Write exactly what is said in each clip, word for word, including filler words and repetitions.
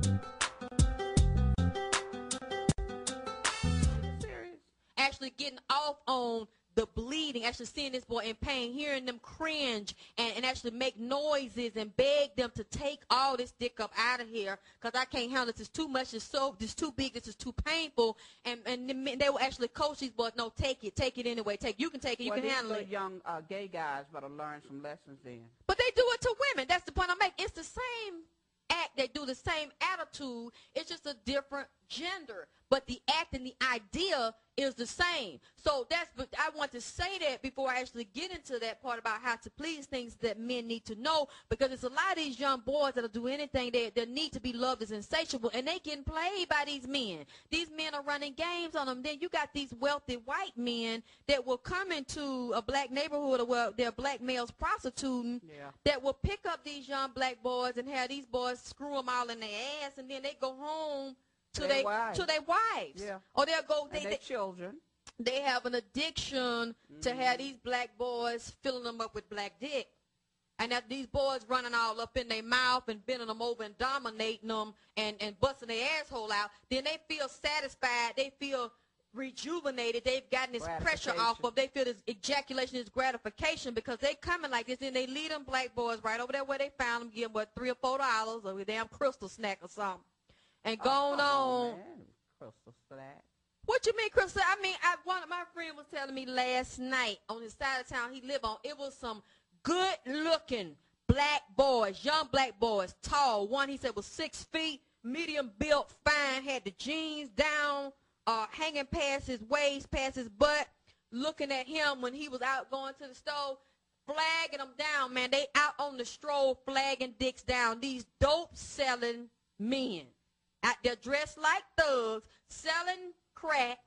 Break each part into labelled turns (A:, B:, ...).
A: Serious? Actually getting off on the bleeding, actually seeing this boy in pain, hearing them cringe and, and actually make noises and beg them to take all this dick up out of here because I can't handle this. It's too much. It's so, this is too big. This is too painful. And, and they will actually coach these boys, no, take it. Take it anyway. Take You can take it. You
B: well,
A: can handle it.
B: young uh, gay guys better learn some lessons then.
A: But they do it to women. That's the point I'm making. It's the same act. They do the same attitude. It's just a different gender. But the act and the idea is the same. So that's, but I want to say that before I actually get into that part about how to please, things that men need to know, because it's a lot of these young boys that'll do anything. They, they need to be loved as insatiable, and they getting played by these men. These men are running games on them. Then you got these wealthy white men that will come into a black neighborhood where they're black males prostituting,
B: yeah.
A: that will pick up these young black boys and have these boys screw them all in their ass, and then they go home to their wives. to their wives,
B: yeah.
A: or they'll go. They,
B: and their
A: they,
B: children.
A: They have an addiction mm-hmm. to have these black boys filling them up with black dick, and that these boys running all up in their mouth and bending them over and dominating them and and busting their asshole out. Then they feel satisfied. They feel rejuvenated. They've gotten this pressure off of. They feel this ejaculation, this gratification, because they coming like this. Then they lead them black boys right over there where they found them, give them what three or four dollars or a damn crystal snack or something. And going
B: oh,
A: on.
B: Man. Crystal snack.
A: What you mean, Crystal? I mean, I, one of my friends was telling me last night on the side of town he lived on, it was some good-looking black boys, young black boys, tall. One, he said, was six feet, medium built, fine, had the jeans down, uh, hanging past his waist, past his butt, looking at him when he was out going to the store, flagging them down, man. They out on the stroll, flagging dicks down. These dope-selling men. Out there dressed like thugs, selling crack,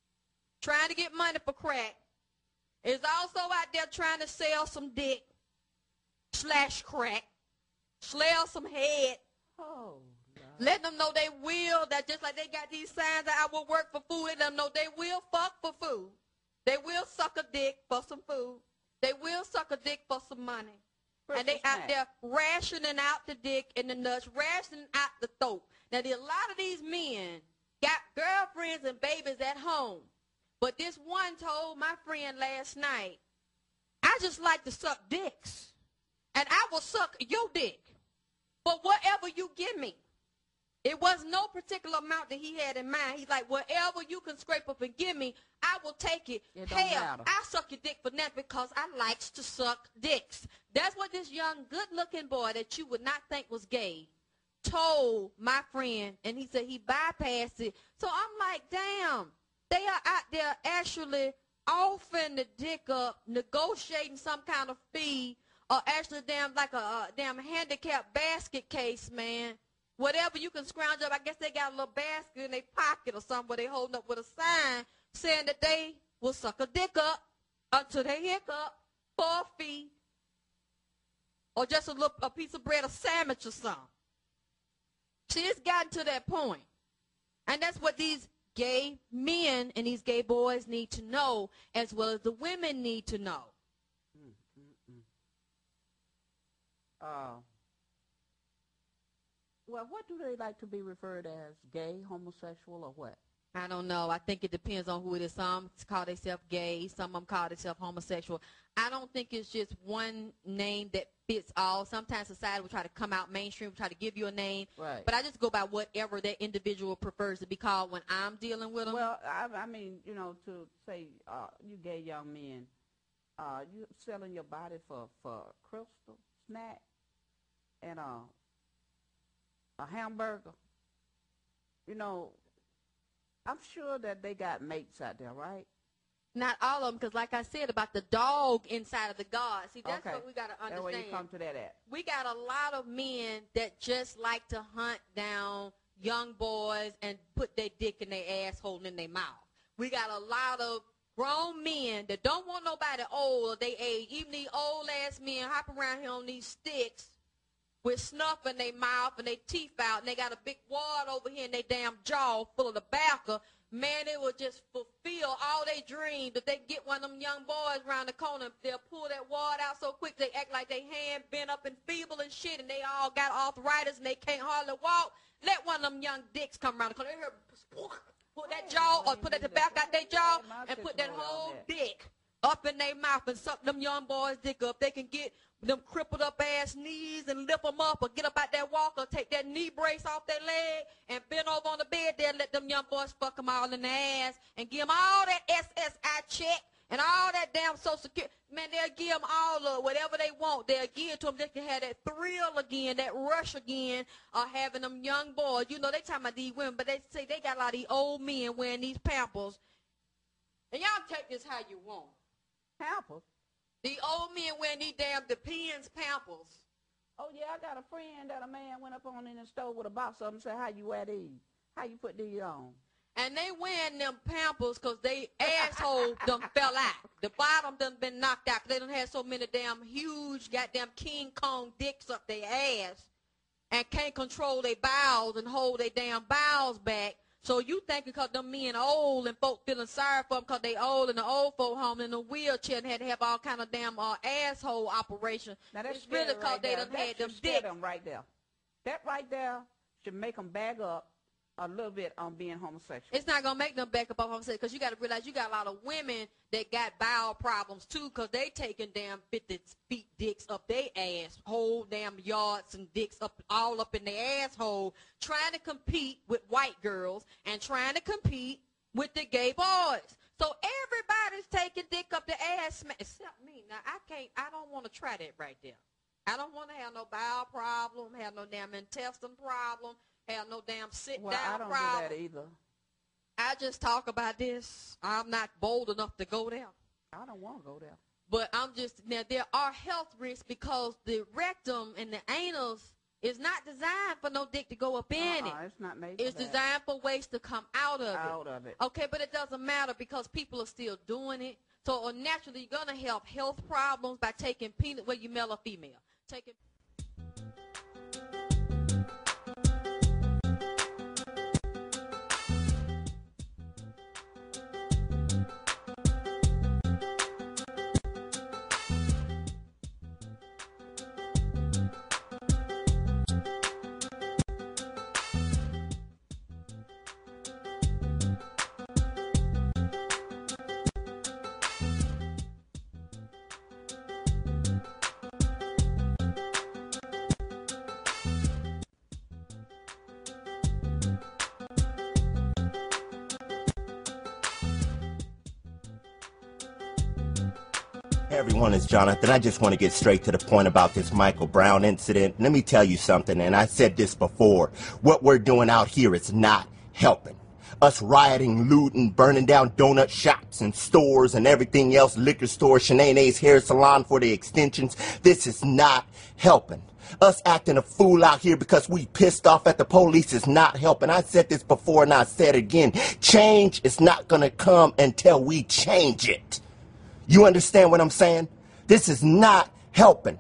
A: trying to get money for crack. Is also out there trying to sell some dick, slash crack, sell some head.
B: Oh,
A: letting them know they will, that just like they got these signs that I will work for food, let them know they will fuck for food. They will suck a dick for some food. They will suck a dick for some money. And they out there rationing out the dick and the nuts, rationing out the throat. Now, there, a lot of these men got girlfriends and babies at home. But this one told my friend last night, I just like to suck dicks. And I will suck your dick for whatever you give me. It was no particular amount that he had in mind. He's like, whatever you can scrape up and give me, I will take it.
B: It don't
A: Hell,
B: matter.
A: I suck your dick for nothing because I likes to suck dicks. That's what this young, good-looking boy that you would not think was gay told my friend, and he said he bypassed it. So I'm like, damn, they are out there actually offering the dick up, negotiating some kind of fee, or actually damn like a, a damn handicap basket case, man. Whatever you can scrounge up, I guess they got a little basket in their pocket or something where they holding up with a sign saying that they will suck a dick up until they hiccup for a fee or just a little a piece of bread or sandwich or something. See, it's gotten to that point. And that's what these gay men and these gay boys need to know, as well as the women need to know.
B: Mm, mm, mm. Uh, well, what do they like to be referred as? Gay, homosexual, or what?
A: I don't know. I think it depends on who it is. Some call themselves gay. Some of them call themselves homosexual. I don't think it's just one name that fits all. Sometimes society will try to come out mainstream, will try to give you a name.
B: Right.
A: But I just go by whatever that individual prefers to be called when I'm dealing with them.
B: Well, I, I mean, you know, to say uh, you gay young men, uh, you selling your body for, for crystal snack and uh, a hamburger, you know, I'm sure that they got mates out there, right?
A: Not all of them, because like I said about the dog inside of the God. See, that's
B: okay.
A: what we got to understand.
B: That's where you come to that at.
A: We got a lot of men that just like to hunt down young boys and put their dick in their asshole and in their mouth. We got a lot of grown men that don't want nobody old or they age. Even these old-ass men hop around here on these sticks with snuff in their mouth and their teeth out, and they got a big wad over here in their damn jaw full of tobacco. Man, they will just fulfill all their dreams. If they get one of them young boys around the corner, they'll pull that wad out so quick they act like they hand bent up and feeble and shit, and they all got arthritis and they can't hardly walk. let one of them young dicks come around. Cause they hear, put that jaw or put that tobacco out their jaw and put that whole dick up in their mouth and suck them young boys' dick up. They can get them crippled up ass knees and lift them up or get up out that walker, take that knee brace off their leg and bend over on the bed there and let them young boys fuck them all in the ass and give them all that S S I check and all that damn Social Security. Man, they'll give them all of whatever they want. They'll give it to them. They can have that thrill again, that rush again of having them young boys. You know, they talking about these women, but they say they got a lot of these old men wearing these Pampers. And y'all take this how you want.
B: Pampers?
A: The old men wearing these damn Depends Pampers.
B: Oh, yeah, I got a friend that a man went up on in the store with a box of them and said, how you wear these? How you put these on?
A: And they wearing them Pampers because they asshole done fell out. The bottom done been knocked out because they done had so many damn huge goddamn King Kong dicks up their ass and can't control their bowels and hold their damn bowels back. So you think because them men old and folk feeling sorry for them because they old in the old folk home in a wheelchair and had to have all kind of damn uh, asshole operation.
B: Now that's
A: it's really because
B: right
A: they
B: there.
A: done
B: that
A: had them
B: scare
A: dicks.
B: them right there. That right there should make them bag up a little bit on being homosexual.
A: It's not going to make them back up off homosexual because you got to realize you got a lot of women that got bowel problems too because they taking damn fifty feet dicks up their ass, whole damn yards and dicks up all up in their asshole, trying to compete with white girls and trying to compete with the gay boys. So everybody's taking dick up the ass, except me. Now, I can't, I don't want to try that right there. I don't want to have no bowel problem, have no damn intestine problem, have no damn sit
B: well,
A: down
B: I don't
A: problem.
B: do that either.
A: I just talk about this. I'm not bold enough to go there.
B: I don't want to go there.
A: But I'm just, now there are health risks because the rectum and the anus is not designed for no dick to go up in
B: uh-uh,
A: it.
B: It's not made
A: It's
B: for that.
A: designed for waste to come out of
B: out
A: it.
B: of it.
A: Okay, but it doesn't matter because people are still doing it. So uh, naturally, you're going to have health problems by taking peanut, whether you're male or female. Taking
C: Hey everyone, it's Jonathan. I just want to get straight to the point about this Michael Brown incident. Let me tell you something, and I said this before. What we're doing out here is not helping. Us rioting, looting, burning down donut shops and stores and everything else, liquor store, Shanae's hair salon for the extensions. This is not helping. Us acting a fool out here because we pissed off at the police is not helping. I said this before and I said it again. Change is not going to come until we change it. You understand what I'm saying? This is not helping.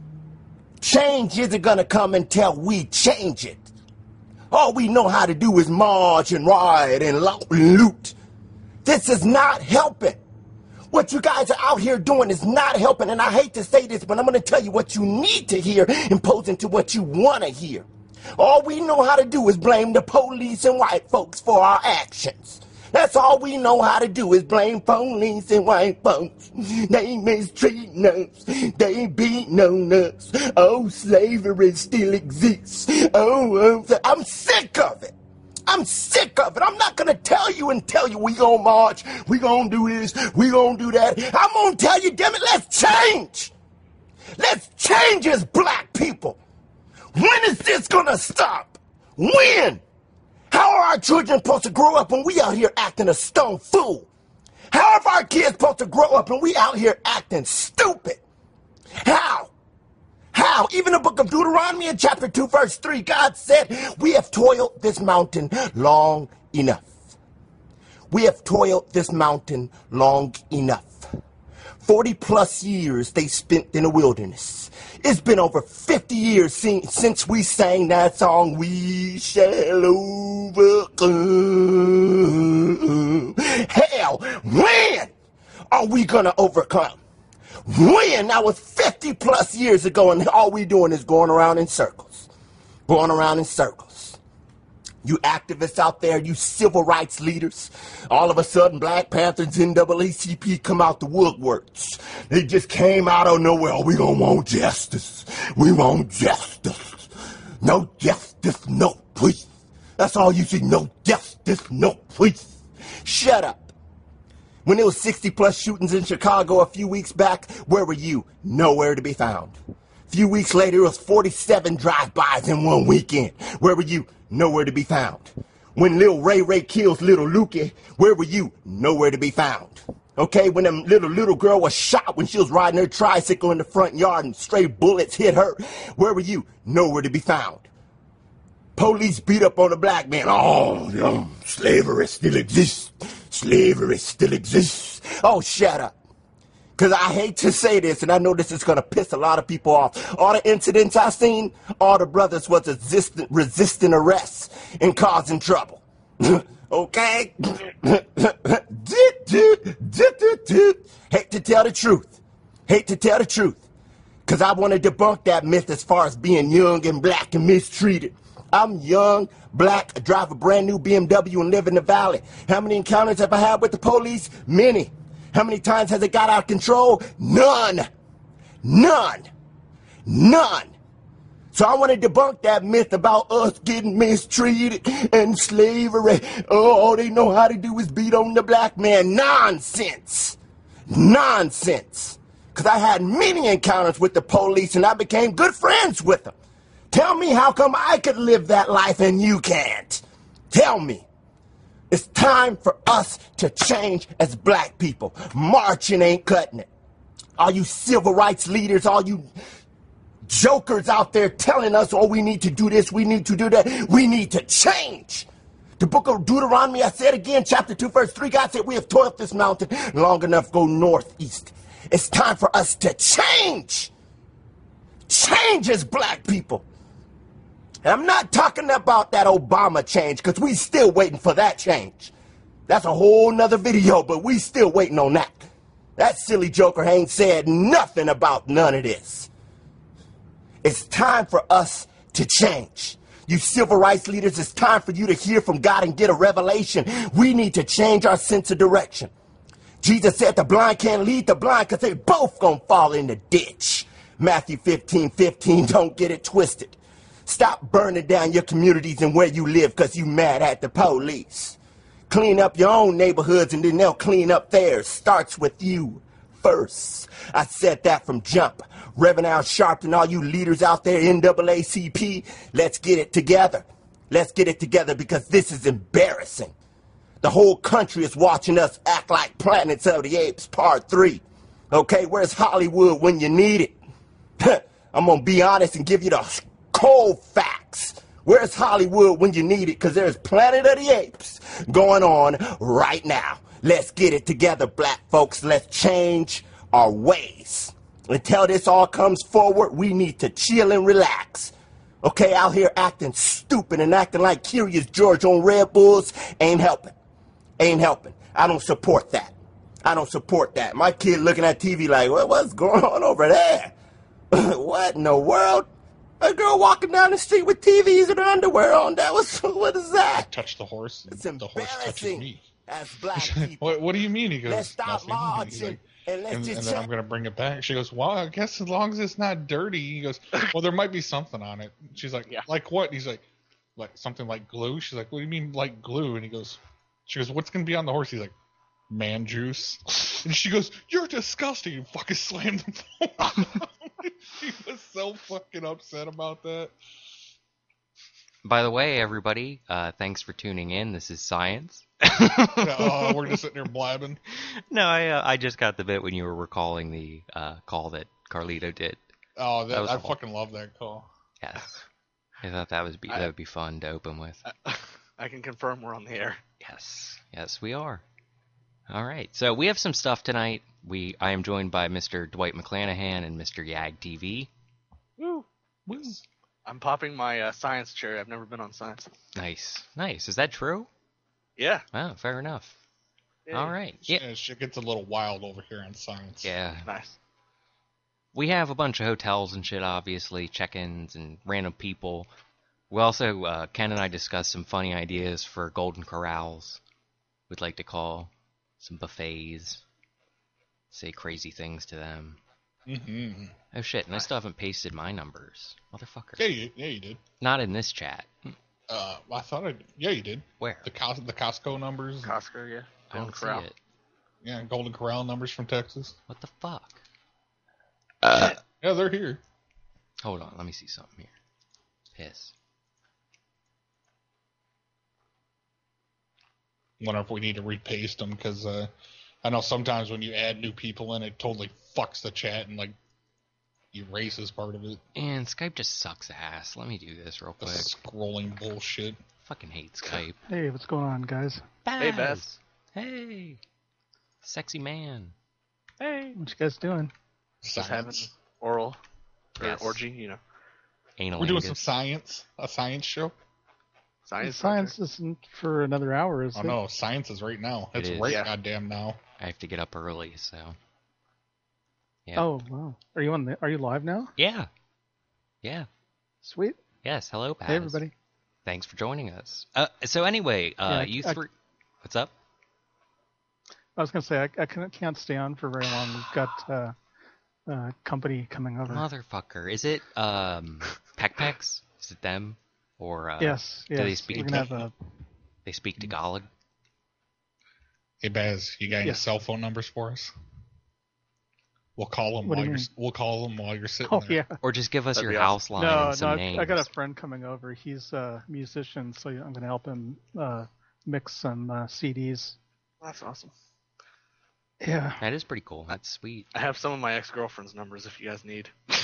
C: Change isn't going to come until we change it. All we know how to do is march and riot and loot. This is not helping. What you guys are out here doing is not helping. And I hate to say this, but I'm going to tell you what you need to hear imposing to what you want to hear. All we know how to do is blame the police and white folks for our actions. That's all we know how to do is blame police and white folks. They mistreating us. They beating on us. Oh, slavery still exists. Oh, oh, I'm sick of it. I'm sick of it. I'm not going to tell you and tell you we going to march, we going to do this, we going to do that. I'm going to tell you, damn it, let's change. Let's change as black people. When is this going to stop? When? How are our children supposed to grow up when we out here acting a stone fool? How are our kids supposed to grow up when we out here acting stupid? How? How? Even the book of Deuteronomy in chapter two, verse three, God said, we have toiled this mountain long enough. We have toiled this mountain long enough. forty plus years they spent in the wilderness. It's been over fifty years since we sang that song, We Shall Overcome. Hell, when are we going to overcome? When? That was fifty plus years ago, and all we doing is going around in circles. Going around in circles. You activists out there, you civil rights leaders, all of a sudden Black Panthers, N double A C P come out the woodworks. They just came out of nowhere. Oh, we don't want justice. We want justice. No justice, no peace. That's all you see. No justice, no peace. Shut up. When there was sixty plus shootings in Chicago a few weeks back, where were you? Nowhere to be found. A few weeks later, it was forty-seven drive-bys in one weekend. Where were you? Nowhere to be found. When Lil Ray Ray kills Little Lukey, where were you? Nowhere to be found. Okay, when them little, little girl was shot when she was riding her tricycle in the front yard and stray bullets hit her, where were you? Nowhere to be found. Police beat up on a black man. Oh, um, slavery still exists. Slavery still exists. Oh, shut up. Because I hate to say this, and I know this is going to piss a lot of people off. All the incidents I seen, all the brothers was resisting, resisting arrest and causing trouble. Okay? Hate to tell the truth. Hate to tell the truth. Because I want to debunk that myth as far as being young and black and mistreated. I'm young, black, I drive a brand new B M W and live in the valley. How many encounters have I had with the police? Many. How many times has it got out of control? None. None. None. So I want to debunk that myth about us getting mistreated and slavery. Oh, all they know how to do is beat on the black man. Nonsense. Nonsense. Because I had many encounters with the police and I became good friends with them. Tell me how come I could live that life and you can't? Tell me. It's time for us to change as black people. Marching ain't cutting it. All you civil rights leaders, all you jokers out there telling us, oh, we need to do this, we need to do that, we need to change. The book of Deuteronomy, I said again, chapter two, verse three, God said, we have toiled this mountain long enough, go northeast. It's time for us to change. Change as black people. And I'm not talking about that Obama change, because we still waiting for that change. That's a whole nother video, but we still waiting on that. That silly joker ain't said nothing about none of this. It's time for us to change. You civil rights leaders, it's time for you to hear from God and get a revelation. We need to change our sense of direction. Jesus said the blind can't lead the blind because they both gonna fall in the ditch. Matthew fifteen fifteen, don't get it twisted. Stop burning down your communities and where you live because you mad at the police. Clean up your own neighborhoods and then they'll clean up theirs. Starts with you first. I said that from jump. Reverend Al Sharpton, all you leaders out there, N double A C P, let's get it together. Let's get it together because this is embarrassing. The whole country is watching us act like Planets of the Apes Part three. Okay, where's Hollywood when you need it? I'm going to be honest and give you the cold facts. Where's Hollywood when you need it? Because there's Planet of the Apes going on right now. Let's get it together, black folks. Let's change our ways. Until this all comes forward, we need to chill and relax. Okay, out here acting stupid and acting like Curious George on Red Bulls ain't helping. Ain't helping. I don't support that. I don't support that. My kid looking at T V like, what, what's going on over there? What in the world? A girl walking down the street with T Vs and her underwear on. That was, what is that?
D: I touched the horse.
C: It's
D: the horse touches
C: embarrassing
D: me.
C: As black people.
D: what, what do you mean? He goes,
C: let's stop
D: nothing. He's
C: marching
D: like,
C: and let's
D: and,
C: just
D: and then
C: check.
D: I'm going to bring it back. She goes, well, I guess as long as it's not dirty. He goes, well, there might be something on it. She's like, yeah. Like what? He's like, like something like glue. She's like, what do you mean like glue? And he goes, she goes, what's going to be on the horse? He's like, man juice. And she goes, you're disgusting. You fucking slammed the phone. She was so fucking upset about that.
E: By the way, everybody, uh, thanks for tuning in. This is Science.
D: Oh, we're just sitting there blabbing.
E: No, I uh, I just got the bit when you were recalling the uh, call that Carlito did.
D: Oh, that,
E: that was
D: I
E: cool.
D: fucking love that call.
E: Yes, I thought that was be,
F: I,
E: that would be fun to open with.
F: I, I can confirm we're on the air.
E: Yes, yes, we are. All right, so we have some stuff tonight. We I am joined by Mister Dwight McClanahan and Mister Yag T V.
F: Woo!
E: Woo!
F: I'm popping my uh, science chair. I've never been on science.
E: Nice, nice. Is that true?
F: Yeah.
E: Oh, fair enough.
F: Yeah.
E: All right.
D: Yeah,
E: Yeah.
D: shit gets a little wild over here in science.
E: Yeah.
F: Nice.
E: We have a bunch of hotels and shit, obviously, check-ins and random people. We also, uh, Ken and I discussed some funny ideas for Golden Corrals. We'd like to call some buffets. Say crazy things to them.
D: Mm-hmm.
E: Oh shit, and I still haven't pasted my numbers. Motherfucker.
D: Yeah, you, yeah, you did.
E: Not in this chat.
D: Uh, I thought I. Yeah, you did.
E: Where?
D: The Cos- the Costco numbers.
F: Costco, yeah.
E: I don't
F: Golden
E: see
F: Corral.
E: it.
D: Yeah, Golden Corral numbers from Texas.
E: What the fuck?
D: Uh, yeah, they're here.
E: Hold on, let me see something here. Piss.
D: Wonder if we need to repaste them because uh, I know sometimes when you add new people in, it totally fucks the chat and like erases part of it.
E: And Skype just sucks ass. Let me do this real
D: The
E: quick.
D: scrolling bullshit.
E: Fucking hate Skype.
G: Hey, what's going on, guys?
F: Hey,
E: Baz.
F: Baz.
E: Hey. Sexy man.
G: Hey, what you guys doing?
F: Just having
D: Science.
F: oral or
E: Yes.
F: orgy, you know.
E: Anal
D: We're doing some
E: angus.
D: science, a science show.
F: Science.
G: Science isn't for another hour, is
D: Oh
G: it?
D: no, science is right now.
E: It
D: It's
E: is.
D: right
F: Yeah.
D: goddamn now.
E: I have to get up early, so. Yeah.
G: Oh wow. Are you on the? Are you live now?
E: Yeah. Yeah.
G: Sweet.
E: Yes. Hello, Baz.
G: Hey, everybody.
E: Thanks for joining us. Uh, so anyway, uh,
G: Yeah,
E: you
G: I-
E: three. What's up?
G: I was gonna say I, I can't can't stay on for very long. We've got uh, uh, company coming over.
E: Motherfucker. Is it um Peck Pecks? Is it them? Or uh,
G: yes.
E: do
G: Yes.
E: they speak
G: We're
E: in
G: gonna have a.
E: they speak Tagalog?
D: Hey Baz, you got any
G: Yeah.
D: cell phone numbers for us? We'll call them
G: What do
D: while
G: you
D: you're.
G: mean?
D: We'll call them while you're sitting
G: Oh
D: there.
G: yeah.
E: Or just give us
F: That'd
E: your
F: be
E: house
F: awesome.
E: line
G: No,
E: and
G: no.
E: some
G: I've,
E: names.
G: I got a friend coming over. He's a musician, so I'm gonna help him uh, mix some uh, C Ds.
F: That's awesome.
G: Yeah.
E: That is pretty cool. That's sweet.
F: I have some of my ex-girlfriend's numbers if you guys need.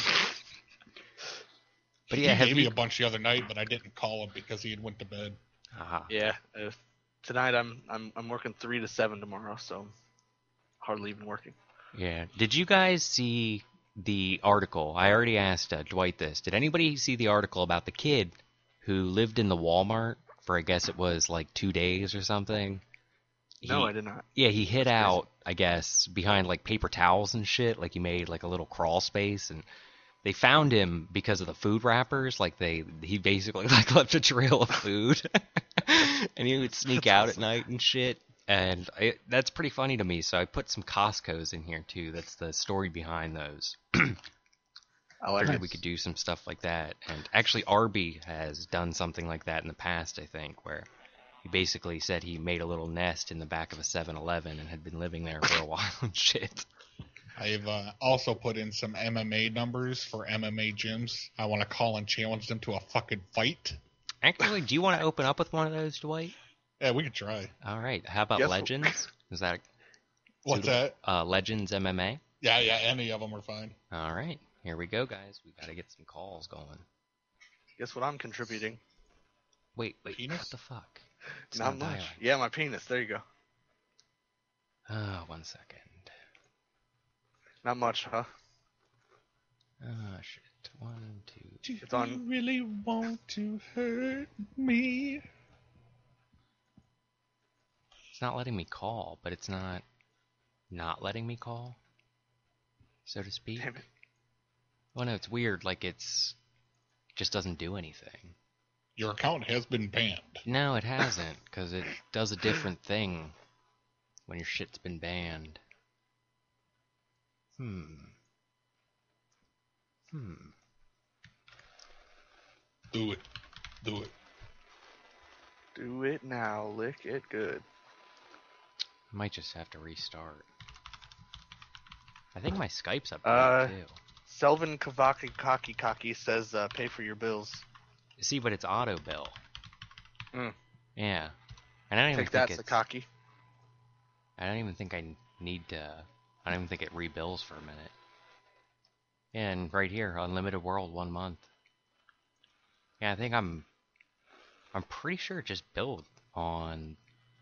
E: But
D: He
E: yeah, have
D: gave me
E: you?
D: a bunch the other night, but I didn't call him because he had went to bed.
E: Aha.
F: Yeah. If, tonight I'm I'm I'm working three to seven tomorrow, so hardly even working.
E: Yeah. Did you guys see the article? I already asked uh, Dwight this. Did anybody see the article about the kid who lived in the Walmart for I guess it was like two days or something?
F: No,
E: He-
F: I did not.
E: Yeah, he hid
F: That's crazy.
E: out, I guess, behind like paper towels and shit. Like he made like a little crawl space, and they found him because of the food wrappers. Like they, he basically like left a trail of food, and he would sneak
F: That's
E: out
F: awesome.
E: at night and shit. And I, that's pretty funny to me. So I put some Costco's in here too. That's the story behind those.
F: I like
E: Figured
F: it.
E: we could do some stuff like that. And actually, Arby has done something like that in the past, I think, where he basically said he made a little nest in the back of a seven eleven and had been living there for a while and shit.
D: I've uh, also put in some M M A numbers for M M A gyms. I want to call and challenge them to a fucking fight.
E: Actually, do you want to open up with one of those, Dwight?
D: Yeah, we could try.
E: All right. How about
F: Yes.
E: Legends? Is that
D: What's
E: suitable?
D: that?
E: Uh, Legends M M A?
D: Yeah, yeah, any of them are fine.
E: All right. Here we go, guys. We got to get some calls going.
F: Guess what I'm contributing?
E: Wait, wait.
D: Penis?
E: What the fuck? It's
F: Not
E: not
F: much.
E: dialing.
F: Yeah, my penis. There you go.
E: Oh, one second.
F: Not much, huh?
E: Oh, shit. One, two.
D: Do
F: It's on-
D: you really want to hurt me?
E: It's not letting me call, but it's not not letting me call, so to speak.
F: Damn it.
E: Well, no, it's weird. Like it's just doesn't do anything.
D: Your account has been banned.
E: No, it hasn't, because it does a different thing when your shit's been banned. Hmm. Hmm.
D: Do it. Do it.
F: Do it now. Lick it good.
E: I might just have to restart. I think my Skype's up
F: Uh,
E: too.
F: Selvin Kavaki Kaki Kaki says, uh, pay for your bills.
E: See, but it's auto bill.
F: Mm.
E: Yeah. And I don't even
F: Take that,
E: think it's,
F: Sakaki.
E: I don't even think I need to. I don't even think it rebills for a minute. And right here, Unlimited World, one month. Yeah, I think I'm. I'm pretty sure it just billed on.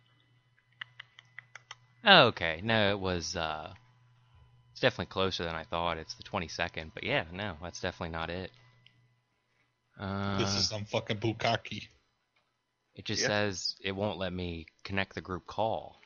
E: Oh, okay, no, it was. uh It's definitely closer than I thought. It's the twenty-second, but yeah, no, that's definitely not it. Uh,
D: This is some fucking bukkake.
E: It just
F: Yeah.
E: says it won't let me connect the group call.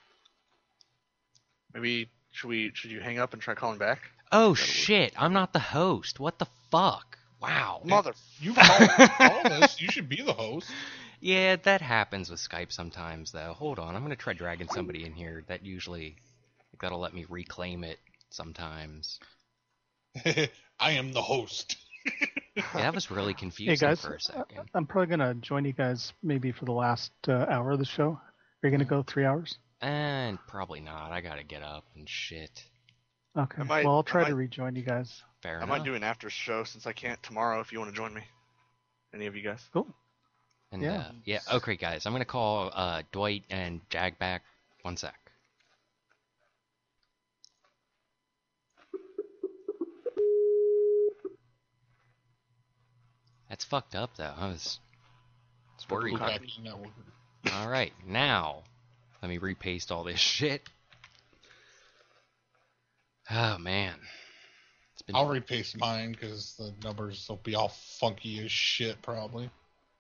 F: Maybe should we should you hang up and try calling back?
E: Oh
F: That'll work.
E: shit, I'm not the host. What the fuck? Wow.
F: Mother.
D: You called, called us. You should be the host.
E: Yeah, that happens with Skype sometimes, though. Hold on, I'm gonna try dragging somebody in here. That usually, like, that'll let me reclaim it sometimes.
D: I am the host.
E: Yeah, that was really
G: Hey
E: confusing
G: guys,
E: for a second.
G: I'm probably gonna join you guys maybe for the last uh, hour of the show. Are you gonna go three hours?
E: And probably not. I gotta get up and shit.
G: Okay.
F: I might-
G: well, I'll
F: I
G: try to
F: might-
G: rejoin you guys.
E: Fair
F: I
E: enough.
F: might do an after show since I can't tomorrow if you want to join me. Any of you guys?
G: Cool.
E: And,
G: Yeah.
E: Uh, yeah. Okay, guys. I'm gonna call uh, Dwight and Jag back. One sec. That's fucked up, though. I was, I was worried.
F: Lukaku.
D: Lukaku Network.
E: All right, now let me repaste all this shit. Oh man, it's been.
D: I'll repaste mine because the numbers will be all funky as shit probably.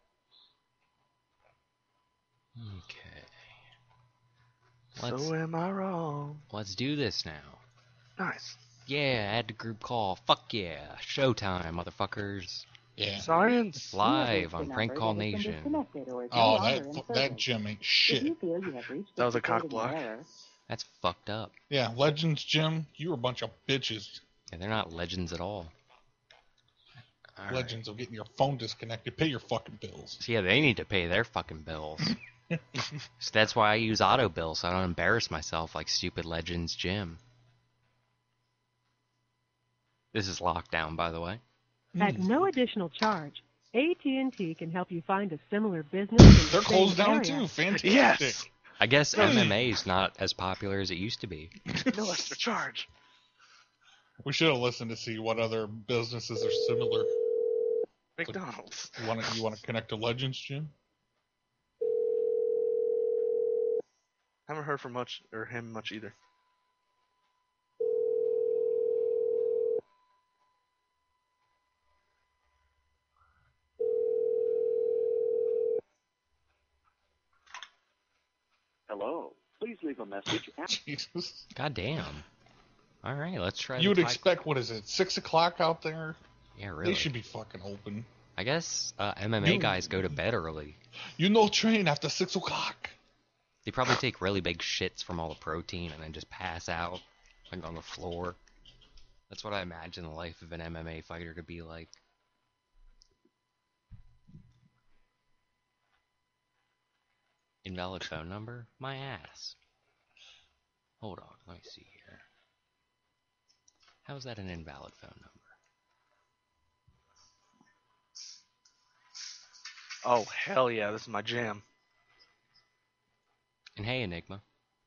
E: Okay. Let's
F: So am I wrong?
E: let's do this now.
F: Nice.
E: Yeah, add to group call. Fuck yeah, showtime, motherfuckers.
D: Yeah.
F: Science.
E: Live on Prank Call Nation.
D: Oh, that that gym ain't shit.
F: That was a cock block.
E: That's fucked up.
D: Yeah, Legends Gym, you were a bunch of bitches.
E: Yeah, they're not legends at all. All right.
D: Legends of getting your phone disconnected. Pay your fucking bills.
E: So yeah, they need to pay their fucking bills. So that's why I use auto bill, so I don't embarrass myself like stupid Legends Gym. This is lockdown, by the way.
H: At no additional charge, A T and T can help you find a similar business in
D: They're
H: the
D: closed
H: same
D: down
H: area.
D: too. Fantastic.
F: Yes.
E: I guess M M A is not as popular as it used to be.
F: No extra charge.
D: We should have listened to see what other businesses are similar.
F: McDonald's.
D: You want to you want to connect to Legends Gym?
F: Haven't heard from much or him much either.
I: Hello. Please leave a message.
D: Jesus.
E: God damn. All right, let's try.
D: You
E: the
D: would
E: fi-
D: expect, what is it, six o'clock out there?
E: Yeah, really.
D: They should be fucking open.
E: I guess uh, M M A
D: You-
E: guys go to bed early.
D: You no train after six o'clock.
E: They probably take really big shits from all the protein and then just pass out, like on the floor. That's what I imagine the life of an M M A fighter to be like. Invalid phone number? My ass. Hold on, let me see here. How is that an invalid phone number?
F: Oh, hell yeah, this is my jam.
E: And hey, Enigma.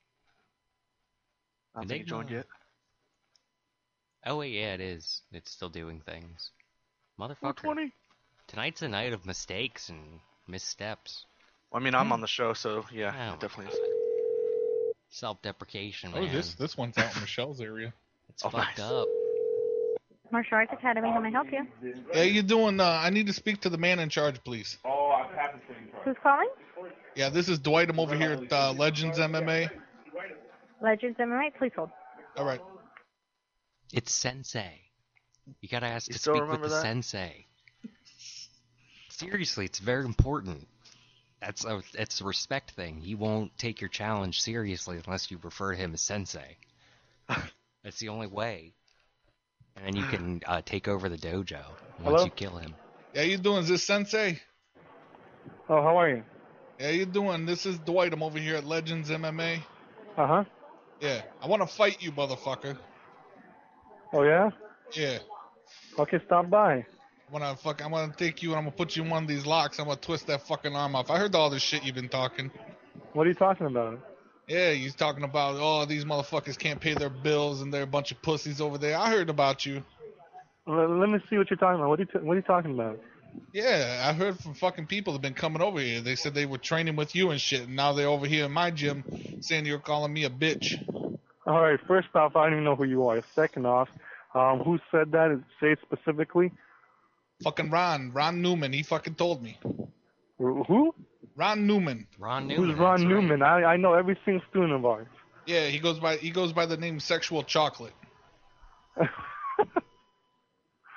F: I don't
E: Did
F: think
E: they
F: you joined
E: know?
F: yet.
E: Oh wait, yeah, it is. It's still doing things.
F: four
E: Motherfucker.
F: twenty.
E: Tonight's a night of mistakes and missteps.
F: Well, I mean, I'm on the show, so yeah,
E: Oh,
F: it definitely is.
E: Self-deprecation,
D: Oh,
E: man.
D: this this one's out in Michelle's area.
E: It's
F: Oh,
E: fucked
F: nice.
E: up.
J: Martial Arts Academy, how may I help you?
D: How you doing? Uh, I need to speak to the man in charge, please.
J: Who's calling?
D: Yeah, this is Dwight. I'm over here at uh, Legends M M A.
J: Legends M M A, please hold.
D: All right.
E: It's Sensei. You gotta ask
F: You
E: to
F: still
E: speak with
F: remember
E: the
F: that?
E: Sensei. Seriously, it's very important. That's a it's a respect thing. He won't take your challenge seriously unless you refer to him as Sensei. That's the only way. And then you can uh, take over the dojo once
G: Hello?
E: you kill him.
D: How you doing? Is this Sensei?
G: Oh, how are you?
D: How you doing? This is Dwight. I'm over here at Legends M M A.
G: Uh huh.
D: Yeah, I want to fight you, motherfucker.
G: Oh yeah.
D: Yeah,
G: Okay, stop by.
D: I wanna fuck. I'm gonna take you and I'm gonna put you in one of these locks. I'm gonna twist that fucking arm off. I heard all this shit you've been talking.
G: What are you talking about?
D: Yeah, you're talking about, oh, these motherfuckers can't pay their bills and they're a bunch of pussies over there. I heard about you.
G: Let, let me see what you're talking about. What are you t- What are you talking about?
D: Yeah, I heard from fucking people that have been coming over here. They said they were training with you and shit, and now they're over here in my gym saying you're calling me a bitch.
G: All right. First off, I don't even know who you are. Second off, um, who said that? Say it specifically.
D: Fucking Ron, Ron Newman, he fucking told me.
G: Wh- Who?
D: Ron Newman.
E: Ron Newman.
G: Who's Ron
E: that's right.
G: Newman? I I know every single student of ours.
D: Yeah, he goes by he goes by the name Sexual Chocolate.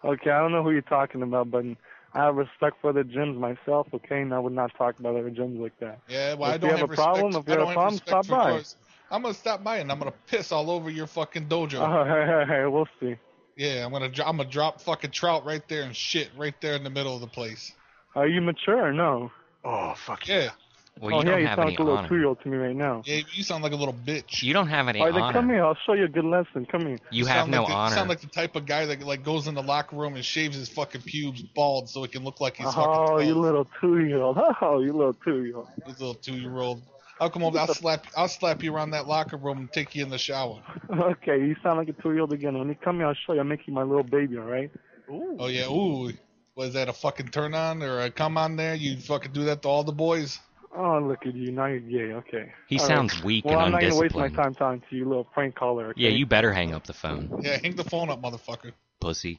K: Okay, I don't know who you're talking about, but I have respect for the gyms myself, okay? And I would not talk about other gyms like that.
D: Yeah, well,
K: if
D: I don't
K: you have,
D: have
K: a problem,
D: respect.
K: if you
D: I
K: have
D: don't
K: a
D: have
K: problem,
D: respect
K: stop
D: for
K: by.
D: yours. I'm gonna stop by and I'm gonna piss all over your fucking dojo.
K: Oh, hey, hey, hey, we'll see.
D: Yeah, I'm gonna dro- I'm gonna drop fucking trout right there and shit right there in the middle of the place.
K: Are you mature or no?
F: Oh, fuck
D: yeah.
E: Well,
K: oh,
E: you
K: yeah,
E: don't
K: you
E: have
K: sound
E: any
K: like a little
E: honor.
K: two-year-old to me right now.
D: Yeah, you sound like a little bitch.
E: You don't have any
K: All right, then
E: honor.
K: come here. I'll show you a good lesson. Come here.
E: You have
D: sound
E: no
D: like the,
E: honor.
D: You sound like the type of guy that like goes in the locker room and shaves his fucking pubes bald so it can look like he's fucking
K: Oh,
D: twelve.
K: you little two-year-old. Oh, you little two-year-old.
D: He's a little two-year-old. I'll come over. I'll slap. I'll slap you around that locker room and take you in the shower.
K: Okay, you sound like a two-year-old again. When you come here, I'll show you. I'll make you my little baby, all right?
B: Ooh.
D: Oh yeah. Ooh. Was that a fucking turn on or a come on there? You fucking do that to all the boys?
K: Oh, look at you. Now you're gay. Okay.
E: He
K: All
E: sounds
K: right.
E: weak
K: well,
E: and
K: I'm not going to waste my
E: undisciplined.
K: time talking to you, little prank caller. Okay?
E: Yeah, you better hang up the phone,
D: Yeah, hang the phone up, motherfucker.
E: pussy.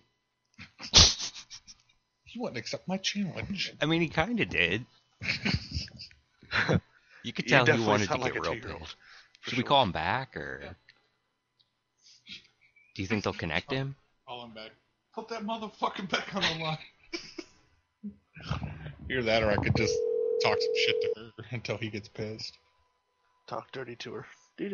D: He wouldn't accept my challenge.
E: I mean, he kind of did. You could
F: You
E: tell he
F: definitely
E: wanted to
F: sound
E: get
F: like a
E: real
F: two-year-old,
E: pissed.
F: for
E: Should we
F: sure.
E: call him back, or do you think they'll connect him?
D: Call him back. Put that motherfucker back on the line. Either that or I could just talk some shit to her until he gets pissed.
F: Talk dirty to her.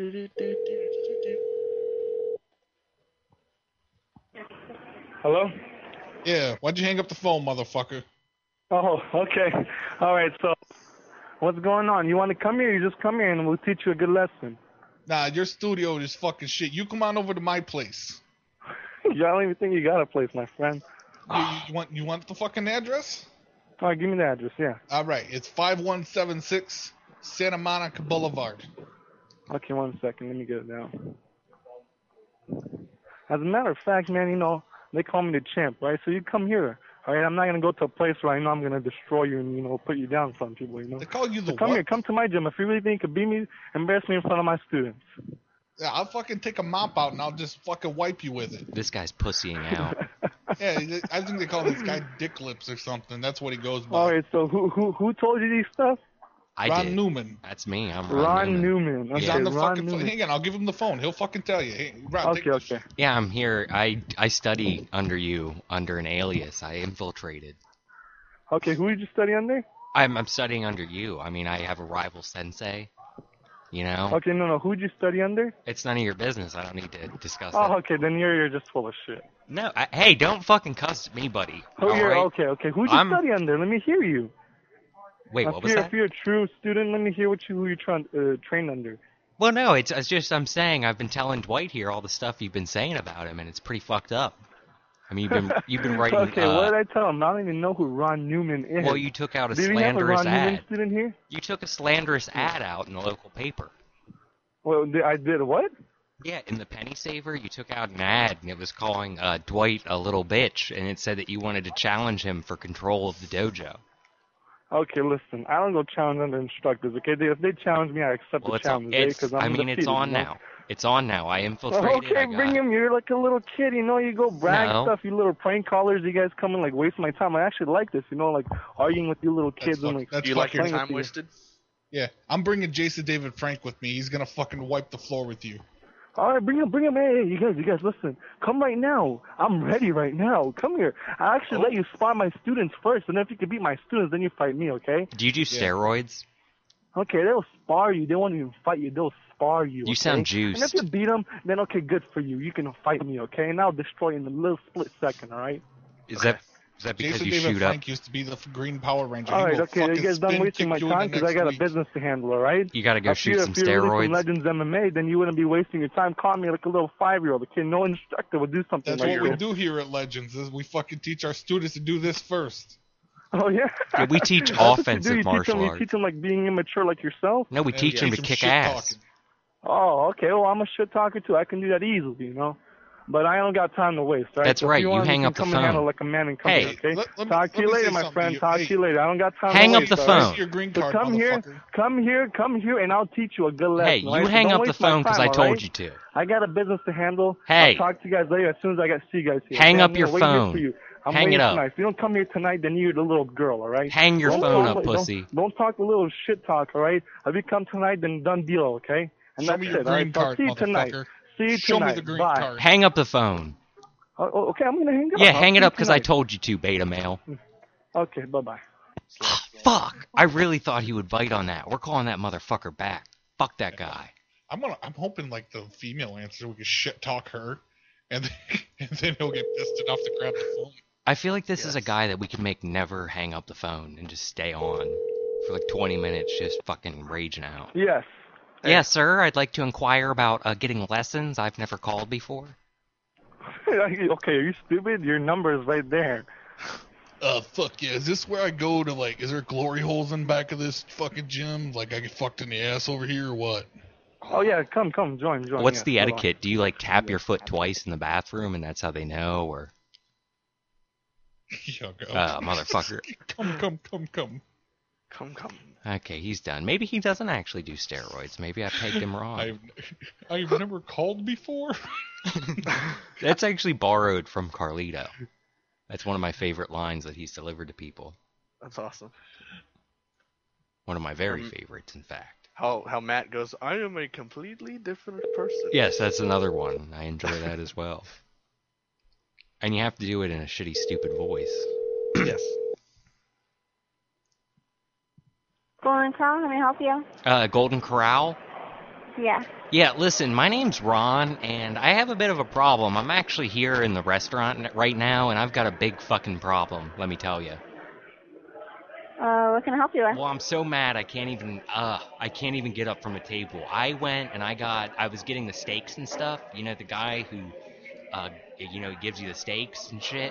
K: Hello?
D: Yeah, why'd you hang up the phone, motherfucker?
K: Oh, okay. All right, so what's going on? You want to come here? You just come here and we'll teach you a good lesson.
D: Nah, your studio is fucking shit. You come on over to my place.
K: I don't even think you got a place, my friend.
D: You, you, you want you want the fucking address?
K: All right, give me the address, yeah.
D: All right, it's five one seven six Santa Monica Boulevard.
K: Okay, one second. Let me get it down. As a matter of fact, man, you know, they call me the champ, right? So you come here, all right? I'm not going to go to a place where I know I'm going to destroy you and, you know, put you down in front of people, you know?
D: They call you the
K: so come
D: what?
K: here. Come to my gym. If you really think you could beat me, embarrass me in front of my students.
D: Yeah, I'll fucking take a mop out and I'll just fucking wipe you with it.
E: This guy's pussying out.
D: Yeah, I think they call this guy Dick Lips or something. That's what he goes by.
K: All right, so who who who told you these stuff?
E: I
D: Ron
E: did.
D: Newman.
E: That's me. I'm Ron,
K: Ron
E: Newman.
K: Newman.
D: He's
K: Okay,
D: on the
K: Ron
D: fucking phone.
K: Newman.
D: Hang on, I'll give him the phone. He'll fucking tell you. Hey, Ron, take
K: Okay,
D: this.
K: okay.
E: Yeah, I'm here. I I study under you under an alias. I infiltrated.
K: Okay, who did you study under?
E: I'm I'm studying under you. I mean, I have a rival sensei. You know.
K: Okay, no, no. Who did you study under?
E: It's none of your business. I don't need to discuss
K: Oh,
E: it.
K: okay, then you're you're just full of shit.
E: No, I, hey, don't fucking cuss at me, buddy.
K: Oh,
E: all
K: you're
E: right?
K: okay, okay. Who did you
E: I'm-
K: study under? Let me hear you.
E: Wait,
K: if
E: what was
K: you're,
E: that?
K: If you're a true student, let me hear what you who you trying uh, trained under.
E: Well, no, it's, it's just I'm saying I've been telling Dwight here all the stuff you've been saying about him, and it's pretty fucked up. I mean, you've been you've been writing.
K: okay,
E: uh,
K: what did I tell him? I don't even know who Ron Newman is.
E: Well, you took out a
K: Did we have a
E: slanderous
K: Ron
E: ad.
K: Newman student here?
E: You took a slanderous ad out in the local paper.
K: Well, did, I did what?
E: Yeah, in the Penny Saver, you took out an ad, and it was calling uh, Dwight a little bitch, and it said that you wanted to challenge him for control of the dojo.
K: Okay, listen, I don't go challenge other instructors, okay? They, if they challenge me, I accept
E: Well,
K: the
E: it's on,
K: challenge, okay?
E: it's,
K: 'Cause I'm
E: I mean,
K: defeated,
E: it's on
K: you know?
E: now. It's on now. I
K: Well,
E: infiltrated.
K: okay,
E: I got
K: bring him. You're like a little kid, you know. You go brag
E: No.
K: stuff. You little prank callers. You guys come and like waste my time. I actually like this, you know, like arguing with you little kids
D: fuck-
K: and like.
D: that's
F: Do you like your
D: fucking-
F: time wasted?
D: Yeah, I'm bringing Jason David Frank with me. He's gonna fucking wipe the floor with you.
K: All right, bring him, bring him. Hey, hey, you guys, you guys, listen. Come right now. I'm ready right now. Come here. I actually let you spar my students first, and if you can beat my students, then you fight me, okay?
E: Do you do steroids?
K: Okay, they'll spar you. They won't even fight you. They'll spar you.
E: You
K: okay?
E: sound
K: And
E: juiced.
K: if you beat them, then okay, good for you. You can fight me, okay? And I'll destroy you in a little split second, all right?
E: Is that is that because
D: Jason
E: you
D: David
E: shoot up?
D: Frank used to be the f- Green Power Ranger.
K: All
D: He
K: right,
D: will
K: okay, you
D: fucking
K: guys done
D: spin
K: wasting
D: kick
K: my
D: you in
K: time
D: the
K: because I
D: next
K: got
D: week.
K: a business to handle, all right?
E: You gotta go
K: if
E: shoot
K: you,
E: some
K: if you're really
E: steroids.
K: from Legends M M A, then you wouldn't be wasting your time calling me like a little five-year-old. Okay, no instructor would do something
D: That's
K: like
D: what we
K: this.
D: do here at Legends. Is we fucking teach our students to do this first.
K: Oh yeah.
E: Yeah, we teach
K: That's what you
E: offensive
K: do. You teach
E: martial
K: them, You
E: arts.
K: teach them like being immature like yourself.
E: No, we
D: And
E: teach
D: we
E: him to
D: teach 'em
E: kick
D: shit
E: ass.
D: talking.
K: Oh, okay. Well, I'm a shit talker too. I can do that easily, you know. But I don't got time to waste. Right?
E: That's
K: so if
E: right,
K: You,
E: you
K: want,
E: hang
K: you
E: up
K: can
E: the
K: come and handle
E: phone.
K: like a man and come
E: Hey,
K: here, okay?
D: let- let me-
K: Talk to
D: let
K: you
D: me
K: later,
D: say
K: my
D: something
K: friend.
D: to you.
K: Talk
D: Hey,
K: to you later. I don't got time
E: hang
K: to
E: up
K: waste.
E: the
K: all right?
E: phone.
D: Here's your green
K: So
D: card,
K: come here,
D: motherfucker.
K: come here, come here, and I'll teach you a good lesson.
E: Hey, you
K: right? So
E: hang
K: don't
E: up the
K: waste my
E: phone because
K: time,
E: I
K: all
E: told
K: right?
E: you to.
K: I got a business to handle.
E: Hey.
K: I'll talk to you guys later as soon as I got see you guys here.
E: Hang
K: okay?
E: up
K: I'm
E: your
K: gonna wait here
E: phone.
K: for you. I'm
E: Hang
K: waiting
E: it up.
K: tonight. If you don't come here tonight, then you're the little girl, all right?
E: Hang your
K: Don't
E: phone
K: talk
E: up,
K: like-
E: pussy.
K: Don't, don't talk a little shit talk, all right? If you come tonight, then done deal, okay? And
D: Show
K: that's
D: me your
K: it, all right?
D: green
K: So I'll
D: card,
K: see you tonight.
D: motherfucker.
K: See you
D: Show me
K: tonight.
D: the green
K: Bye.
D: card.
E: Hang up the phone.
K: Oh, oh, okay, I'm gonna hang up.
E: Yeah,
K: I'll
E: hang
K: see
E: it
K: you
E: up because I
K: tonight.
E: told you to, beta male.
K: Okay, bye bye.
E: Fuck! I really thought he would bite on that. We're calling that motherfucker back. Fuck that guy.
D: I'm gonna. I'm hoping like the female answer, we can shit talk her, and then, and then he'll get pissed enough to grab the phone.
E: I feel like this is a guy that we can make never hang up the phone and just stay on for like twenty minutes, just fucking raging out.
K: Yes.
E: Yes, sir. I'd like to inquire about uh, getting lessons. I've never called before.
K: Okay, are you stupid? Your number is right there.
D: Uh, fuck yeah. Is this where I go to, like, is there glory holes in back of this fucking gym? Like, I get fucked in the ass over here or what?
K: Oh, yeah, come, come, join, join.
E: What's
K: yes,
E: the
K: hold on.
E: etiquette? Do you like tap your foot twice in the bathroom and that's how they know, or?
D: Yo, go.
E: Uh, motherfucker.
D: Come, come, come, come.
F: Come, come.
E: Okay, he's done. Maybe he doesn't actually do steroids. Maybe I pegged him wrong.
D: I've, I've never called before.
E: That's actually borrowed from Carlito. That's one of my favorite lines that he's delivered to people.
F: That's awesome.
E: One of my very
F: Um,
E: favorites, in fact.
F: How how Matt goes, I am a completely different person.
E: Yes, that's another one. I enjoy that as well. And you have to do it in a shitty, stupid voice.
F: Yes.
J: Golden Crown, let me help you.
E: Uh, Golden Corral?
J: Yeah.
E: Yeah, listen, my name's Ron, and I have a bit of a problem. I'm actually here in the restaurant right now, and I've got a big fucking problem, let me tell you.
J: Uh, what can I help you with?
E: Well, I'm so mad I can't even, uh, I can't even get up from a table. I went and I got, I was getting the steaks and stuff. You know, the guy who, uh, you know, gives you the steaks and shit.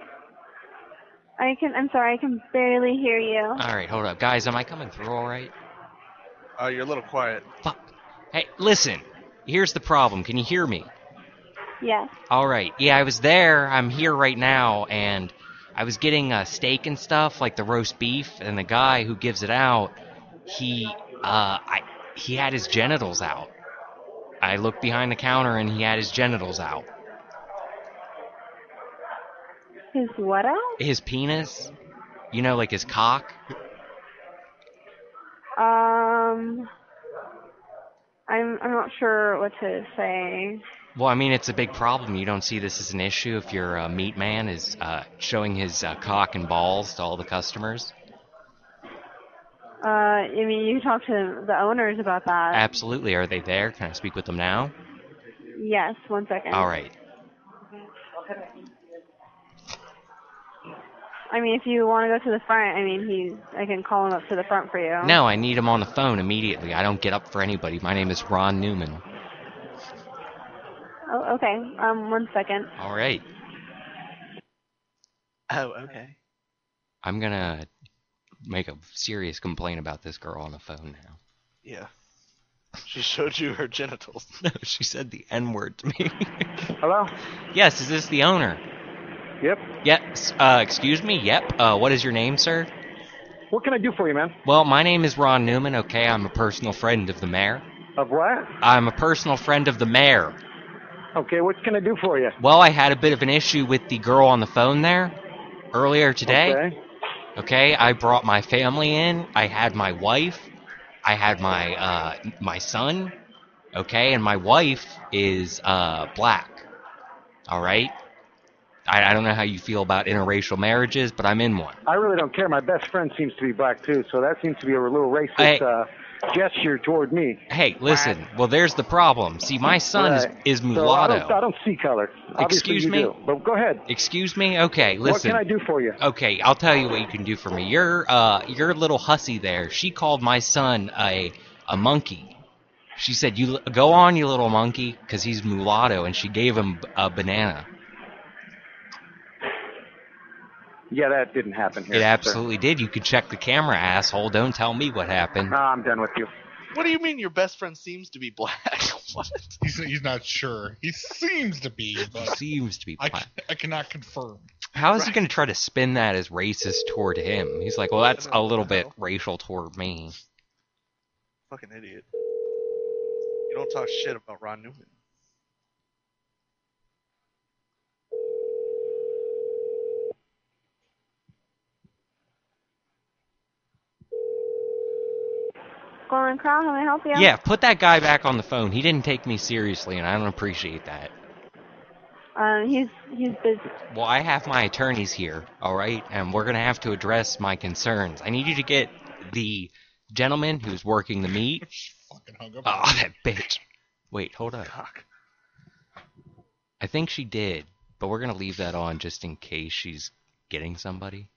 J: I can. I'm sorry. I can barely hear you.
E: All right, hold up. Guys, am I coming through all right?
F: Uh, you're a little quiet.
E: Fuck. Hey, listen. Here's the problem. Can you hear me?
J: Yes.
E: All right. Yeah, I was there. I'm here right now, and I was getting uh, steak and stuff, like the roast beef, and the guy who gives it out, he, uh, I, he had his genitals out. I looked behind the counter, and he had his genitals out.
J: His what out?
E: His penis, you know, like his cock.
J: Um, I'm I'm not sure what to say.
E: Well, I mean, it's a big problem. You don't see this as an issue if your uh, meat man is uh, showing his uh, cock and balls to all the customers.
J: Uh, I mean, you can talk to the owners about that.
E: Absolutely. Are they there? Can I speak with them now?
J: Yes. One second.
E: All right.
J: I mean, if you want to go to the front, I mean, he's. I can call him up to the front for you.
E: No, I need him on the phone immediately. I don't get up for anybody. My name is Ron Newman.
J: Oh, okay. Um, one second.
E: All right.
F: Oh, okay.
E: I'm gonna make a serious complaint about this girl on the phone now.
F: Yeah. She showed you her genitals.
E: No, she said the N-word to me.
K: Hello?
E: Yes, is this the owner?
K: Yep.
E: Yes. Uh, excuse me? Yep. Uh, what is your name, sir?
K: What can I do for you, man?
E: Well, my name is Ron Newman, okay? I'm a personal friend of the mayor.
K: Of what?
E: I'm a personal friend of the mayor.
K: Okay, what can I do for you?
E: Well, I had a bit of an issue with the girl on the phone there earlier today.
K: Okay.
E: Okay, I brought my family in. I had my wife. I had my uh, my son. Okay, and my wife is uh, black. All right? I, I don't know how you feel about interracial marriages, but I'm in one.
K: I really don't care. My best friend seems to be black, too, so that seems to be a little racist
E: Hey.
K: uh, gesture toward me.
E: Hey, listen. Well, there's the problem. See, my son
K: Right.
E: is, is
K: So I
E: mulatto.
K: don't, I don't see color. Obviously
E: Excuse
K: you
E: me?
K: do. But go ahead.
E: Excuse me? Okay, listen.
K: What can I do for you?
E: Okay, I'll tell you what you can do for me. Your uh, your little hussy there, she called my son a a monkey. She said, "You go on, you little monkey," because he's mulatto, and she gave him a banana.
K: Yeah, that didn't happen here.
E: It
K: sir.
E: absolutely did. You could check the camera, asshole. Don't tell me what happened.
K: No, I'm done with you.
F: What do you mean your best friend seems to be black? What?
D: He's he's not sure. He seems to be, but
E: Seems to be
D: I,
E: black.
D: ca- I cannot confirm.
E: How is he
F: Right.
E: going to try to spin that as racist toward him? He's like, well, that's a little bit racial toward me.
F: Fucking idiot. You don't talk shit about Ron Newman.
J: Golden Crown, how may I help you?
E: Yeah, put that guy back on the phone. He didn't take me seriously, and I don't appreciate that.
J: Um, he's he's busy.
E: Well, I have my attorneys here, all right, and we're gonna have to address my concerns. I need you to get the gentleman who's working the meat.
D: Fucking hung up.
E: Oh, that bitch. Wait, hold up.
F: Cock.
E: I think she did, but we're gonna leave that on just in case she's getting somebody.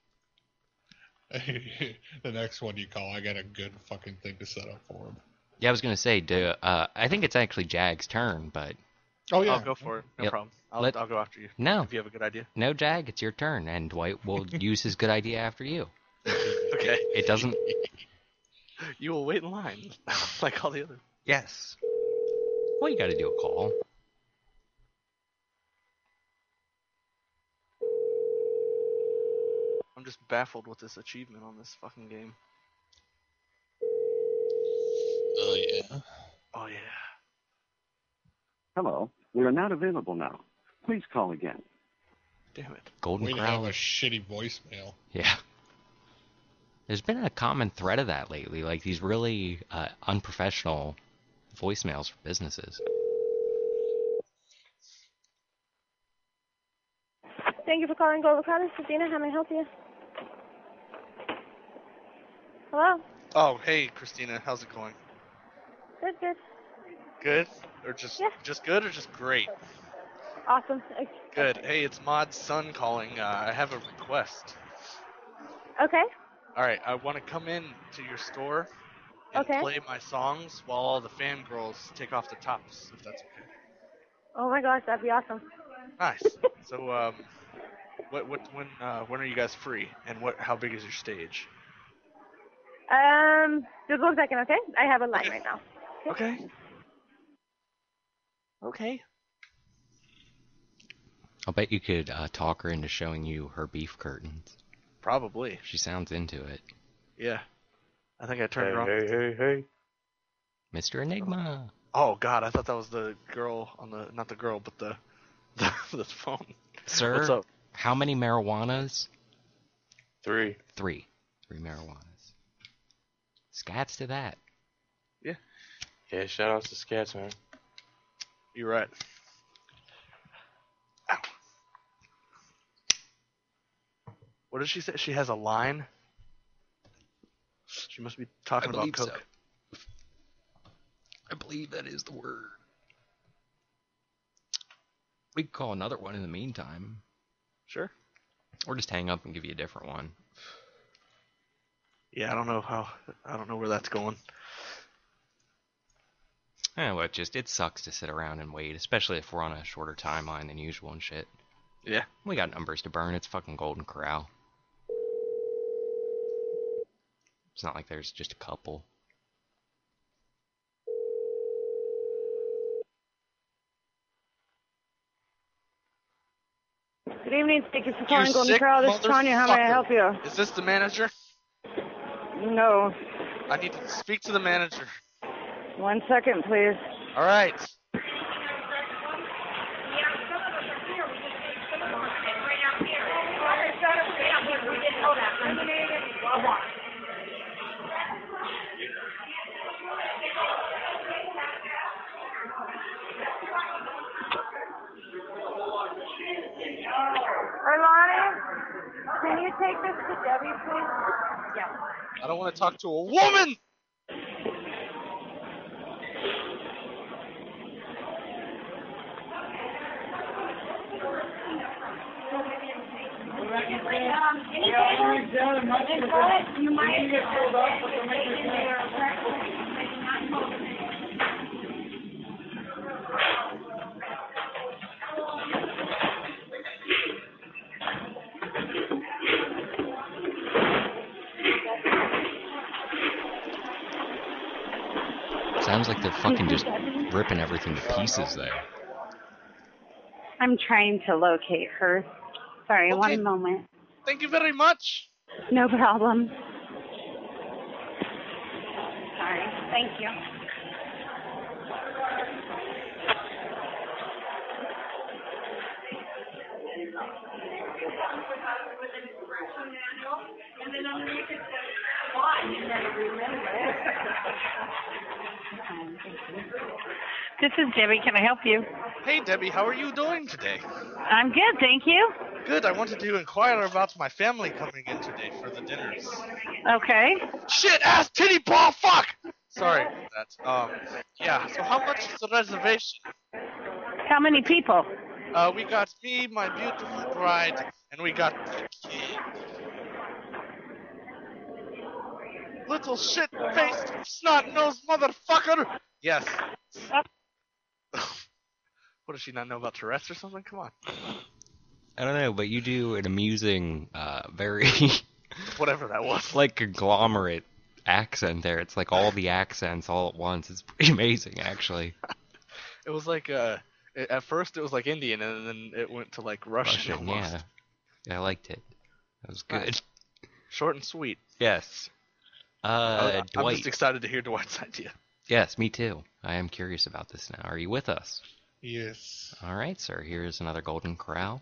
D: The next one you call, I got a good fucking thing to set up for him.
E: Yeah, I was gonna say, do, uh, I think it's actually Jag's turn, but
D: Oh yeah,
F: I'll go for it. No
E: Yep.
F: problem. I'll,
E: Let-
F: I'll go after you.
E: No.
F: If you have a good idea.
E: no, Jag, it's your turn, and Dwight will use his good idea after you.
F: Okay.
E: It doesn't.
F: You will wait in line, like all the others.
E: Yes. Well, you got to do a call.
F: I'm just baffled with this achievement on this fucking game.
D: Oh yeah.
F: Oh yeah.
I: Hello. We are not available now. Please call again.
F: Damn it.
E: Golden
D: We have
E: Crown.
D: a shitty voicemail.
E: Yeah. There's been a common thread of that lately, like these really uh, unprofessional voicemails for businesses.
J: Thank you for calling Golden Crown. This is Dina. How may I help you? Hello.
F: Oh, hey, Christina. How's it going?
J: Good, good.
F: Good? Or just
J: Yeah.
F: just good or just great?
J: Awesome.
F: Good. Hey, it's Mod's son calling. Uh, I have a request.
J: Okay.
F: All right, I want to come in to your store and
J: Okay.
F: play my songs while all the fangirls take off their tops, if that's okay.
J: Oh my gosh, that'd be awesome.
F: Nice. So, um, what, what, when, uh, when are you guys free? And what, how big is your stage?
J: Um, just one second, okay? I have a line
F: Okay.
J: right now.
F: Okay. Okay.
E: I'll bet you could uh, talk her into showing you her beef curtains.
F: Probably.
E: She sounds into it.
F: Yeah. I think I turned it on.
K: Hey, hey, hey.
E: Mister Enigma.
F: Oh God, I thought that was the girl on the, not the girl, but the, the, the phone.
E: Sir,
F: What's up?
E: how many marijuanas?
K: Three.
E: Three. Three marijuanas. Scats to that.
F: Yeah.
K: Yeah, shout outs to Scats, man.
F: You're right. Ow. What did she say? She has a line? She must be talking
E: I
F: about
E: believe so.
F: coke.
E: I believe that is the word. We could call another one in the meantime.
F: Sure.
E: Or just hang up and give you a different one.
F: Yeah, I don't know how. I don't know where that's going.
E: Eh, well, it just, it sucks to sit around and wait, especially if we're on a shorter timeline than usual and shit.
F: Yeah.
E: We got numbers to burn. It's fucking Golden Corral. It's not like there's just a couple.
J: Good evening. Thank you for
F: You
J: calling Golden
F: sick
J: Corral. This is Tanya. How may I
F: motherfucker.
J: help you?
F: Is this the manager?
J: No.
F: I need to speak to the manager.
J: One second, please.
F: All right.
J: Erlani, can you take this to Debbie, please? Yeah.
F: I don't want to talk to a woman.
J: You might get pulled up, but they'll make it
E: Sounds like they're fucking just ripping everything to pieces there.
L: I'm trying to locate her. Sorry,
F: Okay.
L: one moment.
F: Thank you very much.
L: No problem. Sorry. Thank you. fun. You never remember it.
M: This is Debbie. Can I help you?
F: Hey, Debbie, how are you doing today?
M: I'm good, thank you.
F: Good. I wanted to inquire about my family coming in today for the dinners.
M: Okay.
F: Shit, ass, titty, ball, fuck! Sorry about that. Um, yeah, so how much is the reservation?
M: How many people?
F: Uh, we got me, my beautiful bride, and we got the kid. Little shit-faced, snot-nosed motherfucker! Yes. What, does she not know about Tourette's or something? Come on.
E: I don't know, but you do an amusing, uh, very...
F: Whatever that was.
E: like conglomerate accent there. It's like all the accents all at once. It's pretty amazing, actually.
F: It was like, uh, it, at first it was like Indian, and then it went to like Russian,
E: Russian,
F: almost.
E: yeah. Yeah, I liked it. That was good.
F: Nice. Short and sweet.
E: Yes. Uh,
F: Uh, I'm
E: Dwight.
F: just excited to hear Dwight's idea.
E: Yes, me too. I am curious about this now. Are you with us?
D: Yes.
E: All right, sir. Here's another Golden Corral.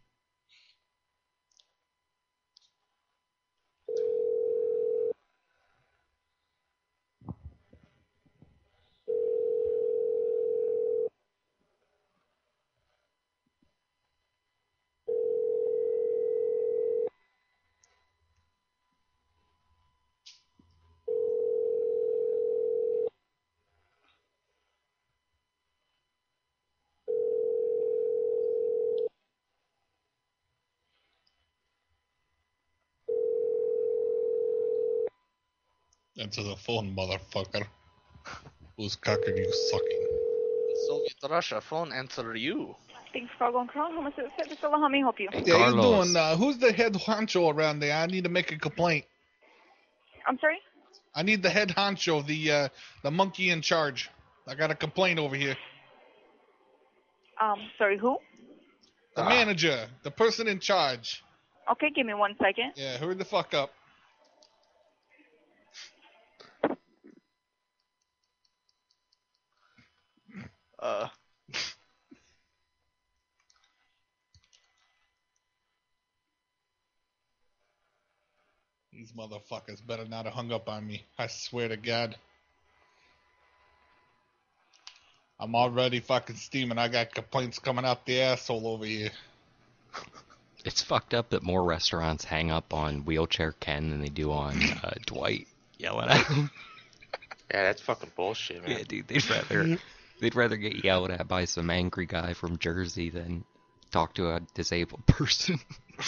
D: Answer the phone, motherfucker. Whose cock are you sucking?
F: Soviet Russia, phone answer you.
N: Thanks for calling Crown Home Service. How may I help you?
D: Yeah, you doing? Uh, who's the head honcho around there? I need to make a complaint.
N: I'm sorry?
D: I need the head honcho, the uh, the monkey in charge. I got a complaint over here.
N: Um, sorry, who?
D: The manager, the person in charge.
N: Okay, give me one second.
D: Yeah, hurry the fuck up.
F: Uh.
D: These motherfuckers better not have hung up on me. I swear to God. I'm already fucking steaming. I got complaints coming out the asshole over here.
E: It's fucked up that more restaurants hang up on Wheelchair Ken than they do on uh, Dwight yelling at him.
O: Yeah, that's fucking bullshit, man.
E: Yeah, dude, they'd rather they'd rather get yelled at by some angry guy from Jersey than talk to a disabled person.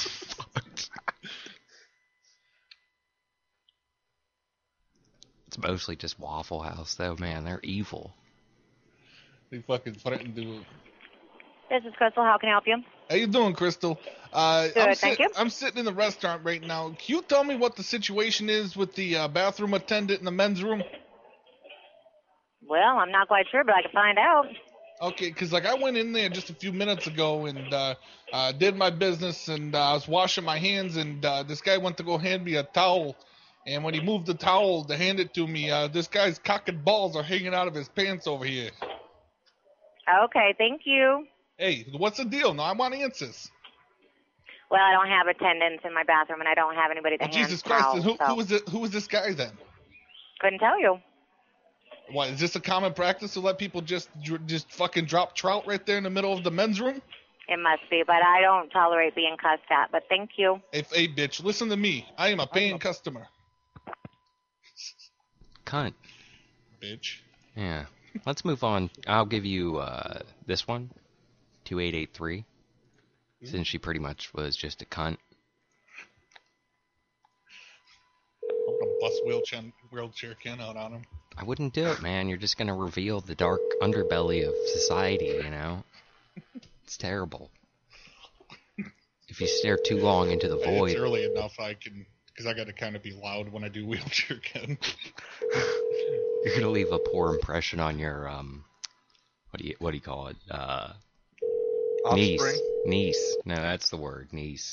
E: It's mostly just Waffle House, though, man. They're evil.
D: They fucking threatened to.
N: This is Crystal. How can I help you?
D: How you doing, Crystal? Uh,
N: Good,
D: I'm
N: thank
D: sit-
N: you.
D: I'm sitting in the restaurant right now. Can you tell me what the situation is with the uh, bathroom attendant in the men's room?
N: Well, I'm not quite sure, but I can find out.
D: Okay, 'cause like I went in there just a few minutes ago and uh, uh, did my business, and uh, I was washing my hands, and uh, this guy went to go hand me a towel, and when he moved the towel to hand it to me, uh, this guy's cock and balls are hanging out of his pants over here.
N: Okay, thank you.
D: Hey, what's the deal? No, I want answers.
N: Well, I don't have attendants in my bathroom, and I don't have anybody to
D: Oh,
N: hand
D: Jesus Christ!
N: towels,
D: Who,
N: so
D: who was it? Who was this guy then?
N: couldn't tell you.
D: What, is this a common practice to let people just dr- just fucking drop trout right there in the middle of the men's room?
N: It must be, but I don't tolerate being cussed at. But thank you.
D: Hey, hey, bitch, listen to me. I am a paying customer.
E: Cunt.
D: Bitch.
E: Yeah. Let's move on. I'll give you uh, this one, two eight eight three, since she pretty much was just a cunt.
D: I'm gonna bust wheelchair wheelchair Ken out on him.
E: I wouldn't do it, man. You're just going to reveal the dark underbelly of society, you know? It's terrible. If you stare too long into the
D: Hey,
E: void...
D: It's early enough. I can, because I got to kind of be loud when I do wheelchair Ken.
E: You're going to leave a poor impression on your, um... What do you, what do you call it? Uh... Niece.
F: Offspring?
E: Niece. No, that's the word. Niece.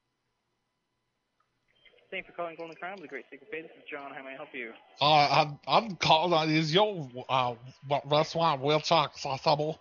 P: Thanks for calling Golden Crown, the Great Secret Bay. This is John. How may I help you?
D: Uh, I, I'm calling. Is your uh, restaurant wheelchair accessible?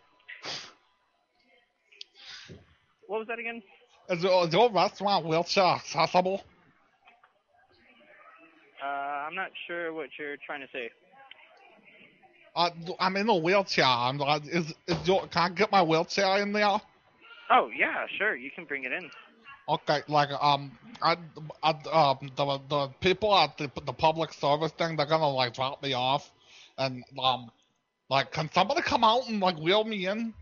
P: What was that again?
D: Is your, is your restaurant wheelchair accessible?
P: Uh, I'm not sure what you're trying to say.
D: Uh, I'm in a wheelchair. I'm like, is, is your, can I get my wheelchair in there?
P: Oh, yeah, sure. You can bring it in.
D: Okay, like, um, I, I, um, the, the people at the, the public service thing, they're gonna, like, drop me off. And, um, like, can somebody come out and, like, wheel me in?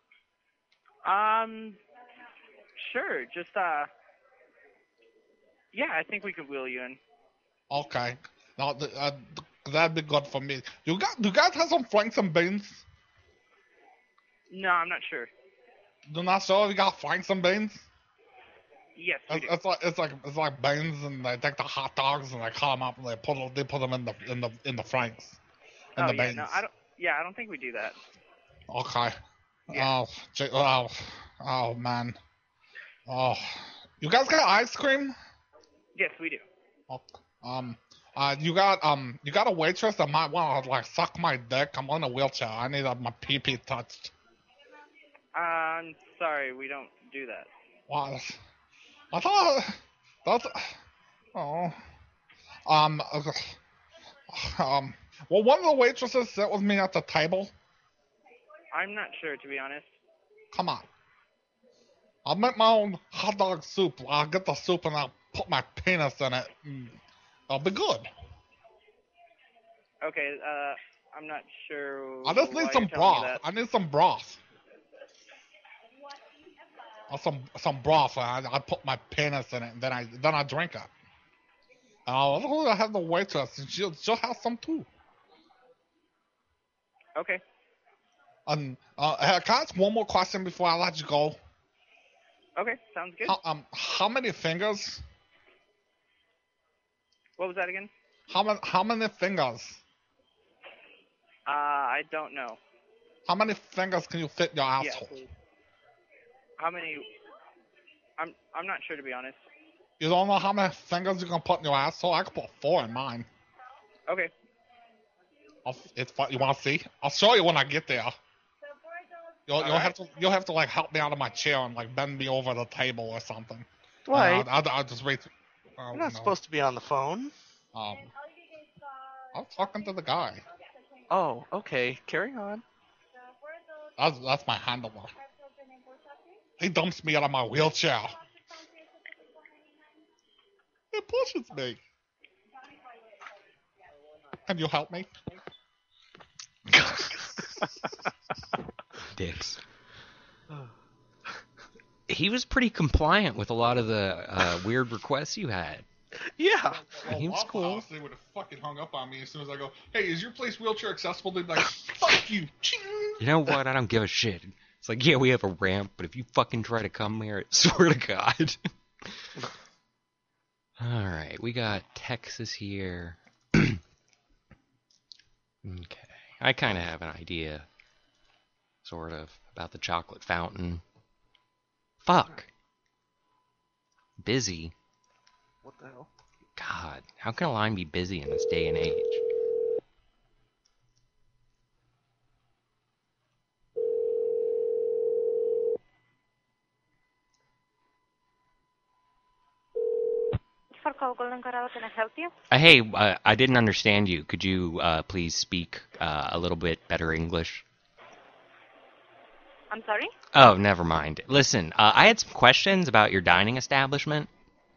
P: Um, sure. Just, uh, yeah, I think we could wheel you in.
D: Okay. Now, th- uh, th- that'd be good for me. You got, do you guys have some franks and beans?
P: No, I'm not sure.
D: Do not sure if you got franks and beans?
P: Yes, we
D: It's,
P: do.
D: it's like it's like it's like beans, and they take the hot dogs and they cut them up and they put them, they put them in the in the in the franks, in
P: oh,
D: the
P: yeah,
D: beans.
P: no, I don't, yeah, I don't think we do that.
D: Okay.
P: Yeah.
D: Oh, gee, oh, oh man. Oh, you guys got ice cream?
P: Yes, we do.
D: Oh, um, uh, you got um, you got a waitress that might want to like suck my dick. I'm on a wheelchair. I need uh, my pee pee touched.
P: I'm sorry, we don't do that.
D: What? I thought that's oh um uh, um. Well, one of the waitresses sit with me at the table.
P: I'm not sure, to be honest.
D: Come on. I'll make my own hot dog soup. I'll get the soup and I'll put my penis in it. And I'll be good.
P: Okay, uh, I'm not sure.
D: I just
P: why
D: need some
P: you're telling me
D: broth.
P: that.
D: I need some broth. Or some some broth. I I put my penis in it and then I then I drink it. And I'll I have the waitress and she'll she'll have some too.
P: Okay.
D: And uh, can I ask one more question before I let you go?
P: Okay, sounds good.
D: How, um, how many fingers?
P: What was that again?
D: How many how many fingers?
P: Uh, I don't know.
D: How many fingers can you fit in your
P: Yeah,
D: asshole?
P: please. How many? I'm I'm not sure, to be honest.
D: You don't know how many fingers you can put in your asshole? I can put four in mine.
P: Okay.
D: I'll, it's fun. You want to see? I'll show you when I get there. You'll, you'll
P: right.
D: have to you'll have to like help me out of my chair and like bend me over the table or something.
F: Why?
D: And I'll, I'll, I'll just wait. Uh,
F: You're not
D: no.
F: supposed to be on the phone.
D: Um, I was talking to the guy.
F: Oh, okay. Carry on.
D: That's that's my handler. He dumps me out of my wheelchair. He pushes me. Can you help me?
E: Dicks. He was pretty compliant with a lot of the uh, weird requests you had.
F: Yeah.
E: He was
D: Waffle
E: cool.
D: House, they would have fucking hung up on me as soon as I go, hey, is your place wheelchair accessible? They'd be like, fuck you. Ching.
E: You know what? I don't give a shit. It's like, yeah, we have a ramp, but if you fucking try to come here, I swear to God. Alright, we got Texas here. Okay. I kind of have an idea, sort of, about the chocolate fountain. Fuck. Busy.
F: What the hell?
E: God, how can a line be busy in this day and age?
N: For call Golden Corral, can I help you?
E: Uh, hey, uh, I didn't understand you. Could you uh, please speak uh, a little bit better English?
N: I'm sorry?
E: Oh, never mind. Listen, uh, I had some questions about your dining establishment.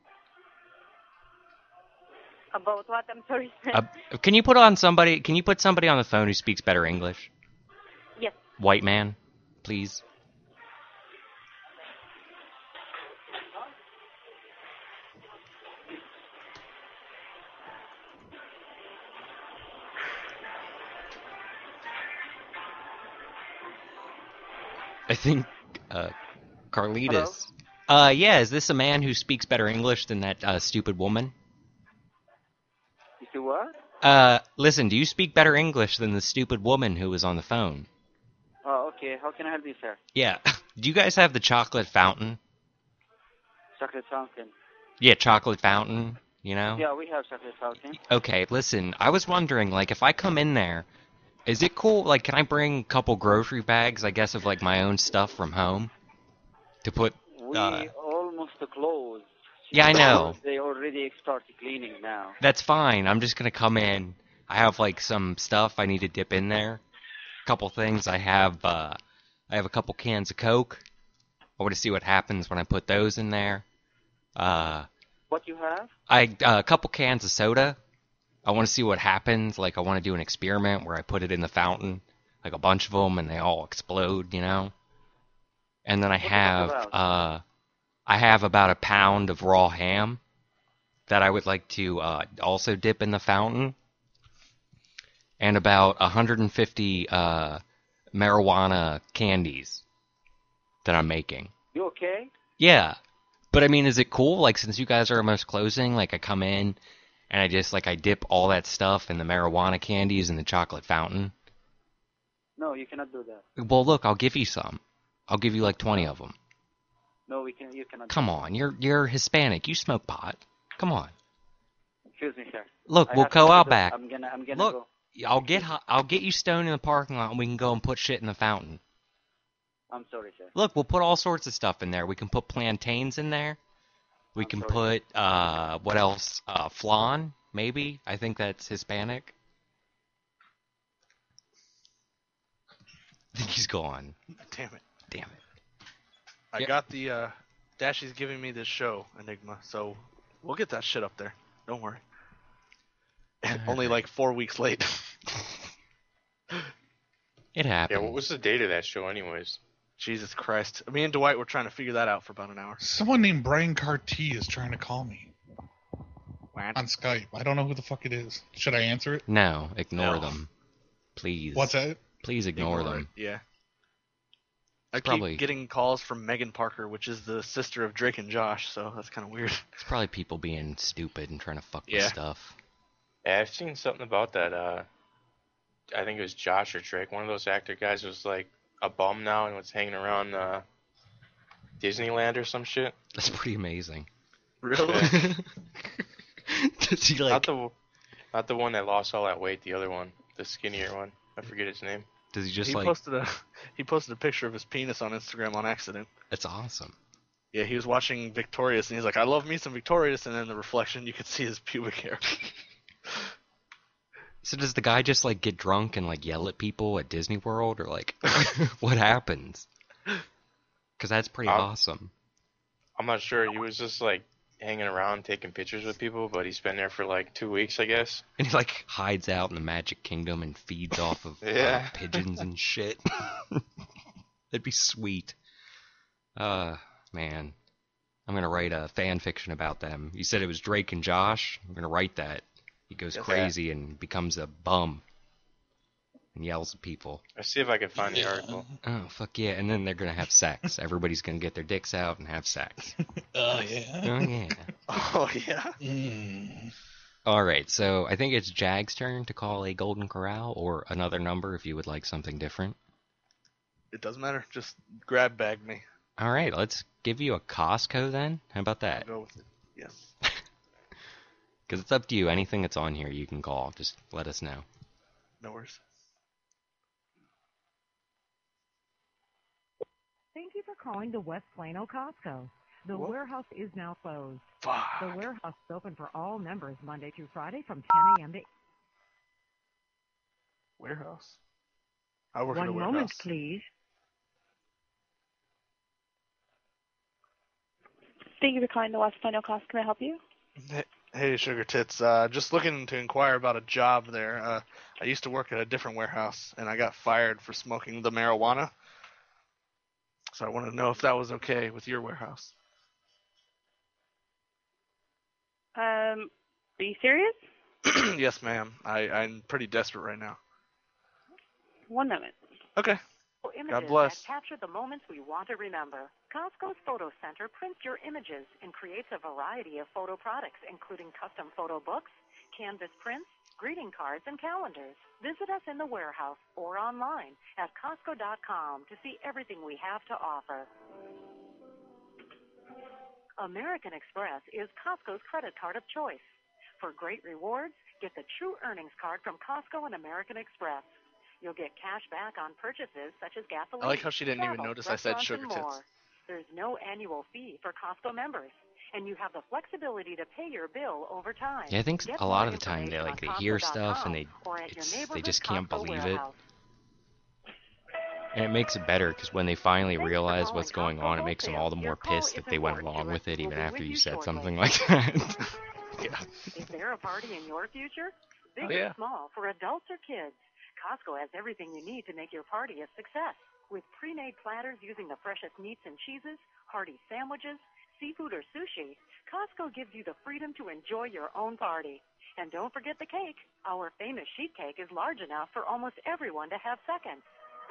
N: About what? I'm sorry.
E: Uh, can you put on somebody? Can you put somebody on the phone who speaks better English?
N: Yes.
E: White man, please. I think uh, Carlitos. Uh, yeah, is this a man who speaks better English than that uh, stupid woman?
Q: You see what?
E: Uh, listen, do you speak better English than the stupid woman who was on the phone?
Q: Oh, okay. How can I help you, sir?
E: Yeah. Do you guys have the chocolate fountain?
Q: Chocolate fountain.
E: Yeah, chocolate fountain, you know?
Q: Yeah, we have chocolate fountain.
E: Okay, listen, I was wondering, like, if I come in there, is it cool, like, can I bring a couple grocery bags, I guess, of, like, my own stuff from home? To put,
Q: We
E: uh,
Q: almost closed
E: Yeah, I know.
Q: They already started cleaning now.
E: That's fine. I'm just gonna come in. I have like some stuff I need to dip in there. A couple things. I have uh, I have a couple cans of Coke. I want to see what happens when I put those in there. Uh,
Q: What you have?
E: I uh, a couple cans of soda. I want to see what happens. Like I want to do an experiment where I put it in the fountain, like a bunch of them, and they all explode, you know. And then I have uh, I have about a pound of raw ham that I would like to uh, also dip in the fountain, and about one hundred fifty uh, marijuana candies that I'm making.
Q: You okay?
E: Yeah, but I mean, is it cool? Like, since you guys are almost closing, like I come in and I just like I dip all that stuff in the marijuana candies in the chocolate fountain.
Q: No, you cannot do that.
E: Well, look, I'll give you some. I'll give you like twenty of them.
Q: No, we can. You cannot.
E: Come
Q: do
E: on, you're you're Hispanic. You smoke pot. Come on.
Q: That. Excuse me, sir.
E: Look,
Q: I
E: we'll
Q: have
E: go
Q: to
E: out
Q: do-
E: back.
Q: I'm gonna. I'm gonna
E: Look,
Q: go.
E: I'll get hi- I'll get you stoned in the parking lot, and we can go and put shit in the fountain.
Q: I'm sorry, sir.
E: Look, we'll put all sorts of stuff in there. We can put plantains in there. We can put uh what else? Uh, flan, maybe. I think that's Hispanic. I think he's gone.
F: Damn it.
E: Damn it.
F: I
E: Yep.
F: got the uh, Dashy's giving me this show, Enigma, so we'll get that shit up there. Don't worry. Only like four weeks late.
E: It happened.
O: Yeah, what was the date of that show, anyways?
F: Jesus Christ. Me and Dwight were trying to figure that out for about an hour.
D: Someone named Brian Carty is trying to call me
F: What?
D: on Skype. I don't know who the fuck it is. Should I answer it?
E: No, ignore
F: No.
E: them. Please.
D: What's that?
E: Please ignore,
F: Ignore
E: them.
F: it, Yeah. I keep
E: probably-
F: getting calls from Megan Parker, which is the sister of Drake and Josh, so that's kind of weird.
E: It's probably people being stupid and trying to fuck with
F: Yeah.
E: stuff.
O: Yeah, I've seen something about that. Uh, I think it was Josh or Drake. One of those actor guys was like a bum now and was hanging around uh, Disneyland or some shit.
E: That's pretty amazing.
F: Really?
E: Does he like?
O: Not the, not the one that lost all that weight. The other one, the skinnier one. I forget his name.
E: Does he just
F: he
E: like?
F: posted a he posted a picture of his penis on Instagram on accident.
E: That's awesome.
F: Yeah, he was watching Victorious and he's like, I love me some Victorious, and then the reflection you could see his pubic hair.
E: So does the guy just like get drunk and like yell at people at Disney World, or like what happens? Because that's pretty
O: Um,
E: awesome.
O: I'm not sure. He was just like hanging around taking pictures with people, but he's been there for like two weeks, I guess.
E: And he like hides out in the Magic Kingdom and feeds off of
O: Yeah.
E: uh, pigeons and shit. That'd be sweet. Uh, man, I'm gonna write a fan fiction about them. You said it was Drake and Josh. I'm gonna write that. He goes
O: Yes,
E: crazy and becomes a bum and yells at people.
O: I'll see if I can find the article.
E: Oh fuck yeah! And then they're gonna have sex. Everybody's gonna get their dicks out and have sex.
D: Oh yeah.
E: Oh yeah.
F: Oh yeah.
D: Mm.
E: All right, so I think it's Jag's turn to call a Golden Corral or another number if you would like something different.
F: It doesn't matter. Just grab bag me.
E: All right, let's give you a Costco then. How about that?
F: I'll go with it. Yes.
E: Because it's up to you. Anything that's on here you can call. Just let us know.
F: No worries.
H: Thank you for calling the West Plano Costco. The
F: What?
H: warehouse is now closed.
F: Fuck.
H: The warehouse is open for all members Monday through Friday from ten a.m. to
F: Warehouse. I work at a
H: One
F: warehouse.
H: moment, please.
R: Thank you for calling the West Plano Costco. Can I help you?
F: Hey, hey, Sugar Tits. Uh, just looking to inquire about a job there. Uh, I used to work at a different warehouse, and I got fired for smoking the marijuana. So I wanted to know if that was okay with your warehouse.
R: Um, are you serious?
F: Yes, ma'am. I, I'm pretty desperate right now.
R: One moment.
F: Okay. God bless.
S: That capture the moments we want to remember. Costco's Photo Center prints your images and creates a variety of photo products, including custom photo books, canvas prints, greeting cards, and calendars. Visit us in the warehouse or online at Costco dot com to see everything we have to offer. American Express is Costco's credit card of choice. For great rewards, get the True Earnings Card from Costco and American Express. You'll get cash back on purchases such as gasoline.
F: I like how she didn't even
S: travel,
F: notice I said
S: restaurants,
F: Sugar
S: and
F: Tits.
S: more. There's no annual fee for Costco members, and you have the flexibility to pay your bill over time.
E: Yeah, I think
S: Get
E: a lot
S: more
E: of the time they
S: information
E: like they
S: on
E: hear
S: Costco dot
E: stuff
S: com
E: and they
S: or at your
E: it's, they
S: neighborhood
E: just can't
S: Costco
E: believe it.
S: warehouse.
E: And it makes it better because when they finally
S: Thanks for
E: realize
S: calling
E: what's going
S: Costco
E: on, it makes them all the
S: Wholesale.
E: more
S: Your call
E: pissed that
S: is
E: they went
S: important
E: along
S: to
E: with
S: us.
E: it even
S: We'll be
E: after
S: with
E: you
S: you
E: said
S: shortly.
E: something like that.
F: Yeah.
S: Is there a party in your future? Big
F: Oh, yeah.
S: or small, for adults or kids, Costco has everything you need to make your party a success. With pre-made platters using the freshest meats and cheeses, hearty sandwiches, seafood or sushi, Costco gives you the freedom to enjoy your own party. And don't forget the cake. Our famous sheet cake is large enough for almost everyone to have seconds.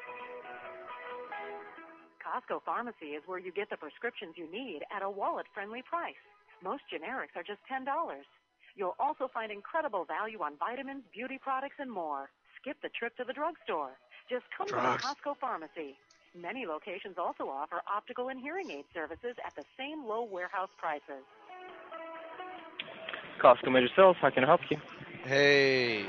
S: Costco Pharmacy is where you get the prescriptions you need at a wallet-friendly price. Most generics are just ten dollars. You'll also find incredible value on vitamins, beauty products, and more. Skip the trip to the drugstore. Just come
F: Drugs.
S: to the Costco Pharmacy. Many locations also offer optical and hearing aid services at the same low warehouse prices.
T: Costco Major Sales, how can I help you?
F: Hey.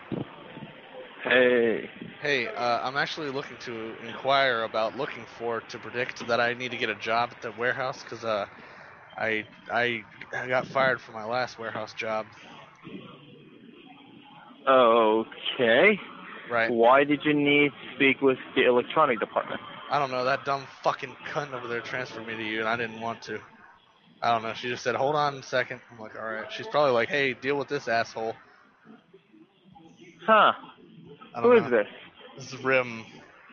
T: Hey.
F: Hey, uh, I'm actually looking to inquire about looking for to predict that I need to get a job at the warehouse because uh, I I I got fired from my last warehouse job.
T: Okay.
F: Right.
T: Why did you need to speak with the electronic department?
F: I don't know. That dumb fucking cunt over there transferred me to you, and I didn't want to. I don't know. She just said, "Hold on a second." I'm like, "All right." She's probably like, "Hey, deal with this asshole."
T: Huh.
F: I
T: Who
F: don't
T: is
F: know.
T: this?
F: This is Rim.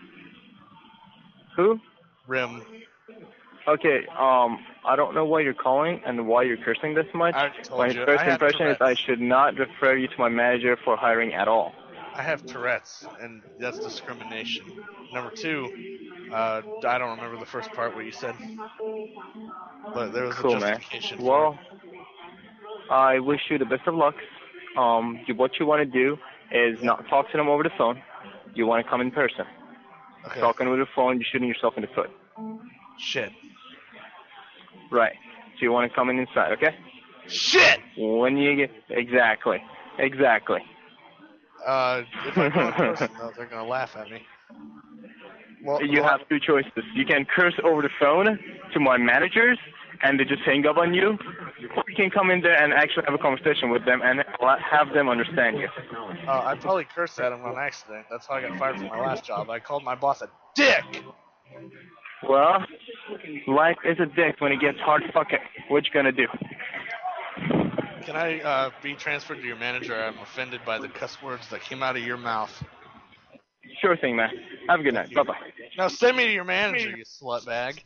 T: Who?
F: Rim.
T: Okay, um, I don't know why you're calling and why you're cursing this much.
F: I told
T: my
F: you,
T: first
F: I have
T: impression is I should not refer you to my manager for hiring at all.
F: I have Tourette's, and that's discrimination. Number two, uh, I don't remember the first part what you said, but there was
T: Cool,
F: a
T: man.
F: justification for
T: Well, I wish you the best of luck. Um, you- what you want to do is not talk to them over the phone. You want to come in person.
F: Okay.
T: Talking over the phone, you're shooting yourself in the foot.
F: Shit.
T: Right. So you want to come in inside, okay?
F: Shit!
T: When you get... Exactly. Exactly.
F: Uh, if I go in person, though, they're gonna laugh at me. Well,
T: You
F: well,
T: have two choices. You can curse over the phone to my managers, and they just hang up on you, or you can come in there and actually have a conversation with them and have them understand you.
F: Uh, I probably cursed at him on accident. That's how I got fired from my last job. I called my boss a dick.
T: Well, life is a dick when it gets hard fucking. What you gonna do?
F: Can I uh, be transferred to your manager? I'm offended by the cuss words that came out of your mouth.
T: Sure thing, man. Have a good night. Bye-bye.
F: Now send me to your manager, you slut bag.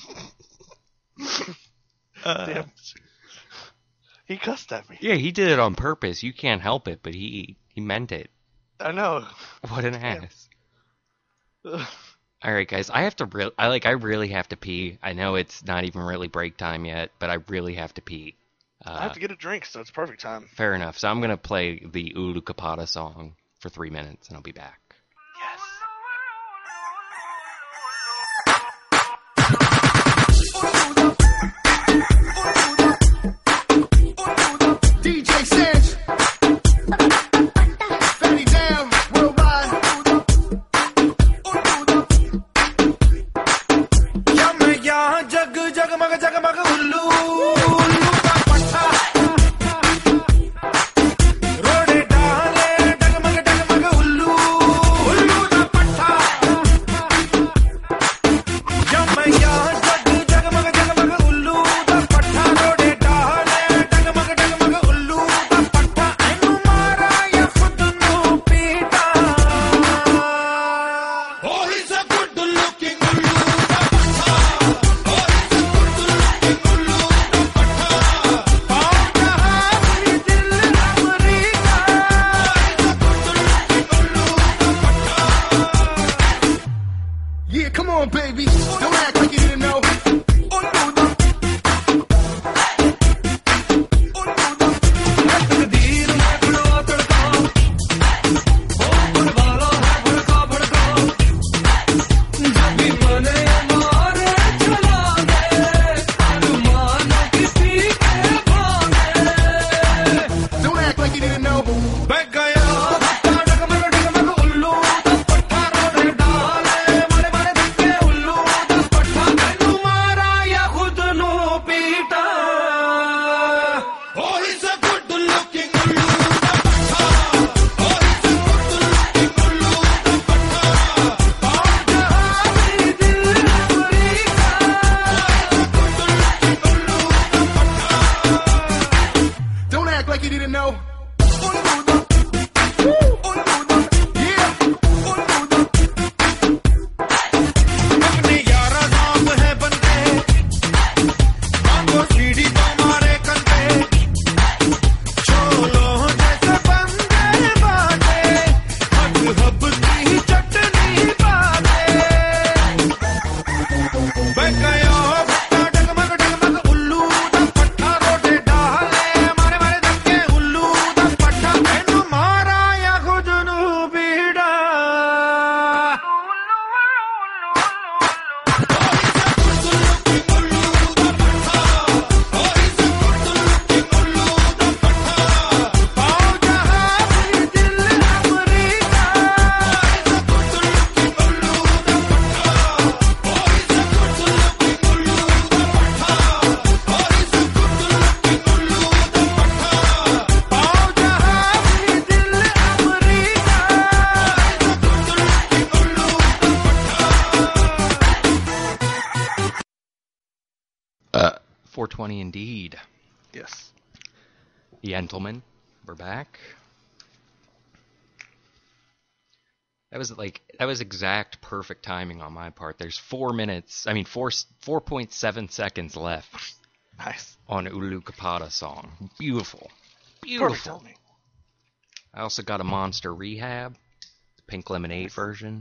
E: Uh,
F: Damn. He cussed at me.
E: Yeah, he did it on purpose. You can't help it, but he he meant it.
F: I know.
E: What an ass. All right, guys. I have to real. I like. I really have to pee. I know it's not even really break time yet, but I really have to pee. Uh,
F: I have to get a drink, so it's perfect time.
E: Fair enough. So I'm gonna play the Ulu Capata song for three minutes, and I'll be back.
U: D J Sanch, Fanny Jam, Worldwide. क्या मैं यहाँ जग जगमग जगमग उल्लू उल्लू का पट्टा रोडे डाले डगमग डगमग उल्लू उल्लू का पट्टा क्या मैं यहाँ जग जगमग जगमग उल्लू का पट्टा रोडे डाले डगमग डगमग उल्लू का पट्टा एनु मारा या खुद नु पीटा Oh, he's a good looking उल्लू का पट्टा Oh, he's a good looking उल्लू का beat. Oh, he's a good looking ullu. Don't act like you didn't know. अपने यारा नाम है बंदे मांगो सीढ़ी तुम्हारे कंधे छोलो जैसे बंदे बाटे मजहब की चटनी बाटे मैं गया भट्टा डगमग डगमग उल्लू दा पट्टा रोटे डाले मारे मारे धक्के उल्लू दा पट्टा मैनू मारा या खुद नू बीड़ा
E: Uh, four twenty indeed.
F: Yes.
E: Gentlemen, we're back. That was like that was exact perfect timing on my part. There's four minutes. I mean four four point seven seconds left.
F: Nice.
E: On Ulu Kapata song. Beautiful. Beautiful.
F: Perfect timing.
E: I also got a Monster Rehab, the Pink Lemonade version.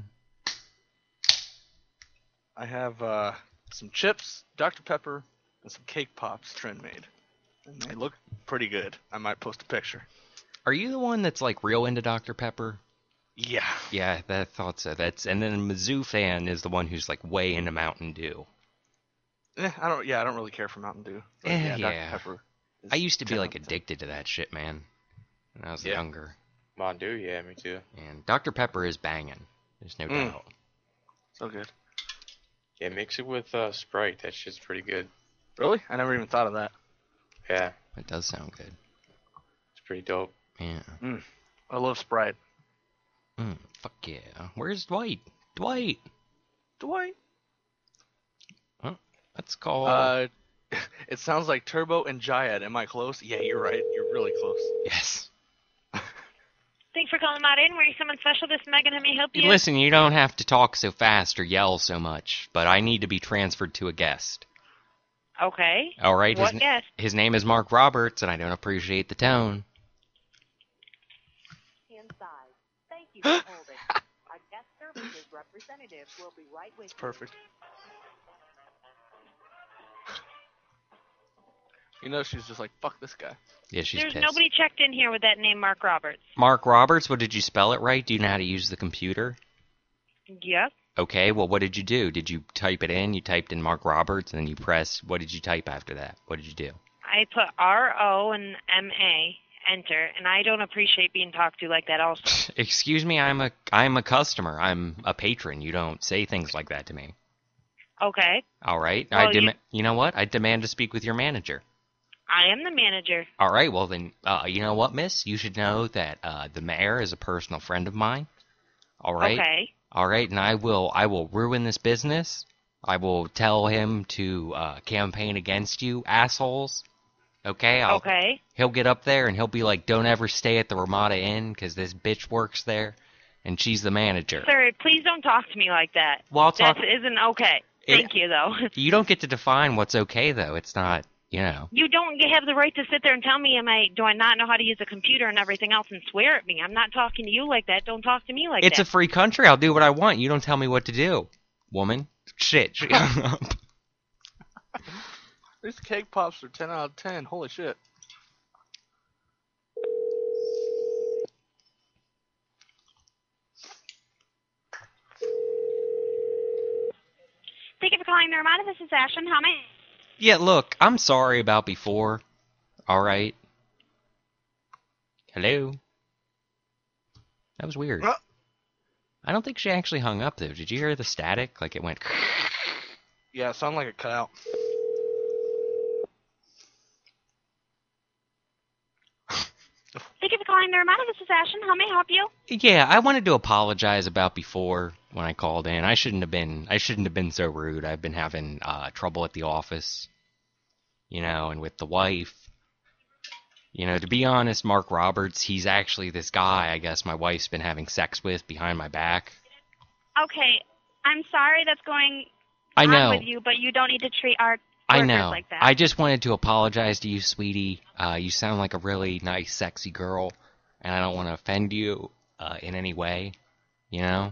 F: I have uh, some chips, Doctor Pepper, and some cake pops Trent made. And they look pretty good. I might post a picture.
E: Are you the one that's like real into Doctor Pepper?
F: Yeah.
E: Yeah, that thought so. That's and then Mizzou fan is the one who's like way into Mountain Dew.
F: Eh, I don't. Yeah, I don't really care for Mountain Dew. But
E: Eh,
F: yeah,
E: yeah.
F: Doctor Pepper. is
E: I used to be
F: ten
E: like
F: out of ten.
E: addicted to that shit, man. When I was
O: Yeah.
E: younger.
O: Mountain Dew, yeah, me too.
E: And Doctor Pepper is banging. There's no
F: Mm.
E: doubt.
F: So good.
O: Yeah, mix it with uh, Sprite. That shit's pretty good.
F: Really? I never even thought of that.
O: Yeah,
E: It does sound good.
O: it's pretty dope.
E: Yeah.
F: Mm. I love Sprite.
E: Mm, fuck yeah. Where's Dwight? Dwight!
F: Dwight.
E: Huh? That's called...
F: Uh, it sounds like Turbo and Jayad. Am I close? Yeah, you're right. You're really close.
E: Yes.
A: Thanks for calling Modern. Were you someone special? This is Megan. Let me help you.
E: Listen, you don't have to talk so fast or yell so much, but I need to be transferred to a guest.
A: Okay.
E: All right?
A: What
E: his,
A: guest?
E: his name is Mark Roberts, and I don't appreciate the tone.
S: Inside. Thank you for holding. Our guest services representative will be right with you.
F: Perfect. You know, she's just like, fuck this guy.
E: Yeah, she's
A: There's
E: pissed.
A: nobody checked in here with that name, Mark Roberts.
E: Mark Roberts, what did you spell it right? Do you know how to use the computer?
A: Yep.
E: Okay, well, what did you do? Did you type it in? You typed in Mark Roberts, and then you press, what did you type after that? What did you do?
A: I put R O and M A, enter, and I don't appreciate being talked to like that also.
E: Excuse me, I'm a I'm a customer. I'm a patron. You don't say things like that to me.
A: Okay.
E: All right. I
A: Well,
E: dem-
A: you-
E: you know what? I demand to speak with your manager.
A: I am the manager.
E: All right. Well, then, uh, you know what, miss? You should know that uh, the mayor is a personal friend of mine. All right.
A: Okay.
E: All right, and I will I will ruin this business. I will tell him to uh, campaign against you, assholes. Okay. I'll,
A: Okay.
E: He'll get up there and he'll be like, "Don't ever stay at the Ramada Inn because this bitch works there, and she's the manager."
A: Sir, please don't talk to me like that.
E: Well, I'll talk-
A: That isn't okay.
E: It-
A: Thank you, though.
E: You don't get to define what's okay, though. It's not, you know.
A: You don't have the right to sit there and tell me, am I, do I not know how to use a computer and everything else and swear at me? I'm not talking to you like that. Don't talk to me like
E: It's
A: that.
E: a free country. I'll do what I want. You don't tell me what to do, woman. Shit. Shut up.
F: These cake pops are ten out of ten. Holy shit.
A: Thank you for calling the Ramada. This is Ashton. How may
E: Yeah, look, I'm sorry about before. All right. Hello? That was weird. I don't think she actually hung up, though. Did you hear the static? Like it went...
F: Yeah, it sounded like it cut out.
A: calling Nirvana. This is Ashton. How may I help you?
E: Yeah, I wanted to apologize about before when I called in. I shouldn't have been. I shouldn't have been so rude. I've been having uh, trouble at the office, you know, and with the wife. You know, to be honest, Mark Roberts, he's actually this guy. I guess my wife's been having sex with behind my back.
A: Okay, I'm sorry that's going
E: I
A: on
E: know.
A: with you, but you don't need to treat our
E: I
A: workers
E: know.
A: like that.
E: I just wanted to apologize to you, sweetie. Uh, you sound like a really nice, sexy girl, and I don't want to offend you uh, in any way. You know.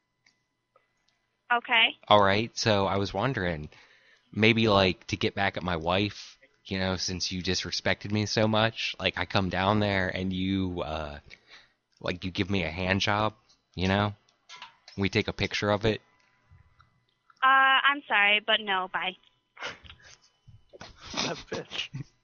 A: Okay.
E: All right, so I was wondering, maybe like to get back at my wife, you know, since you disrespected me so much, like I come down there and you, uh, like you give me a hand job, you know, we take a picture of it.
A: Uh, I'm sorry, but no, bye.
F: That bitch.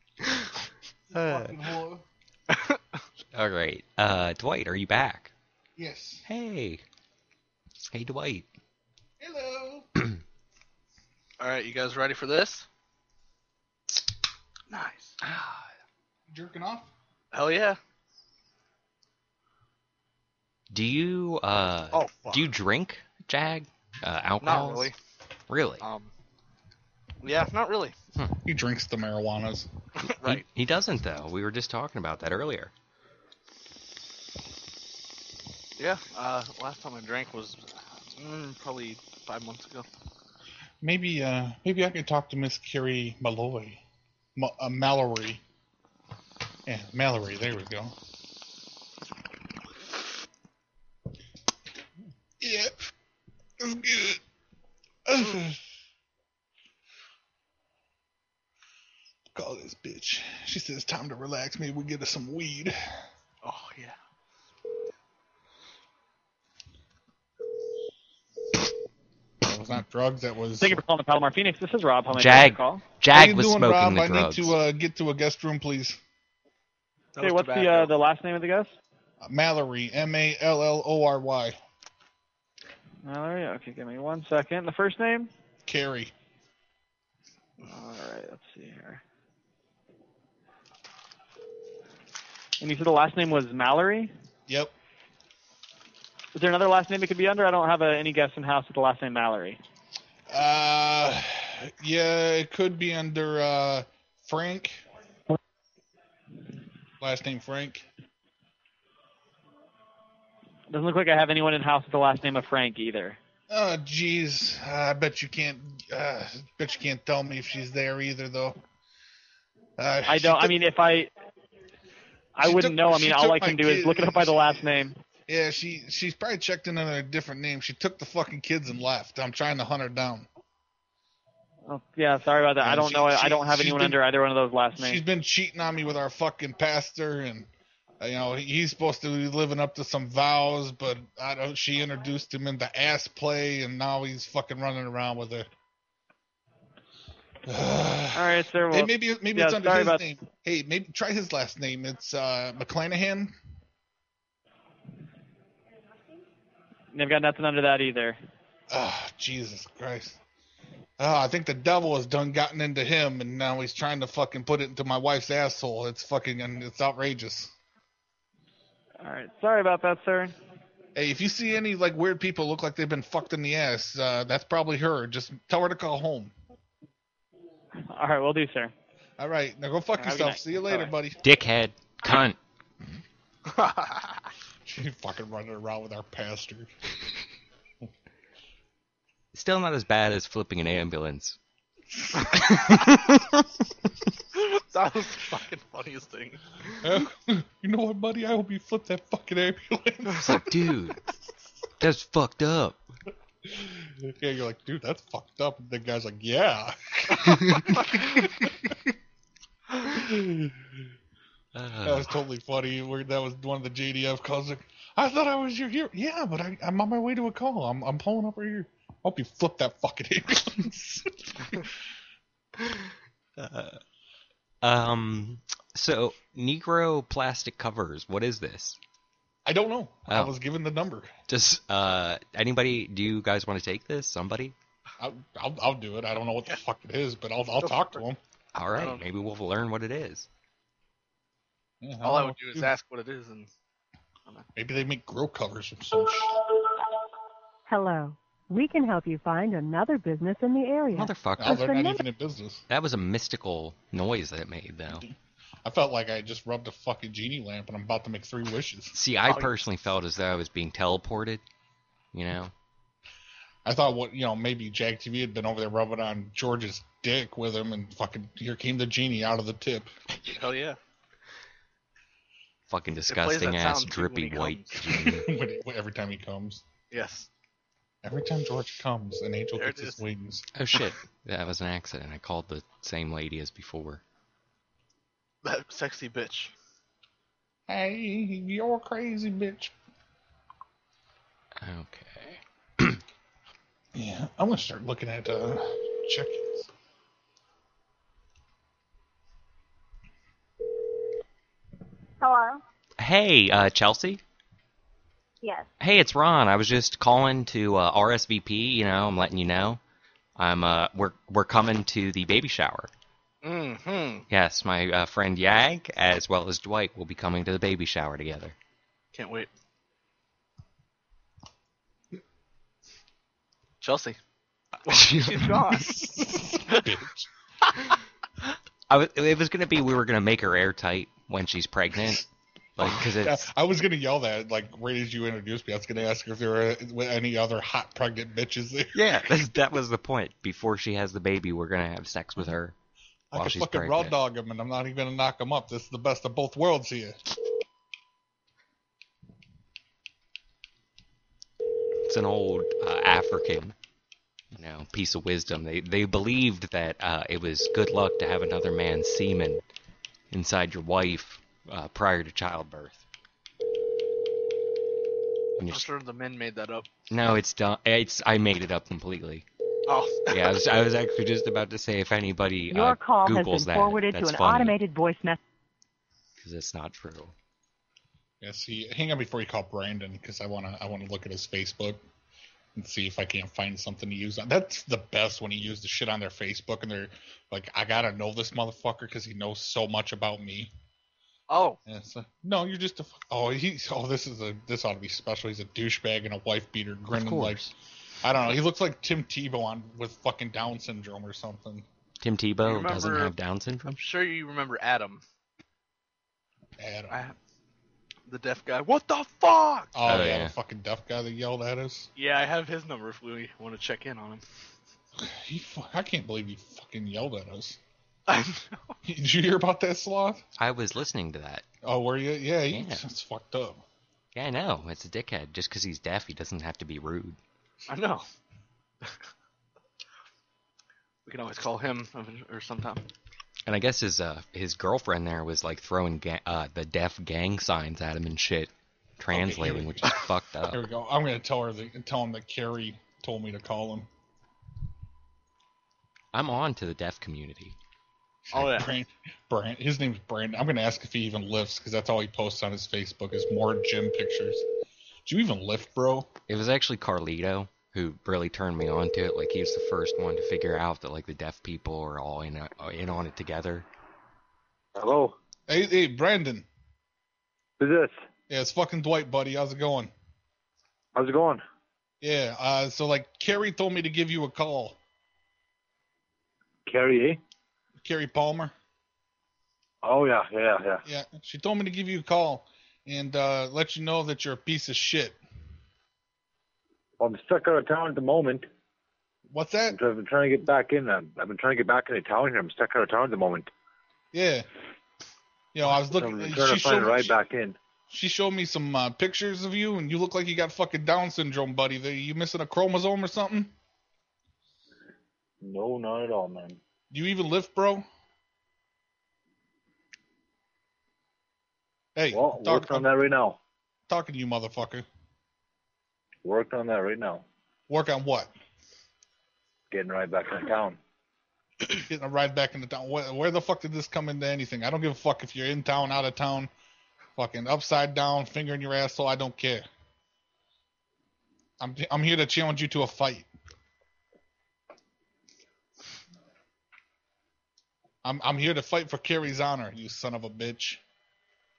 E: Uh, all right, uh, Dwight, are you back?
D: Yes.
E: Hey. Hey, Dwight.
D: Hello.
F: All right, you guys ready for this? Nice.
D: Jerking off?
F: Hell yeah.
E: Do you, uh,
F: Oh, fuck.
E: do you drink, Jag? Uh, alcohol?
F: Not really.
E: Really?
F: Um. Yeah, not really.
D: He drinks the marijuanas.
F: Right.
E: He, he doesn't, though. We were just talking about that earlier.
F: Yeah. Uh, last time I drank was mm, probably five months ago.
D: Maybe, uh, maybe I could talk to Miss Carrie Malloy. Ma- uh, Mallory. Yeah, Mallory. There we go. Yeah, that's good. Uh, call this bitch. She says time to relax. Maybe we get us some weed.
F: Oh yeah.
D: That was not drugs. That was.
C: Thank you for calling the Palomar Phoenix. This is Rob. How may I
E: Jag,
C: direct your call?
E: Jag
D: How you
E: was
D: doing,
E: smoking
D: Rob?
E: the
D: I
E: drugs.
D: need to uh, get to a guest room, please.
C: Okay, what's the uh, the last name of the guest?
D: Uh, Mallory. M A L L O R Y.
C: Mallory. Okay, give me one second. The first name?
D: Carrie.
C: All right, let's see here. And you said the last name was Mallory?
D: Yep.
C: Is there another last name it could be under? I don't have uh any guests in house with the last name Mallory.
D: Uh, yeah, it could be under uh, Frank. Last name Frank.
C: Doesn't look like I have anyone in house with the last name of Frank either.
D: Oh, jeez. Uh, I bet you can't. Uh, bet you can't tell me if she's there either, though. Uh,
C: I
D: she
C: don't. I
D: took-
C: mean, if I, I
D: She
C: wouldn't
D: took-
C: know. I
D: she
C: mean, all
D: took
C: I can
D: my
C: do is
D: kid-
C: look it up by the last name.
D: Yeah, she she's probably checked in under a different name. She took the fucking kids and left. I'm trying to hunt her down.
C: Oh, yeah, sorry about that.
D: Yeah,
C: I don't
D: she-
C: know. I
D: she-
C: don't have
D: she's
C: anyone
D: been-
C: under either one of those last
D: She's
C: names.
D: been cheating on me with our fucking pastor, and uh, you know he's supposed to be living up to some vows, but I don't. She introduced him into ass play, and now he's fucking running around with her.
C: All right, sir. Well,
D: Hey, maybe maybe
C: yeah,
D: it's under
C: sorry
D: his
C: about-
D: name. Hey, maybe try his last name. It's uh, McClanahan.
C: They've got nothing under that either.
D: Oh, Jesus Christ. Oh, I think the devil has done gotten into him, and now he's trying to fucking put it into my wife's asshole. It's fucking, and it's outrageous.
C: All right, sorry about that, sir.
D: Hey, if you see any like weird people look like they've been fucked in the ass, uh, that's probably her. Just tell her to call home.
C: All right, we'll do, sir.
D: All right, now go fuck
C: Have a good
D: yourself.
C: night.
D: See you later,
C: Bye.
D: buddy.
E: Dickhead. Cunt.
D: She fucking running around with our pastor.
E: Still not as bad as flipping an ambulance.
F: That was the fucking funniest thing.
D: You know what, buddy? I hope you flip that fucking ambulance.
E: It's like, dude, that's fucked up.
D: Yeah, you're like, dude, that's fucked up. And the guy's like, yeah. That was totally funny. Where that was one of the J D F calls. Like, I thought I was your hero. Yeah, but I, I'm on my way to a call. I'm I'm pulling up right here. Hope you flip that fucking ambulance.
E: Uh, um. So, Negro plastic covers. What is this?
D: I don't know. I
E: Oh.
D: was given the number.
E: Just uh, anybody? Do you guys want to take this? Somebody?
D: I'll, I'll I'll do it. I don't know what the fuck it is, but I'll I'll talk to him.
E: All right. Maybe we'll learn what it is.
D: Yeah,
F: All I
D: don't
F: would
D: know.
F: do is ask what it is, and
D: Maybe they make grill covers or some shit.
H: Hello. We can help you find another business in the area.
E: Motherfucker.
D: No, they're
H: The
D: not
H: num-
D: even in business.
E: That was a mystical noise that it made, though.
D: I felt like I just rubbed a fucking genie lamp and I'm about to make three wishes.
E: See, I
D: Oh,
E: personally felt as though I was being teleported. You know?
D: I thought, what you know, maybe Jag T V had been over there rubbing on George's dick with him, and fucking here came the genie out of the tip.
F: hell yeah.
E: Fucking
F: plays
E: disgusting
F: that
E: ass
F: sound, too, when
E: drippy
F: he
E: white
F: comes.
E: genie.
D: When he- every time he comes.
F: Yes.
D: Every time George comes, an angel
F: There
D: gets
F: it
D: his
F: is.
D: wings.
E: Oh shit, that was an accident. I called the same lady as before.
F: That sexy bitch.
D: Hey, you're a crazy bitch.
E: Okay.
D: Yeah, I'm gonna start looking at uh, check-ins.
J: Hello?
E: Hey, uh, Chelsea?
J: Yes.
E: Hey, it's Ron. I was just calling to uh, R S V P, you know, I'm letting you know. I'm uh we're we're coming to the baby shower.
F: Mm-hmm.
E: Yes, my uh, friend Yag as well as Dwight will be coming to the baby shower together.
F: Can't wait. Chelsea. She's gone.
E: I was, it was gonna be we were gonna make her airtight when she's pregnant, like because
D: Yeah,
E: it's
D: I was gonna yell that, like, right as you introduced me. I was gonna ask her if there were any other hot pregnant bitches there.
E: yeah that's, that was the point. Before she has the baby, we're gonna have sex with her
D: I
E: while
D: could
E: she's
D: fucking raw
E: pregnant.
D: dog him, and I'm not even gonna knock him up. This is the best of both worlds here.
E: It's an old uh, African, you know, piece of wisdom. They they believed that uh, it was good luck to have another man's semen inside your wife uh, prior to childbirth. And
F: I'm
E: you're-
F: sure the men made that up.
E: No, it's done. It's I made it up completely.
F: Oh.
E: Yeah, I was I was actually just about to say if anybody
H: Your
E: uh,
H: call has
E: Googles
H: been
E: that,
H: forwarded to
E: that's
H: an
E: funny,
H: automated voice message.
E: because it's not true.
D: Yeah, see, hang on before you call Brandon, because I wanna I wanna look at his Facebook and see if I can't find something to use on. That's the best when he used the shit on their Facebook, and they're like, I gotta know this motherfucker because he knows so much about me.
F: Oh.
D: And it's like, no, you're just a. Fuck. Oh, he's. Oh, this is a. This ought to be special. He's a douchebag and a wife beater, grinning like.
E: course.
D: I don't know. He looks like Tim Tebow on with fucking Down syndrome or something.
E: Tim
F: You
E: Tebow
F: remember-
E: doesn't have Down syndrome.
F: I'm sure you remember Adam.
D: Adam.
F: I, the deaf guy. What the fuck?
D: Oh,
E: Oh,
D: yeah,
E: yeah.
D: the fucking deaf guy that yelled at us.
F: Yeah, I have his number if we want to check in on him.
D: He. fu- I can't believe he fucking yelled at us.
F: I
D: know. Did you hear about that, Sloth?
E: I was listening to that.
D: Oh, were you? Yeah, he,
E: Yeah.
D: it's fucked up.
E: Yeah, I know. It's a dickhead. Just because he's deaf, he doesn't have to be rude.
F: I know. We can always call him or sometime.
E: And I guess his uh, his girlfriend there was like throwing ga- uh, the deaf gang signs at him and shit, translating,
D: we
E: which
D: go.
E: is fucked up.
D: Here we go. I'm gonna tell her that, tell him that Carrie told me to call him.
E: I'm on to the deaf community.
F: Oh yeah.
D: Brand, Brand, his name's Brandon. I'm gonna ask if he even lifts because that's all he posts on his Facebook is more gym pictures. Do you even lift, bro?
E: It was actually Carlito who really turned me on to it. Like he was the first one to figure out that like the deaf people are all in uh, in on it together.
D: Hello. Hey, hey, Brandon.
K: Who's this?
D: Yeah, it's fucking Dwight, buddy. How's it going?
K: How's it going?
D: Yeah. Uh, so like Carrie told me to give you a call.
K: Carrie, eh?
D: Carrie Palmer.
K: Oh yeah, yeah, yeah.
D: Yeah, she told me to give you a call and uh, let you know that you're a piece of shit.
K: Well, I'm stuck out of town at the moment.
D: What's that?
K: I've been trying to get back in. I've I've been trying to get back into town here. I'm stuck out of town at the moment.
D: Yeah. You know, I was looking.
K: I'm trying
D: she
K: to find
D: showed
K: a
D: me-
K: ride
D: she-
K: back in.
D: She showed me some uh, pictures of you, and you look like you got fucking Down syndrome, buddy. Are you missing a chromosome or something?
K: No, not at all, man.
D: Do you even lift, bro? Hey,
K: Well,
D: talk,
K: working on that right now.
D: talking to you, motherfucker.
K: Working on that right now.
D: Work on what?
K: Getting right back in town.
D: Getting a ride back into town. Where, where the fuck did this come into anything? I don't give a fuck if you're in town, out of town, fucking upside down, finger in your asshole. I don't care. I'm I'm here to challenge you to a fight. I'm I'm here to fight for Carrie's honor, you son of a bitch.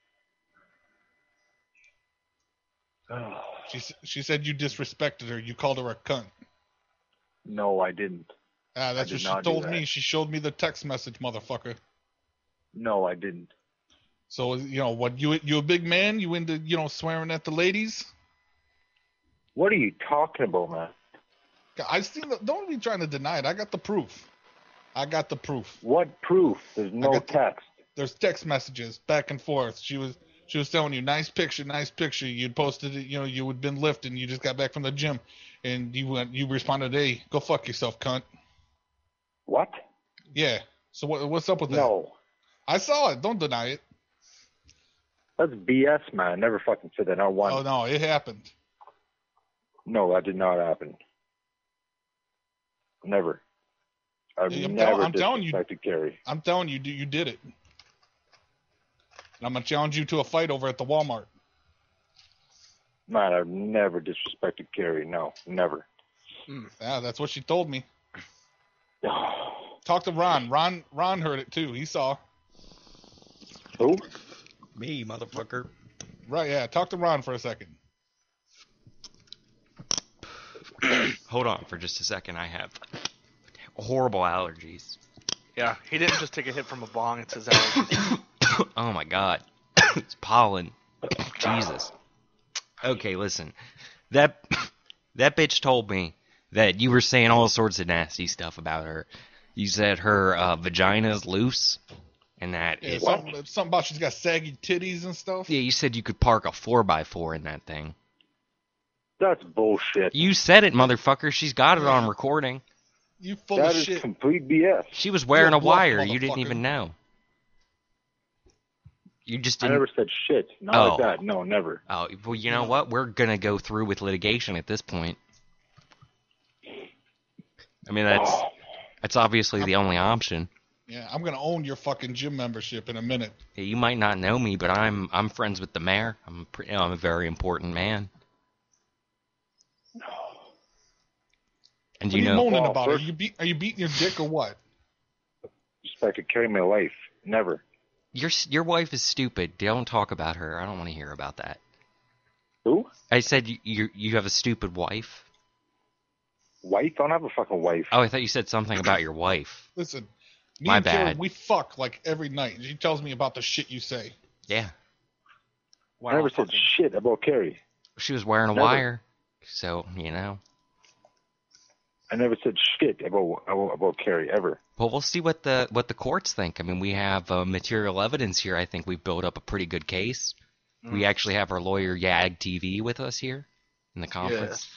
D: She s- she said you disrespected her. You called her a cunt.
G: No, I didn't.
D: Ah, that's
G: I
D: what
G: did
D: she
G: not do
D: told
G: that.
D: me. She showed me the text message, motherfucker.
G: No, I didn't.
D: So you know what? You you a big man? You into you know swearing at the ladies?
G: What are you talking about, man?
D: I seen. The, don't be trying to deny it. I got the proof. I got the proof.
G: What proof? There's no
D: got the-
G: text.
D: There's text messages back and forth. She was she was telling you, nice picture, nice picture. You'd posted it. You know, you had been lifting. You just got back from the gym, and you went. You responded, "Hey, go fuck yourself, cunt."
G: What?
D: Yeah. So what, what's up with that?
G: No.
D: I saw it. Don't deny it.
G: That's B S, man. I never fucking said that. Not once.
D: Oh no, it happened.
G: No, that did not happen. Never. I've
D: I'm,
G: never
D: tell, I'm telling you.
G: disrespected Carrie.
D: I'm telling you, you did it. And I'm gonna challenge you to a fight over at the Walmart.
G: Man, I've never disrespected Carrie. No, never.
D: Yeah, that's what she told me. Talk to Ron. Ron Ron heard it too. He saw.
G: Who?
E: Me, motherfucker.
D: Right, yeah. Talk to Ron for a second.
E: Hold on for just a second. I have horrible allergies.
F: Yeah, he didn't just take a hit from a bong. It's his allergies.
E: Oh my god. It's pollen. Jesus. Okay, listen. That that bitch told me that you were saying all sorts of nasty stuff about her. You said her uh, vagina's loose, and that
D: Yeah,
E: it,
D: something, something about she's got saggy titties and stuff.
E: yeah, you said you could park a four by four in that thing.
G: That's bullshit.
E: You said it, motherfucker. She's got it on recording.
D: You full
G: That
D: of
G: is
D: shit.
G: complete B S.
E: She was wearing
D: You're
E: a
D: a bluff,
E: wire. You didn't
D: motherfucker.
E: even know. You just
G: I
E: didn't.
G: never said shit. Not
E: Oh.
G: like that. No, never.
E: Oh, well, you know what? We're gonna go through with litigation at this point. I mean, that's that's obviously the only option.
D: Yeah, I'm gonna own your fucking gym membership in a minute.
E: Yeah, you might not know me, but I'm I'm friends with the mayor. I'm pre- I'm a very important man. And
D: What
E: you
D: are you
E: know,
D: moaning
G: Well,
D: about?
G: first-
D: Are you beat, Are you beating your dick or what?
G: Disrespected Carrie in my life. Never.
E: your s- your wife is stupid. Don't talk about her. I don't want to hear about that.
G: Who?
E: I said you you, you have a stupid wife.
G: Wife? I don't have a fucking wife.
E: Oh, I thought you said something about your wife.
D: Listen, me
E: My
D: and Karen,
E: bad.
D: we fuck like every night. She tells me about the shit you say.
E: Yeah,
G: I never said shit about Carrie.
E: she was wearing a
G: Never.
E: wire, so you know.
G: I never said shit about about, about Carrie ever.
E: Well, we'll see what the what the courts think. I mean, we have uh, material evidence here. I think we've built up a pretty good case. We actually have our lawyer Yag T V with us here in the conference.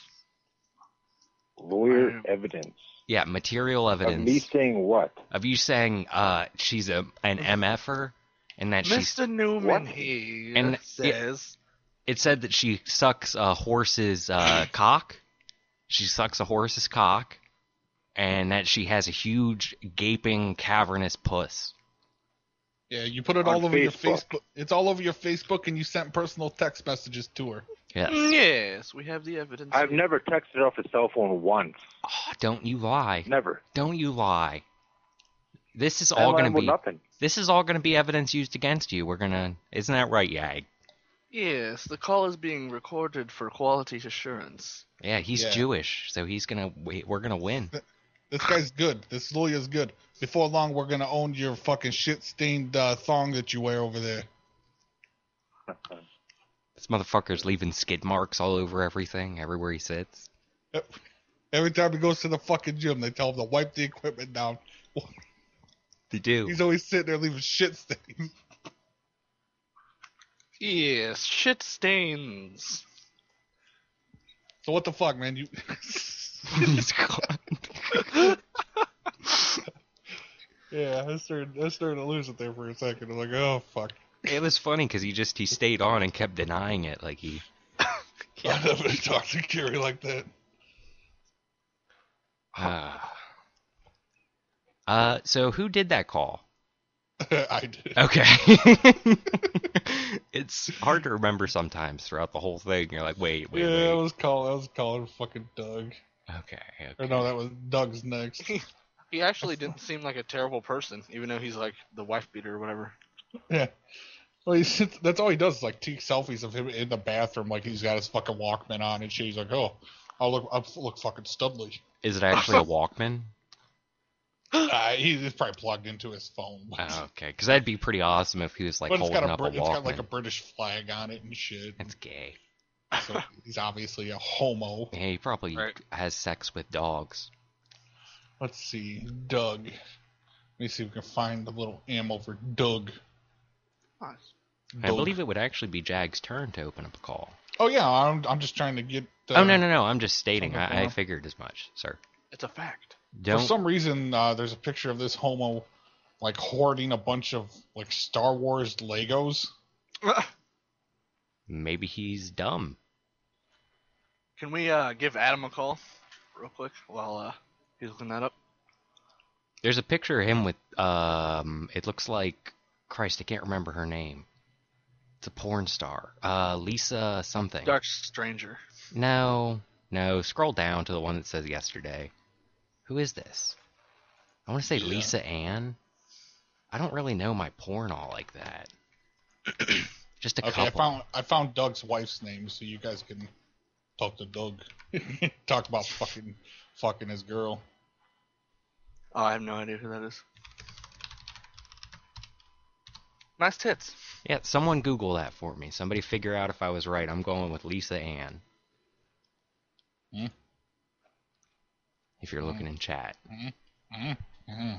G: Lawyer evidence.
E: Yeah, material evidence.
G: Of me saying what?
E: Of you saying uh, she's a an M F er and that she's
F: Mister Newman here
E: and
F: says
E: it, it said that she sucks a horse's uh, cock. She sucks a horse's cock, and that she has a huge, gaping, cavernous puss.
D: Yeah, you put it
G: On
D: all over your
G: Facebook.
D: Facebook. It's all over your Facebook, and you sent personal text messages to her.
E: Yes.
F: yes, we have the evidence.
G: I've
F: here.
G: never texted off a cell phone once.
E: Oh, don't you lie.
G: Never.
E: Don't you lie. This is
G: I'm
E: all
G: lying
E: going to
G: with
E: be
G: nothing.
E: This is all going to be evidence used against you. We're going to Isn't that right, Yag?
F: Yes, the call is being recorded for quality assurance.
E: Yeah, he's
D: Yeah.
E: Jewish, so he's going to we're going to win.
D: This guy's good. This lawyer's good. Before long, we're gonna own your fucking shit-stained uh, thong that you wear over there.
E: This motherfucker's leaving skid marks all over everything, everywhere he sits.
D: Every time he goes to the fucking gym, they tell him to wipe the equipment down.
E: They do.
D: He's always sitting there leaving shit stains.
F: Yes, shit stains.
D: So what the fuck, man? You.
E: He's gone.
D: Yeah, I started, I started to lose it there for a second. I'm like, oh fuck.
E: It was funny because he just he stayed on and kept denying it, like he.
D: I never talked to Carrie like that.
E: Uh, uh, so who did that call?
D: I did.
E: Okay. It's hard to remember sometimes throughout the whole thing. You're like, wait, wait,
D: yeah,
E: wait.
D: I was calling. I was calling fucking Doug.
E: Okay. okay.
D: Or no, that was Doug's next.
F: He actually didn't seem like a terrible person, even though he's like the wife beater or whatever.
D: Yeah. Well, he's, that's all he does is like take selfies of him in the bathroom, like he's got his fucking Walkman on and shit. He's like, oh, I'll look, I'll look fucking studly.
E: Is it actually a Walkman?
D: Uh, he's probably plugged into his phone.
E: Oh, okay, because that'd be pretty awesome if he was like
D: but it's
E: holding
D: got a,
E: up
D: Br-
E: a
D: it's
E: Walkman.
D: got like a British flag on it and shit.
E: That's gay.
D: So he's obviously a homo.
E: Yeah, he probably
D: Right.
E: has sex with dogs.
D: Let's see, Doug. Let me see if we can find the little ammo for Doug.
F: Nice.
E: I
D: Doug.
E: believe it would actually be Jag's turn to open up a call.
D: Oh yeah, I'm I'm just trying to get. Uh,
E: oh no no no! I'm just stating.
D: something
E: I, I
D: for-
E: figured as much, sir.
F: It's a fact.
E: Don't.
D: For some reason, uh, there's a picture of this homo, like hoarding a bunch of like Star Wars Legos.
E: Maybe he's dumb.
F: Can we uh, give Adam a call real quick while uh, he's looking that up?
E: There's a picture of him with um. It looks like Christ. I can't remember her name. It's a porn star. Uh, Lisa something.
F: Dark Stranger.
E: No, no. Scroll down to the one that says yesterday. Who is this? I want to say
D: Yeah.
E: Lisa Ann. I don't really know my porn all like that. Just a
D: Okay, I
E: couple.
D: found I found Doug's wife's name, so you guys can talk to Doug. Talk about fucking fucking his girl.
F: Oh, I have no idea who that is. Nice tits.
E: Yeah, someone Google that for me. Somebody figure out if I was right. I'm going with Lisa Ann.
D: Hmm?
E: If you're looking in chat.
D: Mm-hmm. Mm-hmm.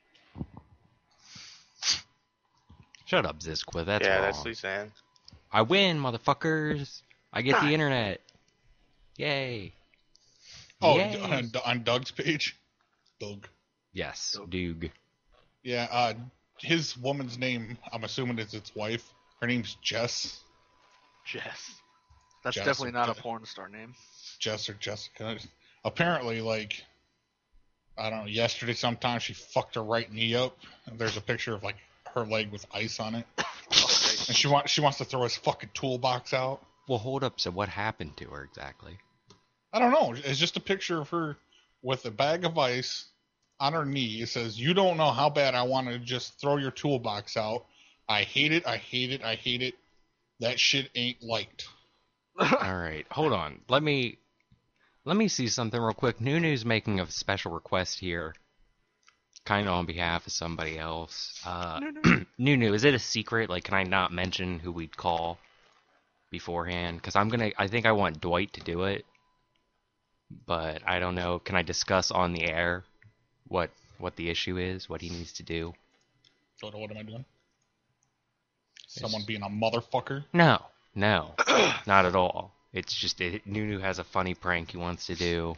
E: Shut up, Zizqua. That's
O: yeah,
E: wrong.
O: that's Lisa Ann.
E: I win, motherfuckers. I get the
F: Nice.
E: internet. Yay.
D: Oh,
E: Yay.
D: on, on Doug's page, Doug.
E: Yes, Doug.
D: Yeah, uh, his woman's name, I'm assuming it's his wife. Her name's Jess.
F: Jess. That's
D: Jess
F: definitely
D: or
F: not a
D: Je-
F: porn star name.
D: Jess or Jessica. Apparently, like, I don't know, yesterday sometime she fucked her right knee up. And there's a picture of, like, her leg with ice on it. And she, want, she wants to throw his fucking toolbox out.
E: Well, hold up. So what happened to her exactly?
D: I don't know. It's just a picture of her with a bag of ice on her knee. It says, "You don't know how bad I want to just throw your toolbox out. I hate it. I hate it. I hate it. That shit ain't liked."
E: All right, hold on. Let me let me see something real quick. Nunu's making a special request here, kind of on behalf of somebody else. Uh, Nunu, is it a secret? Like, can I not mention who we'd call beforehand? Because I'm gonna. I think I want Dwight to do it, but I don't know. Can I discuss on the air what what the issue is? What he needs to do?
D: So what am I doing? Someone being a motherfucker?
E: No, no, not at all. It's just it, Nunu has a funny prank he wants to do,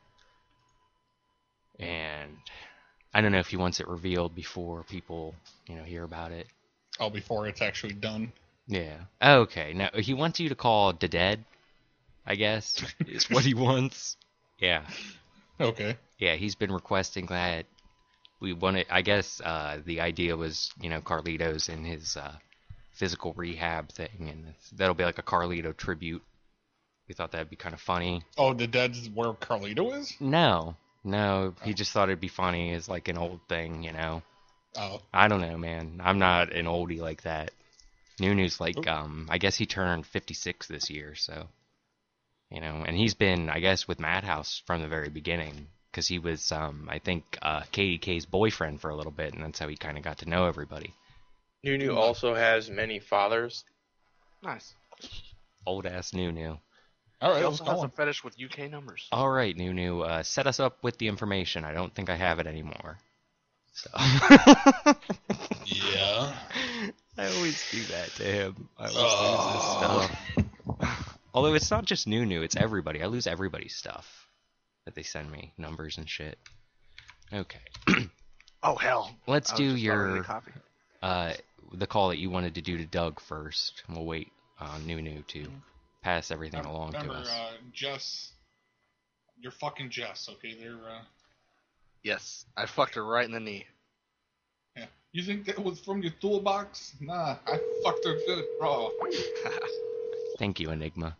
E: and I don't know if he wants it revealed before people, you know, hear about it.
D: Oh, before it's actually done.
E: Yeah. Okay. Now he wants you to call the dead. I guess is what he wants. Yeah.
D: Okay.
E: Yeah, he's been requesting that we want it. I guess uh, the idea was, you know, Carlito's in his uh, physical rehab thing, and that'll be like a Carlito tribute. We thought that'd be kind of funny.
D: Oh, the dead's where Carlito is?
E: No, no, he just thought it'd be funny as like an old thing, you know.
D: Oh.
E: I don't know, man. I'm not an oldie like that. Nunu's like, um, I guess he turned fifty-six this year, so. You know, and he's been, I guess, with Madhouse from the very beginning, because he was, um, I think, uh, K D K's boyfriend for a little bit, and that's how he kind of got to know everybody.
O: Nunu also has many fathers.
F: Nice.
E: Old ass Nunu.
D: All right,
F: He
D: let's
F: also
D: go
F: has a
D: on.
F: fetish with U K numbers.
E: All right, Nunu, uh, set us up with the information. I don't think I have it anymore. So.
D: Yeah.
E: I always do that to him. I always lose his stuff. Although it's not just Nunu, it's everybody. I lose everybody's stuff that they send me, numbers and shit. Okay.
F: Oh hell.
E: Let's
F: I was
E: do
F: just already
E: your
F: copy.
E: uh, the call that you wanted to do to Doug first. And we'll wait on Nunu to pass everything along
D: Remember,
E: to us.
D: uh, Jess, you're fucking Jess, okay? They're, uh,
F: Yes, I fucked her right in the knee.
D: yeah. You think that was from your toolbox? Nah, I fucked her good, bro.
E: Thank you, Enigma.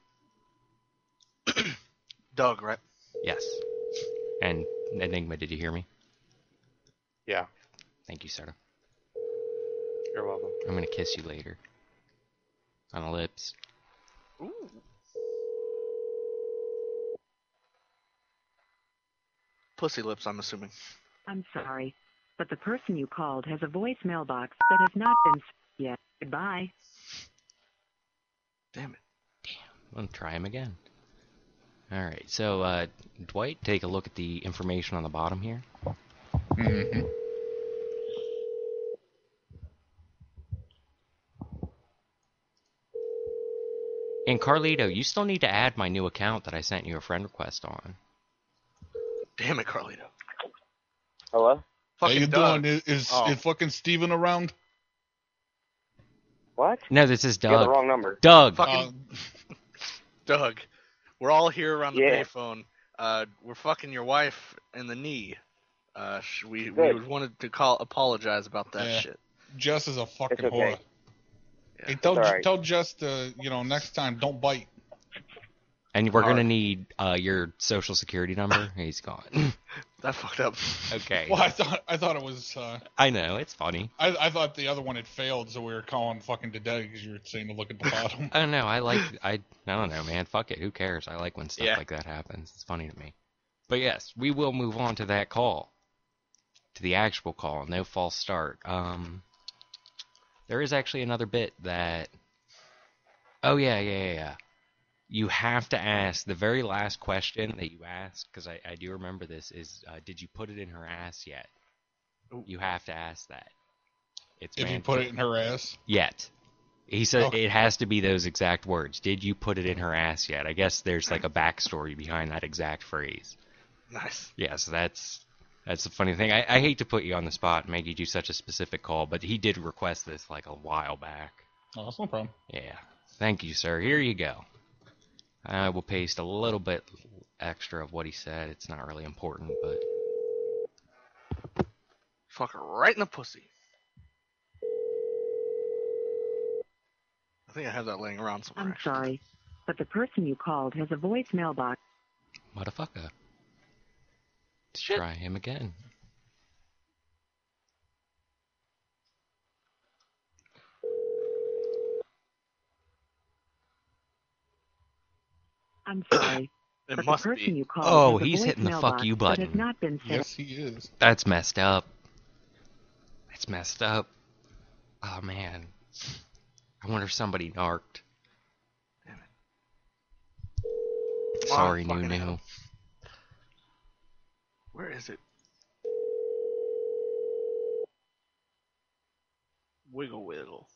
F: Doug, right?
E: Yes. And Enigma, did you hear me?
O: Yeah.
E: Thank you, sir.
O: You're welcome.
E: I'm gonna kiss you later. On the lips.
F: Ooh. Pussy lips, I'm assuming.
B: I'm sorry, but the person you called has a voicemail box that has not been s- yet. Goodbye.
F: Damn it.
E: Damn. I'll try him again. Alright, so, uh, Dwight, take a look at the information on the bottom here.
D: Mm-hmm.
E: And Carlito, you still need to add my new account that I sent you a friend request on.
F: Damn it, Carlito.
V: Hello?
D: How you
F: Doug.
D: doing? Is, is,
F: Oh.
D: is fucking Steven around?
V: What?
E: No, this is
V: You got
E: Doug.
V: the wrong number.
E: Doug.
F: Fucking Doug. We're all here around the
V: Yeah.
F: payphone. Uh, we're fucking your wife in the knee. Uh, sh- we we
V: Good.
F: wanted to call apologize about that
D: Yeah.
F: shit.
D: Jess is a fucking
V: It's okay.
D: whore. Hey, tell,
V: It's all right.
D: tell Jess to, you know, next time, don't bite.
E: And we're
F: Hard.
E: gonna need uh, your social security number. He's gone.
F: That fucked up.
E: Okay.
D: Well, I thought I thought it was. Uh,
E: I know, it's funny.
D: I I thought the other one had failed, so we were calling fucking today because you were saying to look at the bottom.
E: I don't know. I like. I. I don't know, man. Fuck it. Who cares? I like when stuff
F: Yeah.
E: like that happens. It's funny to me. But yes, we will move on to that call, to the actual call. No false start. Um, there is actually another bit that. Oh yeah, yeah, yeah. yeah. You have to ask the very last question that you ask, because I, I do remember this. Is uh, did you put it in her ass yet?
F: Ooh.
E: You have to ask that. It's
D: If you
E: man-
D: put it in her ass.
E: Yet. He said
D: Okay.
E: it has to be those exact words. Did you put it in her ass yet? I guess there's like a backstory behind that exact phrase.
F: Nice.
E: Yes, that's that's the funny thing. I, I hate to put you on the spot and make you do such a specific call, but he did request this like a while back.
D: Oh, that's no problem.
E: Yeah. Thank you, sir. Here you go. I will paste a little bit extra of what he said. It's not really important, but
F: Fuck her right in the pussy. I think I have that laying around somewhere.
B: I'm
F: actually.
B: sorry, but the person you called has a voicemail box.
E: motherfucker. Let's
F: Shit.
E: try him again.
B: I'm sorry,
F: It
B: but
F: must
B: the person
F: be.
B: you called
E: Oh,
B: has a
E: he's hitting the
B: voicemail
E: fuck
B: box
E: you
B: that has
E: button.
B: not been set.
D: Yes, he is.
E: That's messed up. That's messed up. Oh man. I wonder if somebody narked.
F: Come on,
E: Sorry, new
F: fucking
E: new.
F: hell. Where is it? Wiggle wiggle.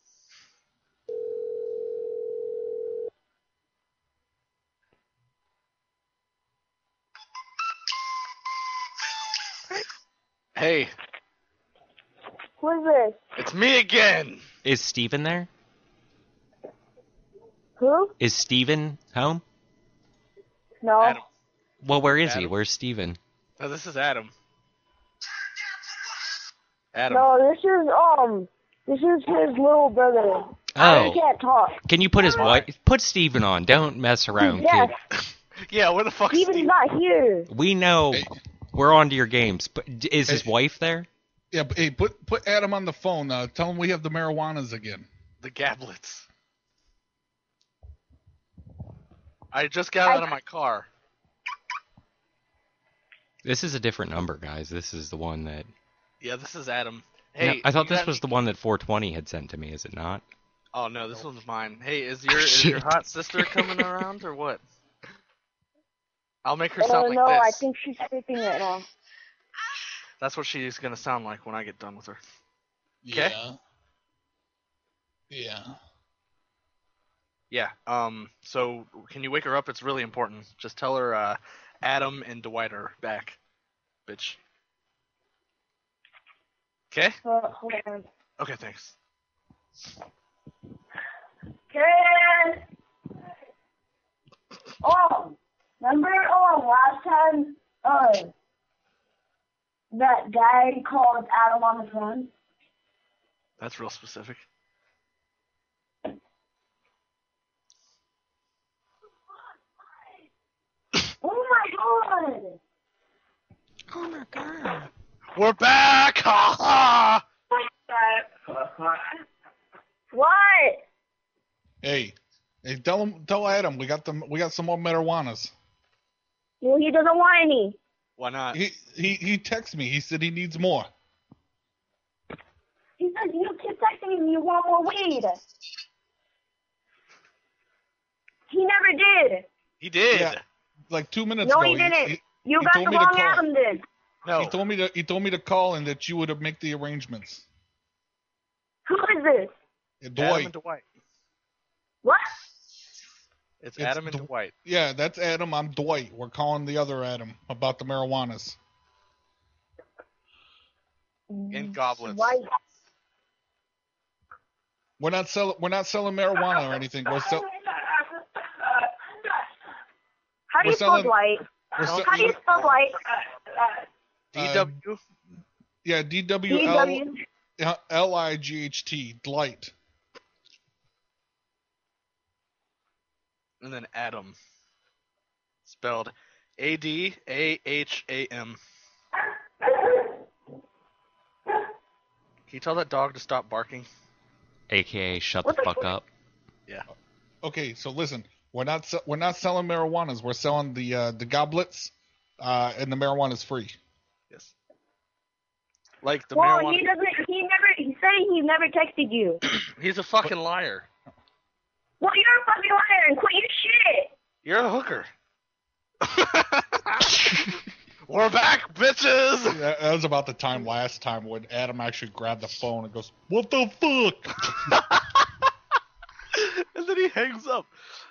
F: Hey,
J: Who is this?
F: it's me again.
E: Is Steven there?
J: Who?
E: Is Steven home?
J: No.
F: Adam.
E: Well, where is he?
F: Adam?
E: Where's Steven?
F: No, this is Adam. Adam.
J: No, this is um, this is his little brother.
E: Oh.
J: He can't talk.
E: Can you put his wife? Put Steven on. Don't mess around,
J: Yes.
E: kid.
F: Yeah, where the fuck?
J: Steven's not here.
E: We know. We're on to your games. But d- is his
D: Hey.
E: wife there?
D: Yeah, but, hey, put put Adam on the phone. Uh, tell him we have the marijuanas again.
F: The gablets. I just got out of my car.
E: This is a different number, guys. This is the one that.
F: Yeah, this is Adam.
E: No,
F: Hey,
E: I thought
F: you
E: this
F: got
E: was
F: any-
E: the one that four twenty had sent to me. Is it not?
F: Oh no, this one's mine. Hey, is your is your
E: Shit.
F: hot sister coming around or what? I'll make her
J: Oh
F: sound like
J: no, I
F: this.
J: think she's sleeping right now.
F: That's what she's gonna sound like when I get done with her. Okay?
D: Yeah. Yeah.
F: Yeah. Um. So can you wake her up? It's really important. Just tell her uh, Adam and Dwight are back, bitch. Okay.
J: Uh, hold on.
F: Okay. Thanks.
J: Karen! Oh, remember oh last time uh that guy called Adam on the phone?
F: That's real specific.
J: Oh my god!
E: Oh my god.
F: We're back! Ha ha!
J: What?
D: Hey, hey, tell him, tell Adam, we got them, we got some more marijuanas.
J: Well, he doesn't want any.
F: Why not?
D: He he he texted me. He said he needs more.
J: He said you keep texting him you want more weed. He never did.
F: He did.
D: Yeah, like two minutes
J: No,
D: ago.
J: he didn't.
D: He,
J: You
D: he
J: got
D: told
J: the
D: me to
J: wrong
D: call.
J: Adam then.
F: No.
D: He told me to he told me to call and that you would make the arrangements.
J: Who is this?
D: Dwight.
F: Adam and Dwight.
J: What?
F: It's,
D: It's
F: Adam and
D: Dw-
F: Dwight.
D: Yeah, that's Adam. I'm Dwight. We're calling the other Adam about the marijuanas.
F: In goblets.
J: Why?
D: We're not selling. We're not selling marijuana or anything. We're selling.
J: How do you
D: We're
J: spell
D: selling-
J: Dwight?
D: we're
J: How
D: se-
J: do you spell Dwight?
F: D W.
D: Yeah, D W L
J: D W.
D: L I G H T. Dwight.
F: And then Adam. Spelled A D A H A M. Can you tell that dog to stop barking?
E: A K A shut the fuck up.
F: Yeah.
D: Okay, so listen, we're not se- we're not selling marijuanas. We're selling the uh, the goblets, uh, and the marijuana's free.
F: Yes. Like the
J: Well,
F: marijuana.
J: he doesn't. He never. He said he never texted you.
F: He's a fucking liar.
J: Well, you're a fucking liar and quit your shit.
F: You're a hooker. We're back, bitches.
D: That, that was about the time last time when Adam actually grabbed the phone and goes, "What the fuck?"
F: And then he hangs up.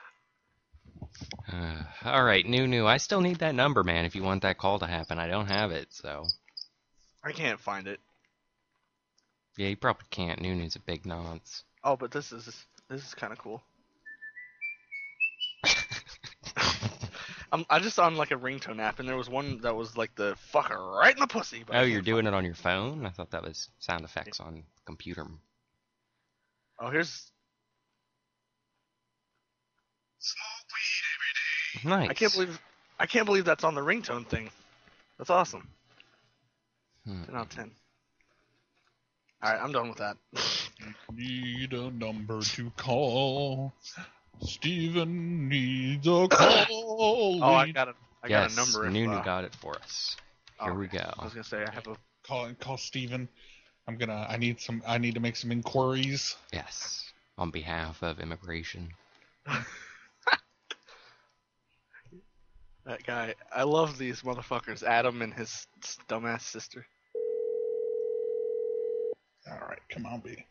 E: Uh, all right, Nunu, I still need that number, man. If you want that call to happen, I don't have it, so
F: I can't find it.
E: yeah, you probably can't. Nunu's a big nonce.
F: Oh, but this is this is kind of cool. I'm I just on like a ringtone app, and there was one that was like the fucker right in the pussy. But I
E: Oh,
F: can't
E: you're doing
F: find
E: it on your phone? I thought that was sound effects on the computer.
F: Oh, here's.
E: Nice.
F: I can't believe I can't believe that's on the ringtone thing. That's awesome.
E: Hmm.
F: ten out of ten. All right, I'm done with that.
D: Need a number to call. Steven needs a call.
F: Oh, I got a I
E: yes,
F: got a number. if,
E: Nunu
F: uh,
E: got it for us. Here
F: oh,
E: we go.
F: I was gonna say I have a.
D: Call call Steven. I'm gonna. I need some. I need to make some inquiries.
E: Yes, on behalf of immigration.
F: That guy. I love these motherfuckers. Adam and his dumbass sister.
D: All right, come on, B.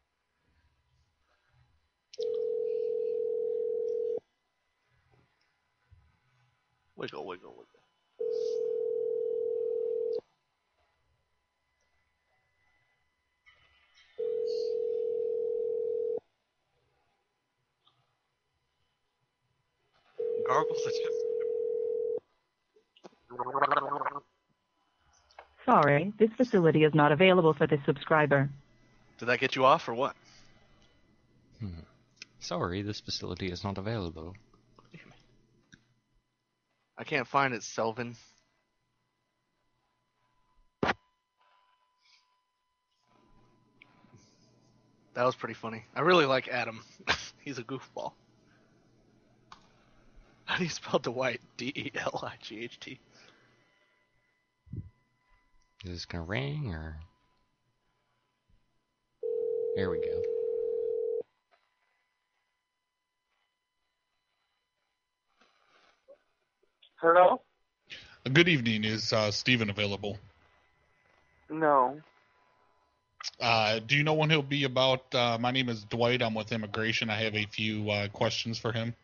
F: Wiggle, wiggle, wiggle. Gargles are just.
B: Sorry, this facility is not available for this subscriber.
F: Did that get you off or what?
E: Hmm. Sorry, this facility is not available.
F: I can't find it, Selvin. That was pretty funny. I really like Adam. He's a goofball. How do you spell Dwight? D E L I G H T.
E: Is this gonna ring or? There we go.
K: Hello?
D: Good evening. Is uh, Steven available?
K: No.
D: Uh, do you know when he'll be about? Uh, my name is Dwight. I'm with immigration. I have a few uh, questions for him.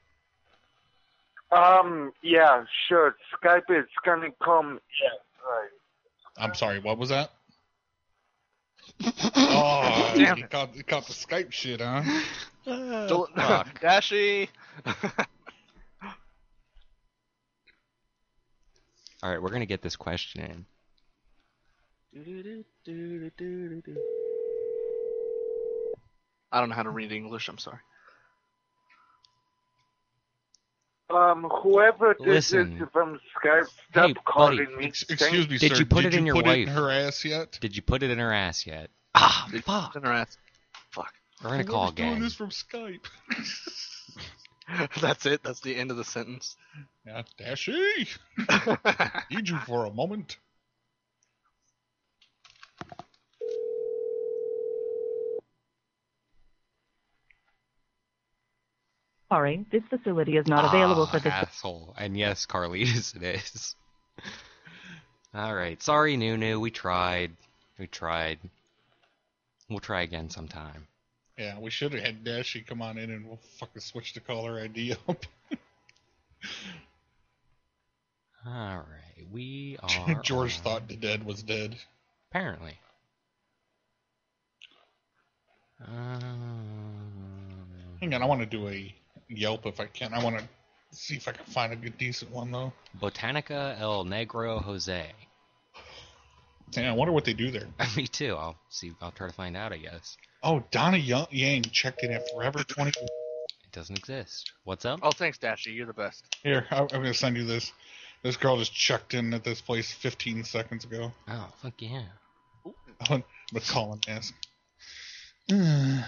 K: Um, yeah, sure. Skype is gonna come. Yeah, right.
D: I'm sorry. What was that? Oh,
F: Damn
D: you
F: it.
D: caught, you caught the Skype shit, huh?
F: Del- Dashy.
E: All right, we're gonna get this question in.
F: I don't know how to read English. I'm sorry.
K: Um, whoever this
E: Listen.
K: is from Skype, stop
E: Hey,
K: calling
E: buddy.
K: me.
D: Ex- excuse me,
E: Did
D: sir.
E: you put
D: Did
E: it in
D: you
E: your
D: put
E: wife?
D: it in her ass yet?
E: Did you put it in her ass yet? Ah, fuck.
F: In her ass. Fuck.
E: We're gonna
D: We're
E: call
D: doing
E: again.
D: this from Skype.
F: That's it. That's the end of the sentence.
D: Yeah, Dashy. Need you for a moment.
B: Sorry, this facility is not available for
E: Ah,
B: this.
E: asshole. And yes, Carlitos, it is. All right. Sorry, Nunu. We tried. We tried. We'll try again sometime.
D: Yeah, we should have had Dashy come on in and we'll fucking switch the caller I D up.
E: All right. We are.
D: George
E: on-
D: thought the dead was dead.
E: Apparently. Um,
D: Hang on, I want to do a Yelp if I can. I want to see if I can find a good, decent one though.
E: Botanica El Negro Jose.
D: Yeah, I wonder what they do there.
E: Me too. I'll see. I'll try to find out. I guess
D: Oh, Donna Young- Yang checked in at Forever twenty.
E: it doesn't exist. What's up?
F: Oh, thanks, Dashy. You're the best.
D: Here, I- I'm gonna send you this. This girl just checked in at this place fifteen seconds ago.
E: Oh, fuck yeah.
D: I'm gonna call and ask. Mm.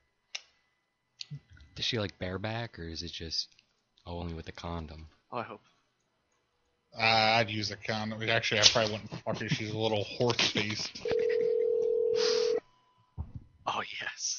E: Does she like bareback, or is it just only with a condom?
F: Oh, I hope.
D: Uh, I'd use a condom. Actually, I probably wouldn't fuck her. She's a little horse-faced.
F: Oh, yes.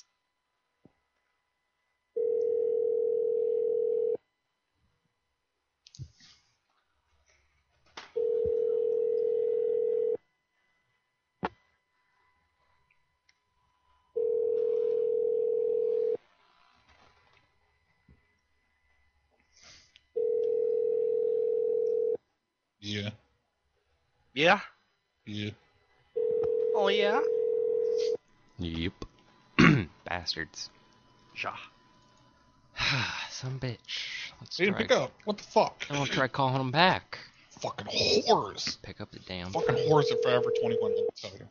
D: Yeah.
F: Yeah?
D: Yeah.
F: Oh, yeah?
E: Yep. Bastards.
F: Ja.
E: Some bitch. Let's
D: They didn't
E: try.
D: pick up. What the fuck?
E: I'm gonna try calling them back.
D: Fucking whores.
E: Pick up the damn.
D: Fucking whores at Forever twenty-one, let me tell you.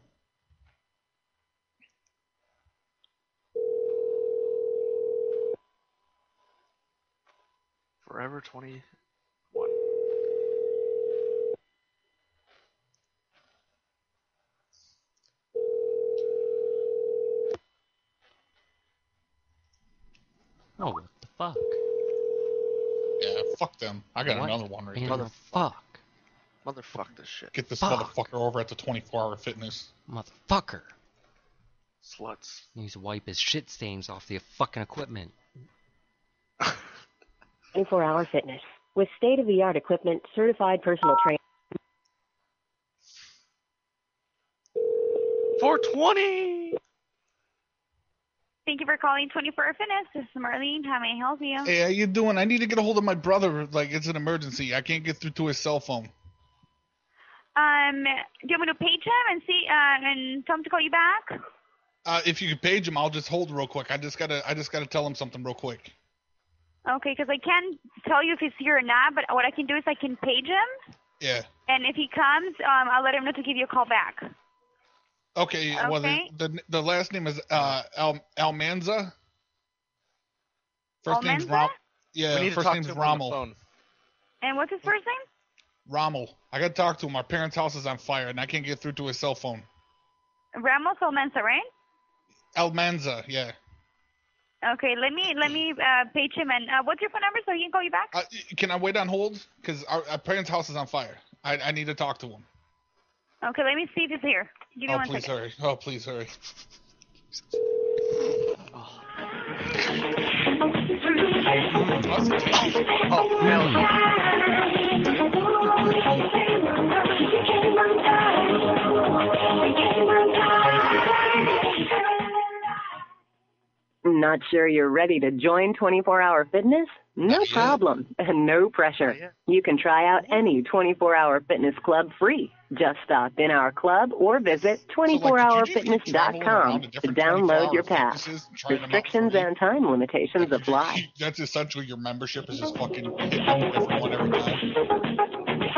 F: Forever twenty-one.
E: Oh, what the fuck?
D: Yeah, fuck them. I got
E: What
D: another one right
E: in
D: there.
E: the fuck?
F: Motherfuck this shit.
D: Get this
E: Fuck.
D: motherfucker over at the twenty-four hour fitness.
E: Motherfucker.
F: Sluts.
E: Needs to wipe his shit stains off the fucking equipment.
I: twenty-four hour fitness. With state-of-the-art equipment, certified personal trainer.
F: four twenty!
L: Thank you for calling twenty-four hour Fitness. This is Marlene. How may I help you?
D: Hey, how you doing? I need to get a hold of my brother. Like, it's an emergency. I can't get through to his cell phone.
L: Um, do you want me to page him and see, uh, and tell him to call you back?
D: Uh, if you could page him, I'll just hold real quick. I just gotta, I just gotta tell him something real quick.
L: Okay, 'cause I can't tell you if he's here or not, but what I can do is I can page him,
D: Yeah.
L: and if he comes, um, I'll let him know to give you a call back.
D: Okay. Well, the,
L: Okay.
D: the the last name is uh Al Almanza. First name's
L: Almanza?
D: Rom.
F: We
D: Yeah.
F: need to
D: First
F: talk
D: name's
F: to him on the
D: Rommel.
F: phone.
L: And what's his first name?
D: Rommel. I gotta talk to him. Our parents' house is on fire, and I can't get through to his cell phone.
L: Ramos Almanza, right?
D: Almanza. Yeah.
L: Okay, let me let me uh, page him, and uh, what's your phone number so he can call you back?
D: Uh, can I wait on hold? Because our, our parents' house is on fire. I I need to talk to him.
L: Okay, let me see if he's here. Give me
D: Oh,
L: one
D: please
L: second.
D: hurry. Oh, please hurry.
F: Oh, hell yeah.
I: Not sure you're ready to join twenty-four hour fitness? No problem, and no pressure. You can try out any twenty-four hour fitness club free. Just stop in our club or visit twenty-four hour fitness dot com to download your pass. Restrictions and time limitations apply.
D: That's essentially your membership is just fucking hitting everyone every time.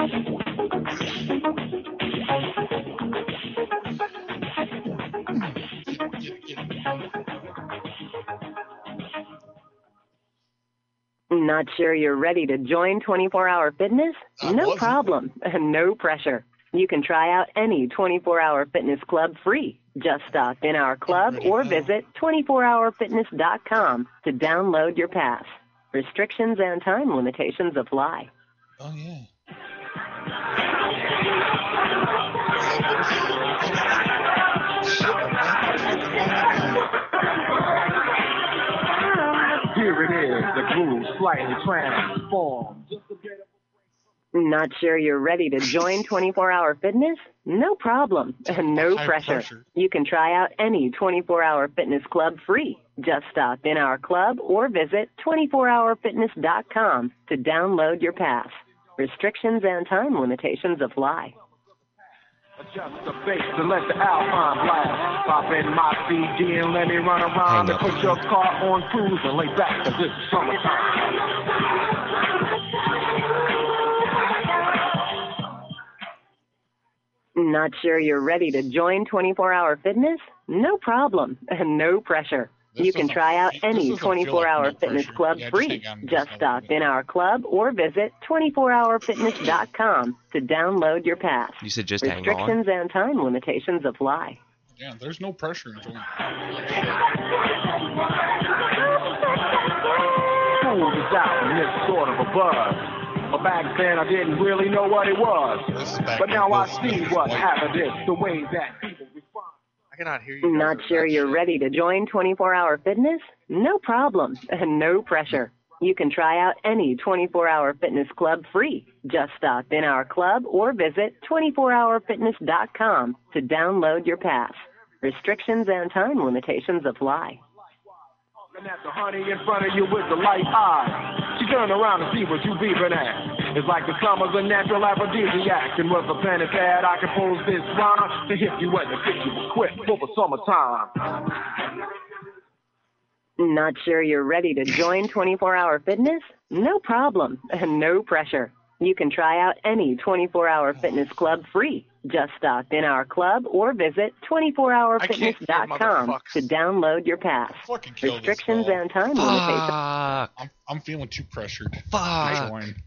I: Not sure you're ready to join twenty-four hour fitness? No problem, and no pressure. You can try out any twenty-four hour fitness club free. Just stop in our club or visit twenty-four hour fitness dot com to download your pass. Restrictions and time limitations apply.
D: Oh, yeah.
U: Here it is, the groove slightly transformed.
I: Not sure you're ready to join twenty-four hour fitness? No problem, and no pressure.
D: pressure.
I: You can try out any twenty-four hour fitness club free. Just stop in our club or visit twenty-four hour fitness dot com to download your pass. Restrictions and time limitations apply.
U: Adjust the bass to let the Alpine blast. Pop in my C D and let me run around and put your car on cruise and lay back cause it's summertime.
I: Not sure you're ready to join twenty-four hour fitness? No problem, and no pressure.
D: This
I: You can
D: doesn't-
I: try out
D: this
I: any
D: doesn't feel
I: twenty-four
D: like
I: hour
D: no
I: fitness
D: pressure.
I: club
D: Yeah, just
I: free.
D: hang on, just
I: Just stop in our club or visit twenty-four hour fitness dot com to download your pass.
E: You said just hang on.
I: Restrictions and time limitations apply.
D: Yeah, there's no pressure in joining.
U: Food is out in this sort of a buzz. But back then I didn't really know what it was. But now I see what happened is the way that people respond.
F: I cannot hear you.
I: Not sure you're ready to join twenty-four hour fitness? No problem, and no pressure. You can try out any twenty-four hour fitness club free. Just stop in our club or visit twenty-four hour fitness dot com to download your pass. Restrictions and time limitations apply.
U: Looking at the honey in front of you with the light eyes. She turned around to see what you beeping at. It's like the summer's a natural aphrodisiac. And with a pen and pad, I compose this rhyme to hit you and to get you equipped for the summertime.
I: Not sure you're ready to join twenty-four hour fitness? No problem, and no pressure. You can try out any twenty-four hour fitness club free. Just stop in our club or visit twenty-four hour fitness dot com to download your pass.
D: Fucking kill this
I: Restrictions
D: ball.
I: and time limitations.
D: I'm, I'm feeling too pressured. to join.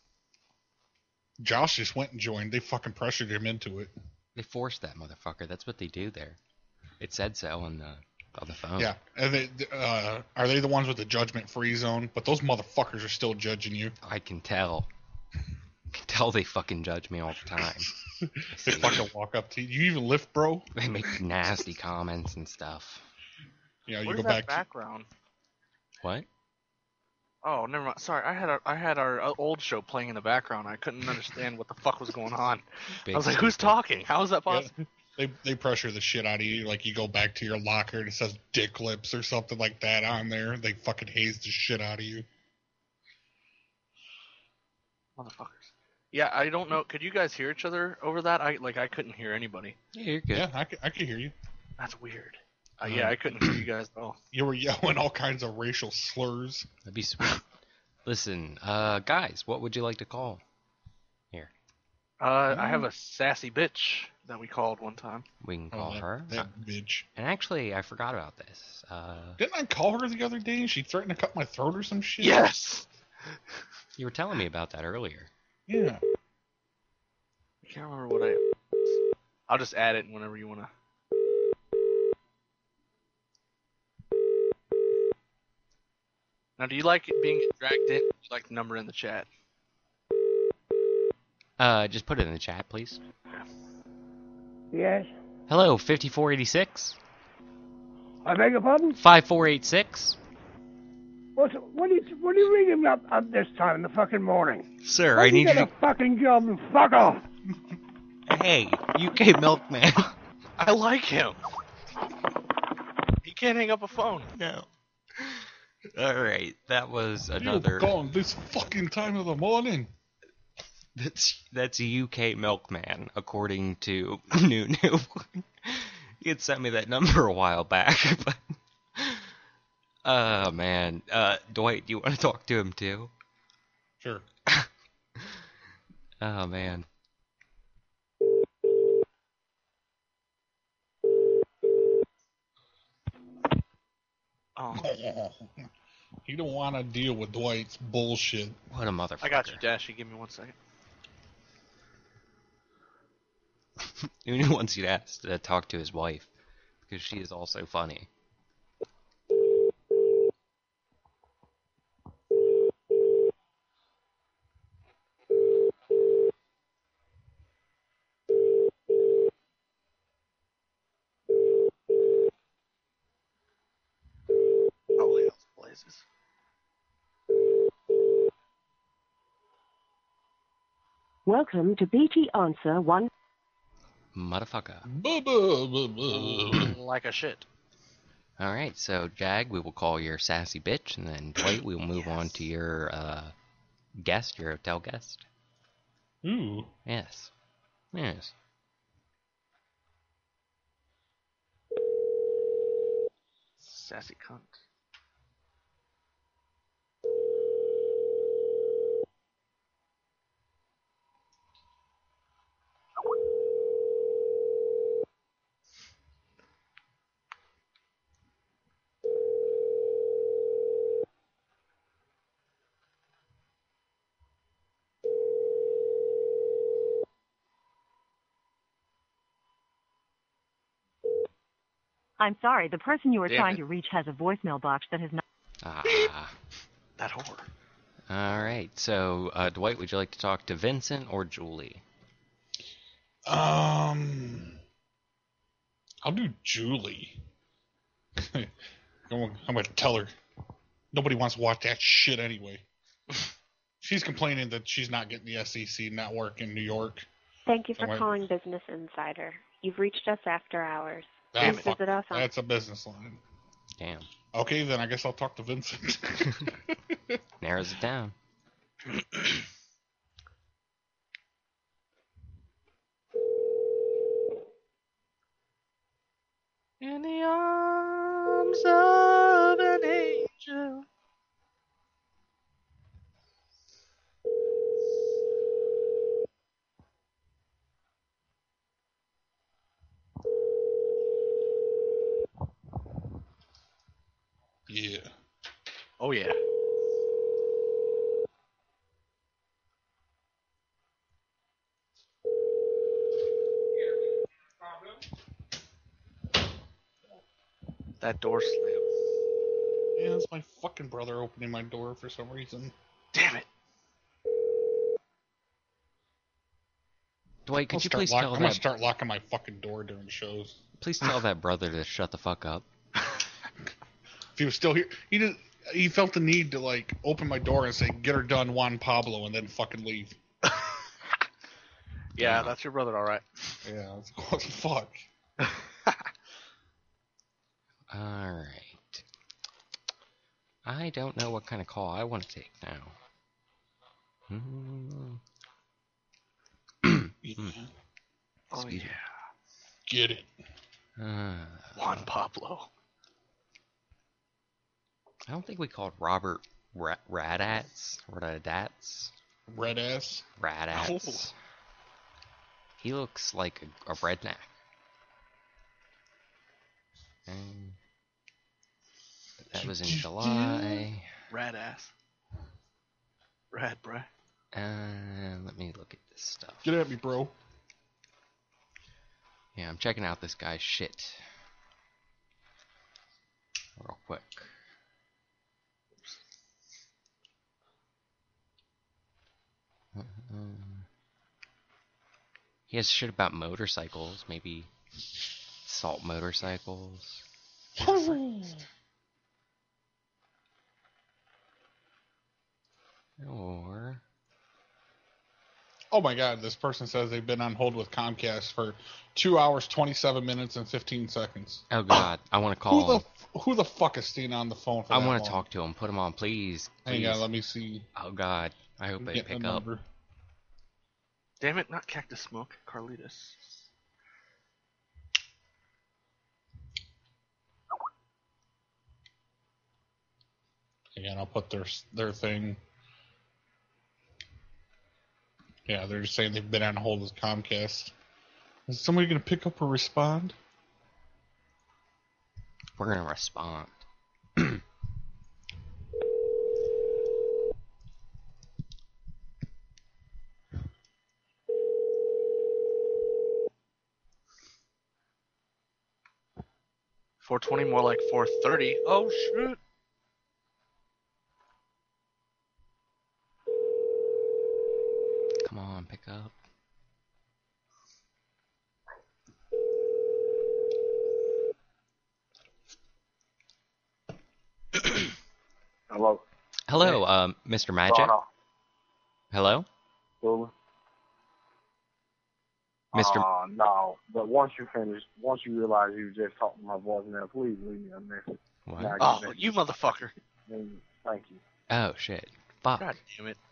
D: Josh just went and joined. They fucking pressured him into it.
E: They forced that motherfucker. That's what they do there. It said so on the on the phone.
D: Yeah. And they, uh, are they the ones with the judgment-free zone? But those motherfuckers are still judging you.
E: I can tell. I can tell they fucking judge me all the time.
D: They fucking walk up to you. You even lift, bro?
E: They make nasty comments and stuff.
D: Yeah, you
F: Where's
D: go
F: that
D: back.
F: background?
E: What?
F: Oh, never mind. Sorry, I had our, I had our uh, old show playing in the background. I couldn't understand what the fuck was going on.
E: Big
F: I was like, "Who's talking? How is that possible?"
D: They they pressure the shit out of you. Like you go back to your locker and it says dick lips or something like that on there. They fucking haze the shit out of you.
F: Motherfuckers. Yeah, I don't know. Could you guys hear each other over that? I like I couldn't hear anybody.
E: Yeah, you're good.
D: Yeah, I can, I can hear you.
F: That's weird. Uh, yeah, I couldn't hear you guys at all.
D: You were yelling all kinds of racial slurs.
E: That'd be sweet. Listen, uh, guys, what would you like to call? Here.
F: Uh, I have a sassy bitch that we called one time.
E: We can
D: Oh,
E: call
D: that-
E: her.
D: that
E: Uh,
D: bitch.
E: And actually, I forgot about this. Uh,
D: Didn't I call her the other day and she threatened to cut my throat or some shit?
F: Yes.
E: you were telling me about that earlier.
D: Yeah.
F: I can't remember what I. I'll just add it whenever you wanna. Now, do you like it being dragged in? Or do you like the number in the chat?
E: Uh, just put it in the chat, please.
M: Yes.
E: Hello, fifty-four eighty-six.
M: I beg your pardon?
E: five four eight six.
M: What's, what are you what are you ringing up at this time in the fucking morning?
E: Sir,
M: Why
E: I
M: don't you
E: need
M: get
E: you
M: a fucking job and fuck off.
E: Hey, U K Milkman.
F: I like him. He can't hang up a phone.
E: No. Alright, that was
D: You
E: another...
D: gone this fucking time of the morning.
E: That's that's a U K Milkman, according to New New. He had sent me that number a while back, but... Oh, man. Uh, Dwight, do you want to talk to him, too?
D: Sure.
E: Oh, man.
F: Oh.
D: You don't want to deal with Dwight's bullshit.
E: What a motherfucker.
F: I got you, Dashy. Give me one second.
E: New New wants you to ask to talk to his wife. because she is also funny.
F: Oh, hell's blazes.
H: Welcome to B T Answer One.
E: Motherfucker.
F: Like a shit.
E: Alright, so Jag, we will call your sassy bitch, and then Dwight, we will move on to your uh, guest, your hotel guest.
D: Ooh.
E: Yes. Yes.
F: Sassy cunt.
B: I'm sorry, the person you are
E: Damn
B: trying
E: it.
B: to reach has a voicemail box that has not.
E: Ah.
F: That whore.
E: Alright, so uh, Dwight, would you like to talk to Vincent or Julie?
D: Um, I'll do Julie. I'm gonna, I'm gonna tell her. Nobody wants to watch that shit anyway. She's complaining that she's not getting the S E C network in New York.
N: Thank you for
D: I'm like,
N: calling Business Insider. You've reached us after hours.
D: ah,
N: Please
D: fuck,
N: visit us on
D: that's a business line.
E: Damn.
D: Okay, then I guess I'll talk to Vincent.
E: Narrows it down.
F: In the arms of an angel.
D: Yeah.
F: Oh yeah. That door slammed.
D: Yeah, it's my fucking brother opening my door for some reason.
F: Damn it.
E: Dwight, could
D: I'll
E: you
D: start
E: please
D: lock-
E: tell
D: I'm gonna
E: that...
D: start locking my fucking door during shows.
E: Please tell that brother to shut the fuck up.
D: If he was still here, he did. He felt the need to like open my door and say, "Get her done, Juan Pablo," and then fucking leave.
F: Yeah, that's your brother, all right.
D: Yeah, what the fuck?
E: Alright. I don't know what kind of call I want to take now. Hmm.
D: Yeah.
F: Oh
E: Speed.
F: yeah.
D: Get it.
E: Uh,
F: Juan Pablo.
E: I don't think we called Robert Ra- Radats. Radats.
D: Red ass.
E: Radats.
F: Oh.
E: He looks like a, a redneck. And that was in July.
F: Rad ass. Rad, bruh.
E: And let me look at this stuff.
D: Get at me, bro.
E: Yeah, I'm checking out this guy's shit. Real quick. Um, he has shit about motorcycles, maybe salt motorcycles. Or
D: Oh my god, this person says they've been on hold with Comcast for two hours, twenty-seven minutes, and fifteen seconds.
E: oh god, I want to call
D: Who
E: him.
D: the who the fuck is staying on the phone for
E: I
D: that
E: want
D: long?
E: to talk to him. Put him on, please.
D: Hang
E: please.
D: on, let me see.
E: Oh god, I hope they
D: Get the
E: pick up.
D: number.
F: Damn it, not Cactus Smoke. Carlitos.
D: Again, I'll put their their thing. Yeah, they're just saying they've been on hold with Comcast. Is somebody gonna pick up or respond?
E: We're gonna respond.
F: four twenty, more like four thirty. Oh shit.
E: Come on, pick up.
G: Hello.
E: Hello, um, Mister Magic.
G: No,
E: Hello,
G: no.
E: Mister
G: Uh, no, but once you finish, once you realize you just talked to my voicemail, please leave me a message.
E: What?
G: Now,
F: Oh,
G: get
F: you motherfucker.
G: it. Thank you.
E: Oh shit! Fuck,
F: God damn it.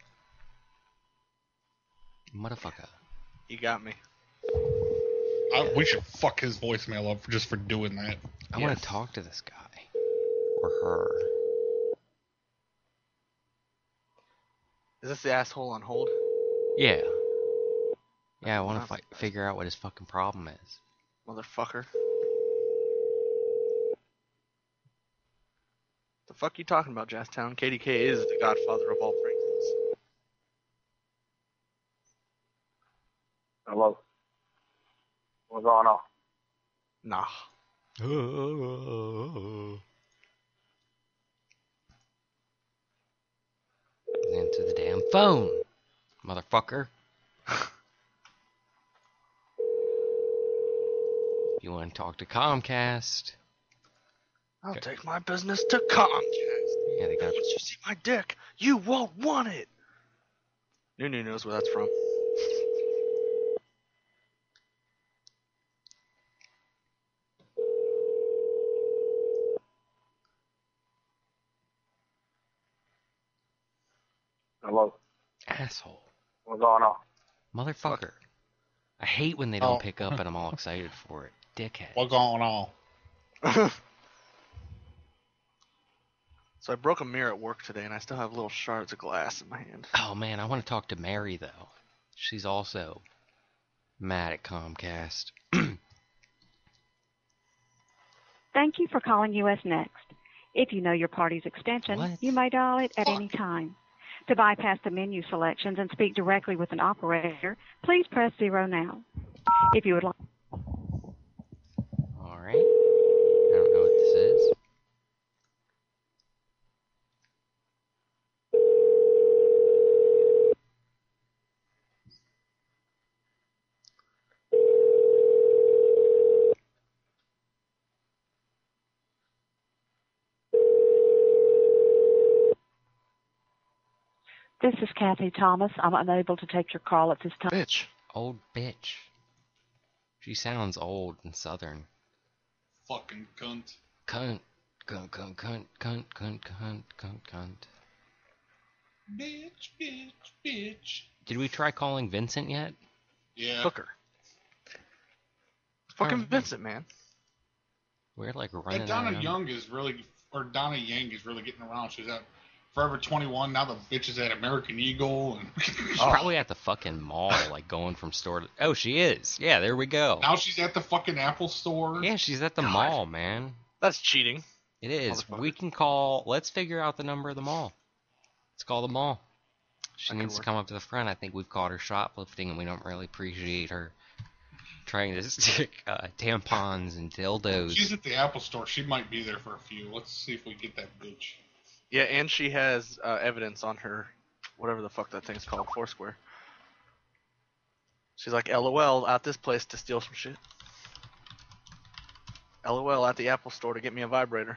E: motherfucker.
F: You got me.
D: I, we should fuck his voicemail up for, just for doing that.
E: I want to talk to this guy or her.
F: Is this the asshole on hold?
E: Yeah. Yeah, I want to fi- figure out what his fucking problem is.
F: Motherfucker. The fuck you talking about, Jazztown? K D K is the godfather of all prank calls.
G: Hello. What's going on?
F: Nah.
E: Answer the damn phone, motherfucker. You want to talk to Comcast?
F: I'll take my business to Comcast.
E: Yeah, they got.
F: Once you see my dick, you won't want it. Nunu knows where that's from.
G: Hello.
E: Asshole.
G: What's going on?
E: Motherfucker. I hate when they don't
D: Oh.
E: pick up and I'm all excited for it. Dickhead.
D: What going on?
F: So I broke a mirror at work today, and I still have little shards of glass in my hand.
E: Oh man, I want to talk to Mary though. She's also mad at Comcast.
P: Thank you for calling U S Next. If you know your party's extension, you may dial it at any time. To bypass the menu selections and speak directly with an operator, please press zero now. If you would like...
E: Alright. I don't know what this is.
P: This is Kathy Thomas. I'm unable to take your call at this time.
F: Bitch.
E: Old bitch. She sounds old and southern.
D: Fucking cunt.
E: Cunt. Cunt, cunt, cunt, cunt, cunt, cunt, cunt, cunt.
D: Bitch, bitch, bitch.
E: Did we try calling Vincent yet?
D: Yeah.
F: Hooker. Fucking
E: Alright.
F: Vincent, man.
E: We're like running
D: And Donna
E: around.
D: Young is really, or Donna Yang is really getting around. She's at Forever twenty-one. Now the bitch is at American Eagle. And
E: She's probably at the fucking mall, like going from store to... Oh, she is. Yeah, there we go.
D: now she's at the fucking Apple store.
E: Yeah, she's at the mall, man.
F: That's cheating.
E: It is. We can call... Let's figure out the number of the mall. Let's call the mall. She
F: That
E: needs
F: could
E: to come up to the front. I think we've caught her shoplifting, and we don't really appreciate her trying to stick uh, tampons and dildos.
D: She's at the Apple store. She might be there for a few. Let's see if we get that bitch.
F: Yeah, and she has uh, evidence on her, whatever the fuck that thing's called, Foursquare. She's like, LOL, at this place to steal some shit. LOL, at the Apple store to get me a vibrator.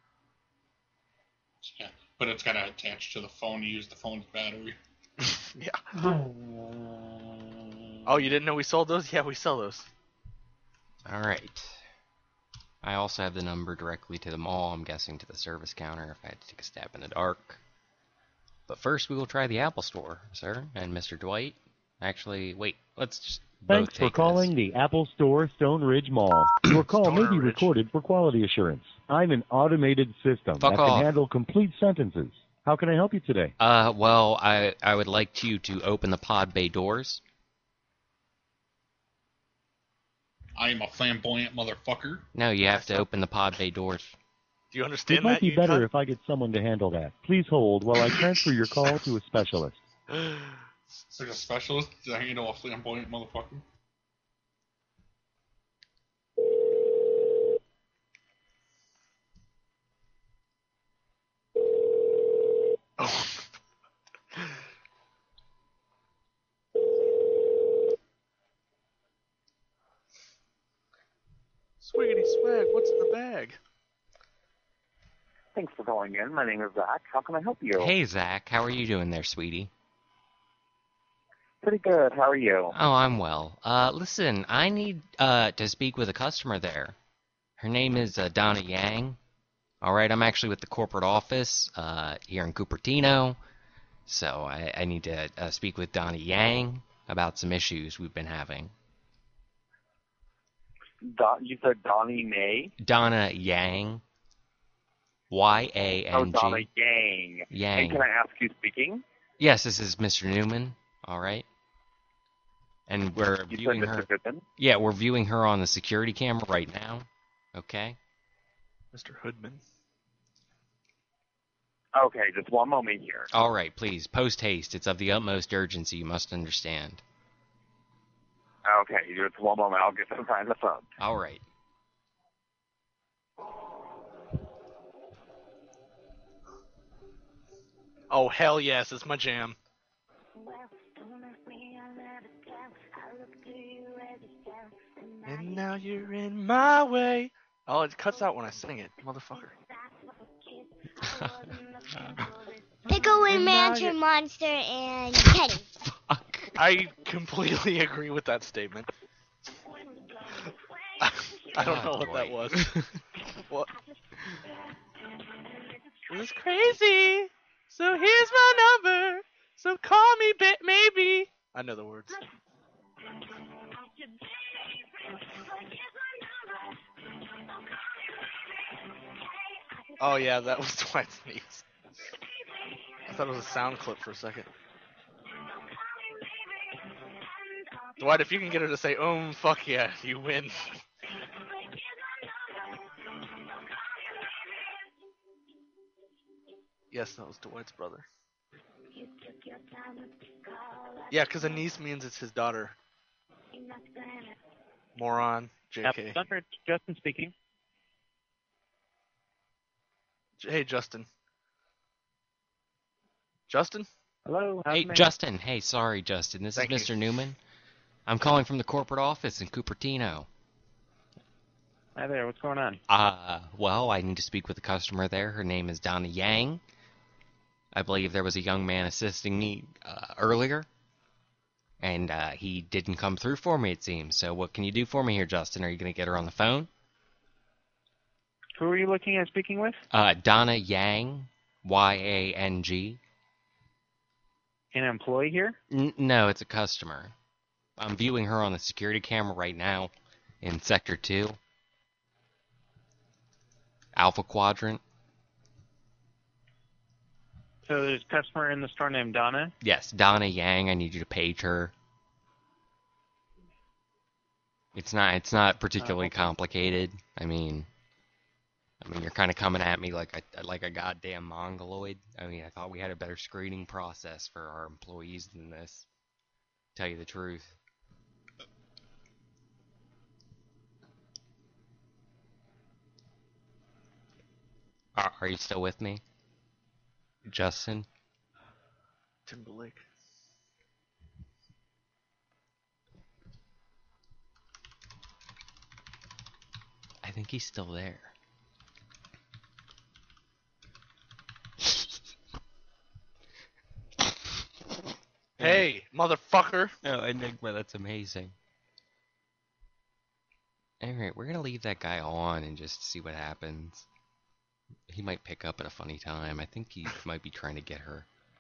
D: Yeah, but it's got to attach to the phone to use the phone's battery.
F: Yeah. Oh, you didn't know we sold those? Yeah, we sell those.
E: All right. I also have the number directly to the mall, I'm guessing to the service counter if I had to take a stab in the dark. But first we will try the Apple Store, sir, and Mister Dwight. Actually, wait, let's just
Q: Thanks
E: both
Q: for
E: take
Q: calling the Apple Store Stone Ridge Mall. Your call may be
F: Stoner Ridge.
Q: recorded for quality assurance. I'm an automated system
E: Fuck
Q: that
E: off.
Q: can handle complete sentences. How can I help you today?
E: Uh, well, I, I would like you to open the pod bay doors.
D: I am a flamboyant motherfucker.
E: No, you have to open the pod bay doors.
F: Do you
Q: It
F: understand
Q: might
F: that,
Q: be
F: you
Q: better
F: cunt?
Q: if I get someone to handle that. Please hold while I transfer your call to a specialist.
D: It's like a specialist to handle a flamboyant motherfucker.
F: Greg.
R: Thanks for calling in. My name is Zach. How can I help you?
E: Hey, Zach. How are you doing there, sweetie?
R: Pretty good. How are you?
E: Oh, I'm well. Uh, listen, I need uh, to speak with a customer there. Her name is uh, Donna Yang. All right, I'm actually with the corporate office uh, here in Cupertino. So I, I need to uh, speak with Donna Yang about some issues we've been having.
R: Don, you said Donnie May?
E: Donna Yang. Y A N G.
R: Oh, Donna Yang.
E: Yang.
R: And can I ask who's speaking?
E: Yes, this is Mister Newman. All right. And we're
R: You
E: viewing
R: said
E: her.
R: Mister Goodman?
E: Yeah, we're viewing her on the security camera right now. Okay.
F: Mister Hoodman.
R: Okay, just one moment here.
E: All right, please. Post haste. It's of the utmost urgency. You must understand.
R: Okay, just one moment. I'll get them behind the phone.
E: All right.
F: Oh, hell yes, it's my jam. And now you're in my way. Oh, it cuts out when I sing it, motherfucker.
T: Picklewind Mansion Monster and Teddy.
F: I completely agree with that statement. I don't know what that was. What? It was crazy. So here's my number. So call me, bit maybe. I know the words. Oh yeah, that was Dwight Sneeze. I thought it was a sound clip for a second. Dwight, if you can get her to say, um, fuck yeah, you win. Yes, that was Dwight's brother. Yeah, because a niece means it's his daughter. Moron, J K.
C: Thunder, Justin speaking.
F: Hey, Justin. Justin?
C: Hello.
E: Hey, Justin. Hey, sorry, Justin. This
F: Thank
E: is Mister
F: you.
E: Newman. I'm calling from the corporate office in Cupertino.
C: Hi there. What's going on?
E: Uh, well, I need to speak with a customer there. Her name is Donna Yang. I believe there was a young man assisting me uh, earlier, and uh, he didn't come through for me, it seems. So what can you do for me here, Justin? Are you going to get her on the phone?
C: Who are you looking at speaking with?
E: Uh, Donna Yang, Y A N G.
C: An employee here?
E: N- no, it's a customer. I'm viewing her on the security camera right now in Sector two. Alpha Quadrant.
C: So there's a customer in the store named Donna?
E: Yes, Donna Yang. I need you to page her. It's not. It's not particularly complicated. I mean, I mean, you're kind of coming at me like a like a goddamn mongoloid. I mean, I thought we had a better screening process for our employees than this. Tell you the truth. Are, are you still with me, Justin?
F: Timberlake.
E: I think he's still there.
F: Hey, motherfucker.
E: No, Enigma, that's amazing. Alright, we're gonna leave that guy on and just see what happens. He might pick up at a funny time. I think he might be trying to get her.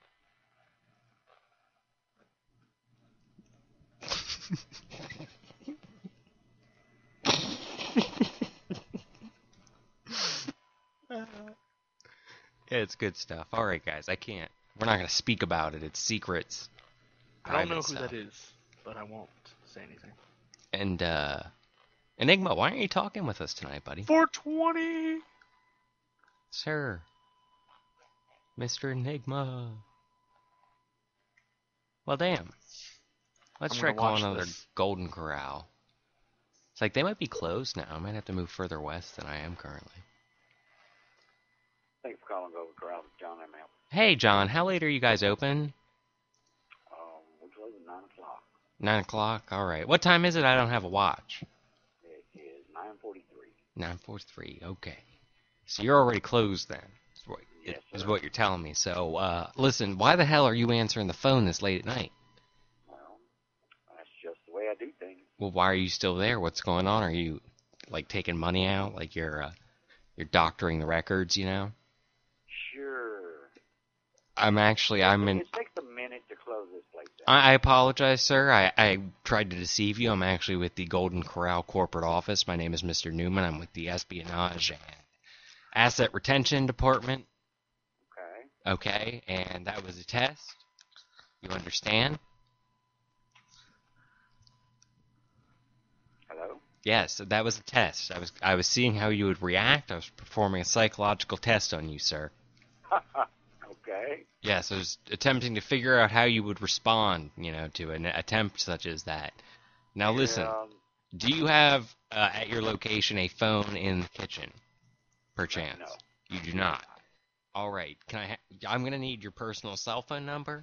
E: Yeah, it's good stuff. Alright, guys, I can't. We're not gonna speak about it. It's secrets.
F: I don't know
E: Private
F: who
E: stuff.
F: that is, but I won't say anything.
E: And, uh... Enigma, why aren't you talking with us tonight, buddy?
F: four twenty!
E: Sir. Mister Enigma. Well, damn. Let's
F: I'm
E: try
F: gonna
E: calling
F: watch
E: another
F: this.
E: Golden Corral. It's like they might be closed now. I might have to move further west than I am currently.
R: Thanks for calling Golden Corral. It's John M.
E: Hey, John, how late are you guys open?
R: Um, we're closing nine o'clock.
E: Nine o'clock? Alright. What time is it? I don't have a watch.
R: It is nine forty-three.
E: nine four three. Okay. So you're already closed then. Is what,
A: Yes,
E: is
A: sir.
E: what you're telling me. So, uh, listen, why the hell are you answering the phone this late at night?
A: Well, that's just the way I do things.
E: Well, why are you still there? What's going on? Are you, like, taking money out? Like you're, uh, you're doctoring the records, you know?
A: Sure.
E: I'm actually, I'm in...
A: It takes a minute to close this place down.
E: I I apologize, sir. I, I tried to deceive you. I'm actually with the Golden Corral corporate office. My name is Mister Newman. I'm with the Espionage and Asset Retention Department.
A: Okay.
E: Okay, and that was a test. You understand?
A: Hello?
E: Yes, that was a test. I was I was seeing how you would react. I was performing a psychological test on you, sir.
A: Okay.
E: Yes, I was attempting to figure out how you would respond, you know, to an attempt such as that. Now listen,
A: Um,
E: do you have uh, at your location a phone in the kitchen, perchance?
A: No.
E: You do not. All right. Can I? Ha- I'm gonna need your personal cell phone number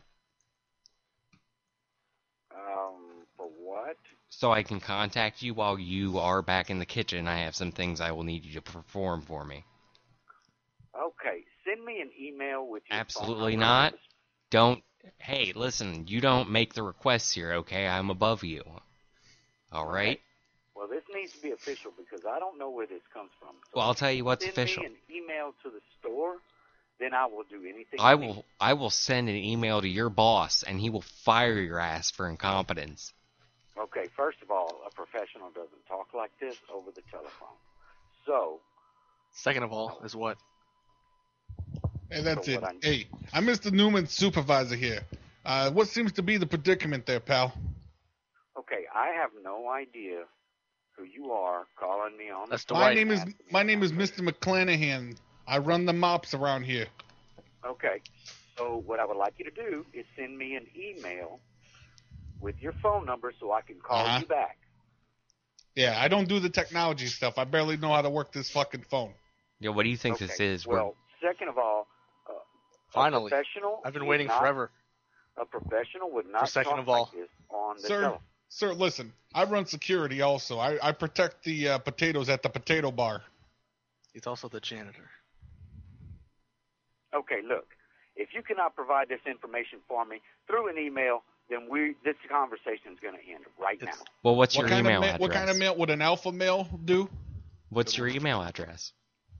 A: um, for what?
E: so I can contact you while you are back in the kitchen. I have some things I will need you to perform for me.
A: Okay, send me an email with your phone
E: Absolutely
A: number.
E: not. Don't. Hey, listen. You don't make the requests here, okay? I'm above you. All right.
A: Well, this needs to be official because I don't know where this comes from. So
E: Well, I'll tell you what's
A: send
E: official.
A: me an email to the store, then I will do anything.
E: I
A: you need.
E: will. I will send an email to your boss, and he will fire your ass for incompetence.
A: Okay, first of all, a professional doesn't talk like this over the telephone. So,
F: Second of all, is what?
D: Hey, that's
A: So
D: it.
A: what I-
D: Hey, I'm Mister Newman's supervisor here. Uh, what seems to be the predicament there, pal?
A: okay, I have no idea who you are calling me on.
F: That's
A: the
D: My
A: phone.
D: name is my name is Mister McClanahan. I run the mops around here.
A: Okay, so what I would like you to do is send me an email with your phone number so I can call
D: Uh-huh.
A: you back.
D: Yeah, I don't do the technology stuff. I barely know how to work this fucking phone.
E: Yeah, what do you think
A: Okay,
E: this is?
A: Well, second of all, uh,
F: Finally.
A: a professional.
F: I've been
A: would
F: waiting
A: not-
F: forever.
A: A professional would not
F: For second
A: talk
F: of all.
A: like this on the
D: Sir,
A: telephone.
D: sir, listen. I run security also. I, I protect the uh, potatoes at the potato bar.
F: He's also the janitor.
A: Okay, look, if you cannot provide this information for me through an email, then we this conversation is going to end right now.
E: Well, what's
D: what
E: your
D: kind
E: email
D: of ma-
E: address?
D: What kind of mail would an alpha male do?
E: What's your email address?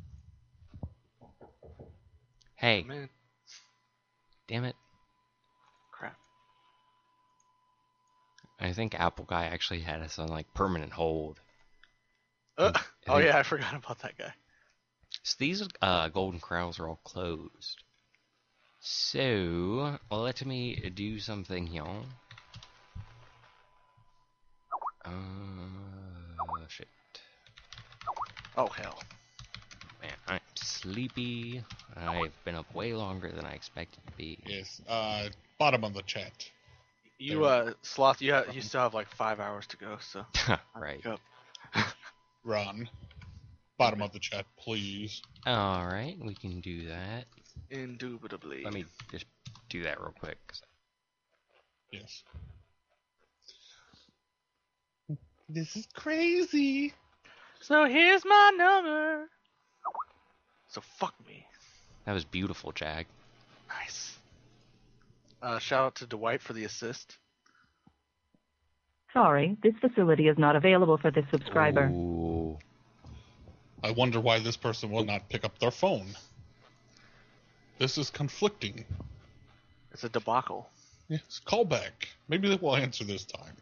E: Hey,
F: Man,
E: damn it.
F: crap.
E: I think Apple Guy actually had us on like permanent hold.
F: Uh,
E: I
F: oh
E: think-
F: yeah, I forgot about that guy.
E: So these uh, Golden Corrals are all closed. So let me do something here. Uh, shit.
F: Oh hell.
E: Man, I'm sleepy. I've been up way longer than I expected to be.
D: Yes. Uh, bottom of the chat.
F: You uh, sloth. You ha- you still have like five hours to go. So
E: right.
F: Go.
D: Run. Bottom of the chat, please.
E: All right, we can do that.
F: Indubitably.
E: Let me just do that real quick.
D: Yes. This is crazy.
F: So here's my number. So fuck me.
E: That was beautiful, Jag.
F: Nice. Uh, shout out to Dwight for the assist.
S: Sorry, this facility is not available for this subscriber.
E: Ooh.
D: I wonder why this person will not pick up their phone. This is conflicting.
F: It's a debacle.
D: Yes, call back. Maybe they will answer this time.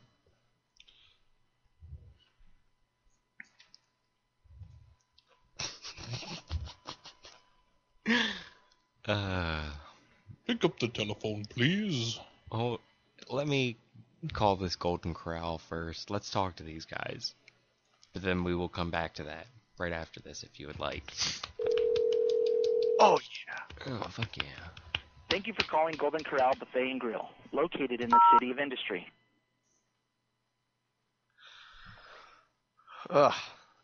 E: Uh,
D: Pick up the telephone, please.
E: oh, let me call this Golden Corral first. Let's talk to these guys. But then we will come back to that right after this if you would like.
F: Oh yeah.
E: Oh, fuck yeah.
W: Thank you for calling Golden Corral Buffet and Grill, located in the City of Industry.
F: Ugh.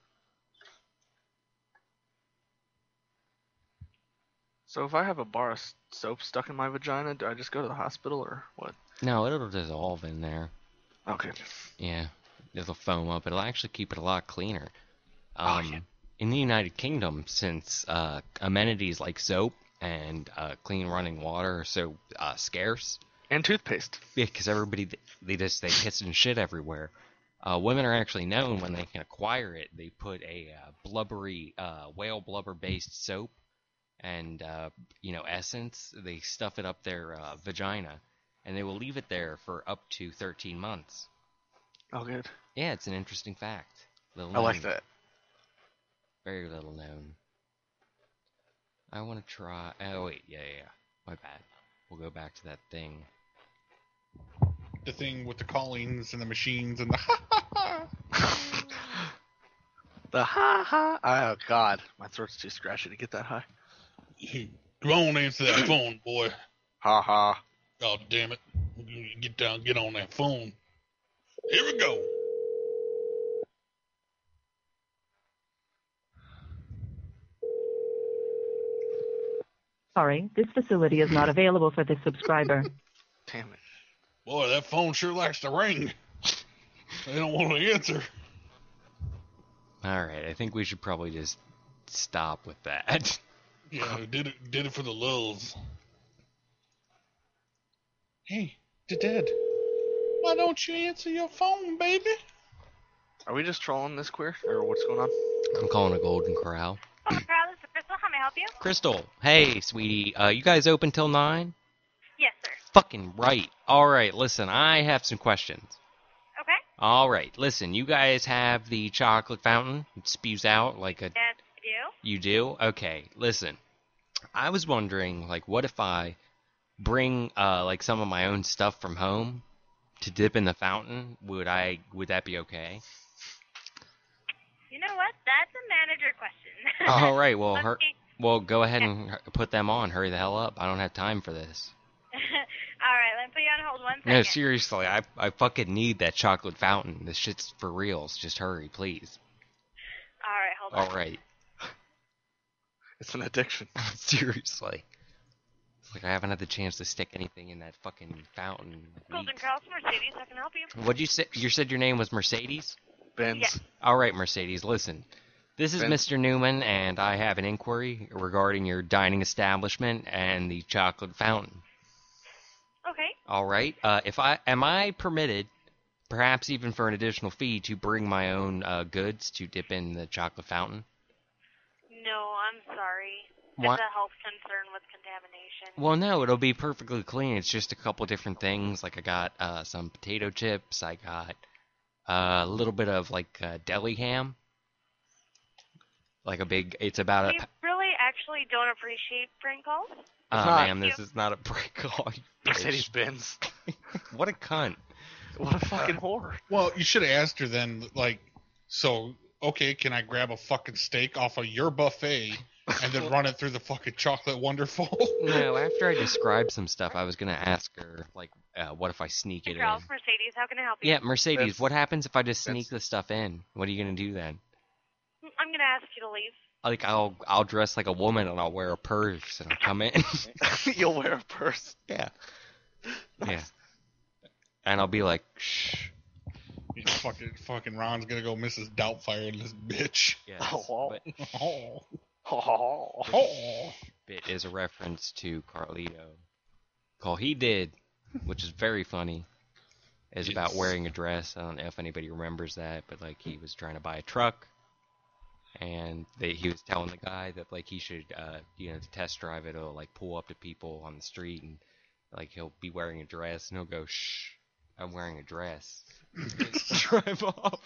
F: So if I have a bar of s- soap stuck in my vagina, do I just go to the hospital or what?
E: No, it'll dissolve in there.
F: Okay.
E: Yeah, it'll foam up. It'll actually keep it a lot cleaner.
F: Oh,
E: Um,
F: yeah.
E: in the United Kingdom, since uh, amenities like soap and uh, clean running water are so uh, scarce,
F: and toothpaste,
E: yeah, because everybody they just they piss and shit everywhere. Uh, women are actually known when they can acquire it. They put a uh, blubbery uh, whale blubber based soap and uh, you know essence. They stuff it up their uh, vagina, and they will leave it there for up to thirteen months.
F: Oh, good.
E: Yeah, it's an interesting fact. Little
F: I like
E: known.
F: that.
E: Very little known. I want to try. Oh wait, yeah, yeah, yeah. My bad. We'll go back to that thing.
D: The thing with the callings and the machines and the ha ha ha.
F: The ha ha. Oh God, my throat's too scratchy to get that high.
D: Come on, answer that phone, boy.
F: Ha ha.
D: Oh damn it! Get down, get on that phone. Here we go.
S: Sorry, this facility is not available for this subscriber.
F: Damn it.
D: Boy, that phone sure likes to ring. They don't want to answer.
E: Alright, I think we should probably just stop with that.
D: Yeah, did it did it for the lulz. Hey, Dad, why don't you answer your phone, baby?
F: Are we just trolling this queer, or what's going on?
E: I'm calling a Golden Corral.
L: Golden Corral, this is Crystal. How may I help you?
E: Crystal, hey, sweetie, uh, you guys open till nine?
L: Yes, sir.
E: Fucking right. Alright, listen, I have some questions.
L: Okay.
E: Alright, listen, you guys have the chocolate fountain? It spews out like a...
L: Yes, I do.
E: You do? Okay, listen. I was wondering, like, what if I bring, uh, like, some of my own stuff from home to dip in the fountain? Would I, would that be okay?
L: You know what? That's a manager question.
E: Alright, well,
L: Let
E: her,
L: me-
E: well, go ahead and h- put them on. Hurry the hell up. I don't have time for this.
L: All right, let me put you on hold one second.
E: No, seriously, I, I fucking need that chocolate fountain. This shit's for reals. Just hurry, please.
L: All right, hold on.
E: Alright.
F: It's an addiction.
E: Seriously. It's like I haven't had the chance to stick anything in that fucking fountain.
L: Golden Corral, Mercedes. How can I help you?
E: What'd you say? You said your name was Mercedes?
F: Benz.
L: Yes.
E: Alright, Mercedes, listen. This is
F: Benz.
E: Mister Newman, and I have an inquiry regarding your dining establishment and the chocolate fountain.
L: Okay.
E: Alright, uh, if I, am I permitted, perhaps even for an additional fee, to bring my own uh, goods to dip in the chocolate fountain?
L: No, I'm sorry.
E: What?
L: It's a health concern with contamination.
E: Well, no, it'll be perfectly clean. It's just a couple different things. Like I got uh, some potato chips. I got uh, a little bit of like uh, deli ham. Like a big. It's about
L: We
E: a.
L: really actually don't appreciate prank calls.
E: Oh
F: not.
E: man, this is not a prank call. you
F: Mercedes
E: bitch.
F: Benz.
E: What a cunt.
F: What a fucking whore.
D: Well, you should have asked her then, like, so, okay, can I grab a fucking steak off of your buffet and then run it through the fucking chocolate wonderful?
E: No, after I described some stuff, I was gonna ask her, like, uh, what if I sneak it in?
L: Girls, Mercedes, how can I help you?
E: Yeah, Mercedes,
F: That's-
E: what happens if I just sneak
F: that's-
E: the stuff in? What are you gonna do then?
L: I'm gonna ask you to leave.
E: Like, I'll I'll dress like a woman and I'll wear a purse and I'll come in.
F: You'll wear a purse.
E: Yeah. Yeah. And I'll be like, shh.
D: You know, fucking, fucking Ron's gonna go Missus Doubtfire in this bitch.
E: Yes,
F: Oh.
E: but
D: Oh.
F: Oh.
D: Oh.
E: bit is a reference to Carlito. Call He Did, which is very funny. Is about
D: Yes.
E: wearing a dress. I don't know if anybody remembers that, but like he was trying to buy a truck. And they, he was telling the guy that like he should, uh, you know, to test drive it, he'll like pull up to people on the street and like he'll be wearing a dress and he'll go, "Shh, I'm wearing a dress." Drive off.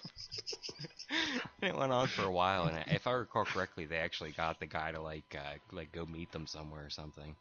E: And it went on for a while, and if I recall correctly, they actually got the guy to like, uh, like go meet them somewhere or something.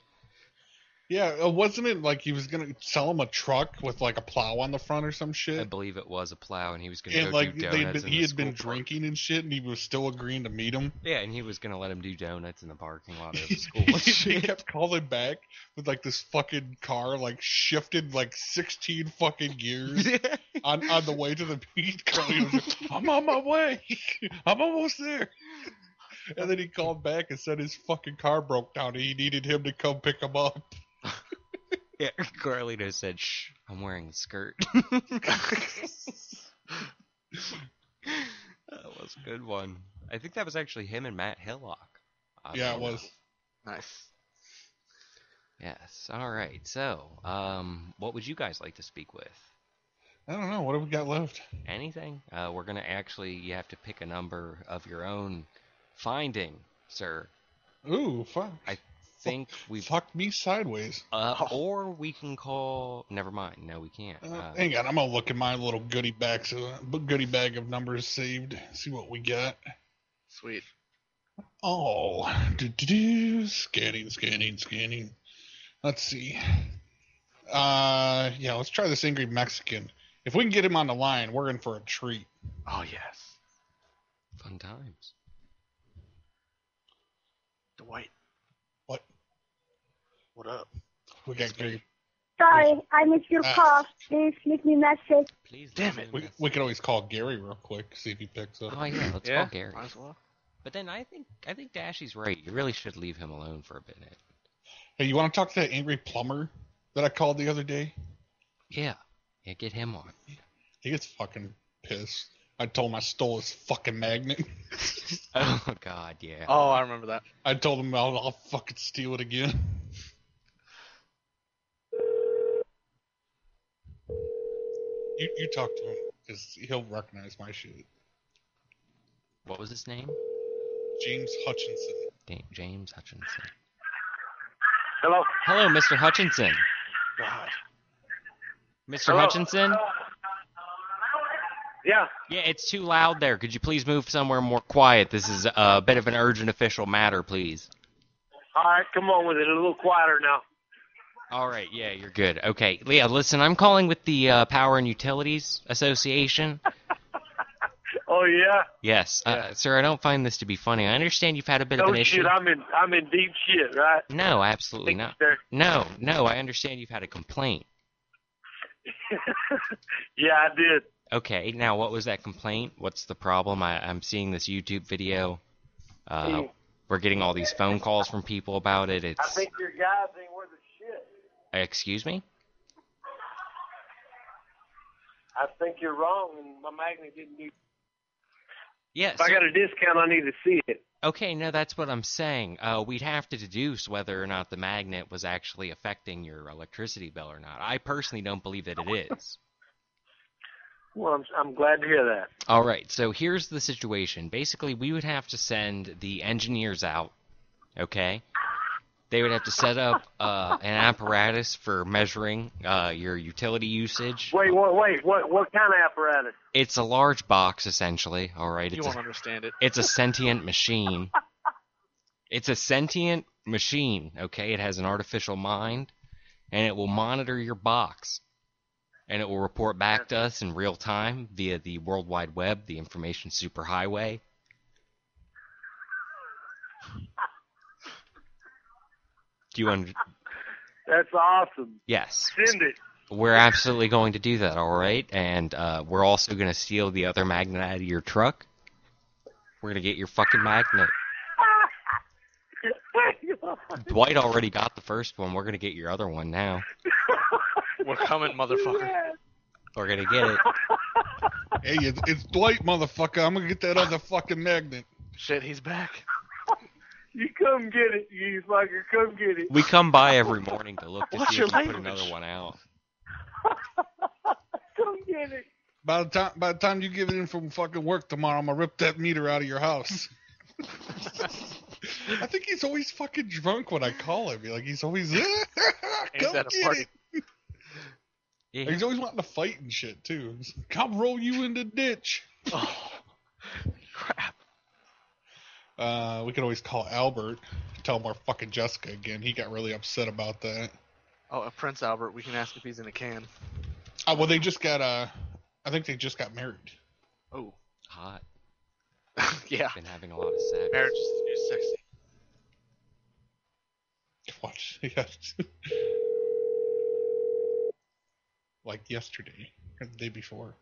D: Yeah, uh, wasn't it like he was gonna sell him a truck with like a plow on the front or some
E: I
D: shit?
E: believe it was a plow, and he was gonna
D: And
E: go
D: like
E: do
D: they'd
E: donuts.
D: been,
E: in
D: he
E: the
D: had been
E: school park.
D: drinking and shit, and he was still agreeing to meet him.
E: Yeah, and he was gonna let him do donuts in the parking lot of the school.
D: He kept calling back with like this fucking car like shifted like sixteen fucking gears on on the way to the beach. He was like, I'm on my way. I'm almost there. And then he called back and said his fucking car broke down and he needed him to come pick him up.
E: Yeah, Carlito said, "Shh, I'm wearing a skirt." That was a good one. I think that was actually him and Matt Hillock. I
D: Yeah,
E: don't
D: it
E: know.
D: was.
F: Nice.
E: Yes. All right. So, um, what would you guys like to speak with?
D: I don't know. What have we got left?
E: Anything? Uh, we're gonna actually. You have to pick a number of your own finding, sir.
D: Ooh, fuck.
E: I think we
D: fucked me sideways.
E: Uh, or we can call. Never mind. No, we can't.
D: Uh,
E: Uh,
D: hang on, I'm gonna look at my little goodie bag, so goodie bag of numbers saved. See what we got.
F: Sweet.
D: Oh, do-do-do. Scanning, scanning, scanning. Let's see. Uh, yeah, let's try this angry Mexican. If we can get him on the line, we're in for a treat.
F: Oh yes.
E: Fun times.
F: Dwight.
D: What?
F: What up?
D: We got Gary.
T: Sorry, I missed your
D: Ah.
T: call. Please leave me a message.
E: Please.
F: Damn it.
D: We, we could always call Gary real quick, see if he picks up.
E: Oh yeah, let's
F: Yeah,
E: call Gary.
F: might as well.
E: But then I think I think Dashy's right. You really should leave him alone for a minute.
D: Hey, you want to talk to that angry plumber that I called the other day?
E: Yeah. Yeah, get him on.
D: He gets fucking pissed. I told him I stole his fucking magnet.
E: Oh God, yeah.
F: Oh, I remember that.
D: I told him I'll, I'll fucking steal it again. You you talk to him because he'll recognize my shit.
E: What was his name?
D: James Hutchinson.
E: Da- James Hutchinson.
J: Hello.
E: Hello, Mister Hutchinson.
F: God.
E: Mister
J: Hello.
E: Hutchinson?
J: Yeah.
E: Yeah, it's too loud there. Could you please move somewhere more quiet? This is a bit of an urgent official matter, please.
J: All right, come on with it. A little quieter now.
E: All right, yeah, you're good. Okay, Leah, listen, I'm calling with the uh, Power and Utilities Association.
J: Oh yeah.
E: Yes, uh, sir, I don't find this to be funny. I understand you've had a bit
J: No
E: of an
J: shit.
E: issue.
J: I'm in. I'm in deep shit, right?
E: No, absolutely not.
J: There.
E: No, no, I understand you've had a complaint.
J: Yeah, I did.
E: Okay, now what was that complaint? What's the problem? I, I'm seeing this YouTube video. Uh, we're getting all these phone calls from people about it.
J: I
E: It's.
J: think your guys ain't worth a shit.
E: Excuse me?
J: I think you're wrong, and my magnet didn't do.
E: Yes.
J: If I got a discount, I need to see it.
E: Okay, no, that's what I'm saying. Uh, we'd have to deduce whether or not the magnet was actually affecting your electricity bill or not. I personally don't believe that it is.
J: Well, I'm, I'm glad to hear that.
E: All right, so here's the situation. Basically, we would have to send the engineers out, okay? They would have to set up uh, an apparatus for measuring uh, your utility usage.
J: Wait, wait, wait. What, what kind of apparatus?
E: It's a large box, essentially, all right?
F: You
E: It's
F: won't
E: a,
F: understand it.
E: It's a sentient machine. It's a sentient machine, okay? It has an artificial mind, and it will monitor your box. And it will report back to us in real time via the World Wide Web, the information superhighway. Do you under?
J: That's awesome.
E: Yes.
J: Send it.
E: We're absolutely going to do that, all right? And uh, we're also going to steal the other magnet out of your truck. We're going to get your fucking magnet. Dwight already got the first one. We're going to get your other one now.
F: We're coming, motherfucker.
E: We're going to get it.
D: Hey, it's, it's Dwight, motherfucker. I'm gonna get that other fucking magnet.
F: Shit, he's back.
J: You come get it, you fucker. Come get it.
E: We come by every morning to look to
F: What's
E: see
F: your
E: if we put
F: language?
E: another one out.
J: Come get it.
D: By the time by the time you get in from fucking work tomorrow, I'm gonna rip that meter out of your house. I think he's always fucking drunk when I call him. Like he's always come
F: that a
D: get
F: party?
D: it.
E: Yeah.
D: He's always wanting to fight and shit too. He's like, I'll roll you in the ditch.
F: Oh, crap.
D: Uh, we could always call Albert, tell him we're fucking Jessica again. He got really upset about that.
F: Oh, uh, Prince Albert. We can ask if he's in a can.
D: Oh, well, they just got, uh, I think they just got married.
F: Oh.
E: Hot.
F: Yeah.
E: Been having a lot of sex.
F: Marriage is the new sexy.
D: Watch, yeah. Like yesterday, or the day before.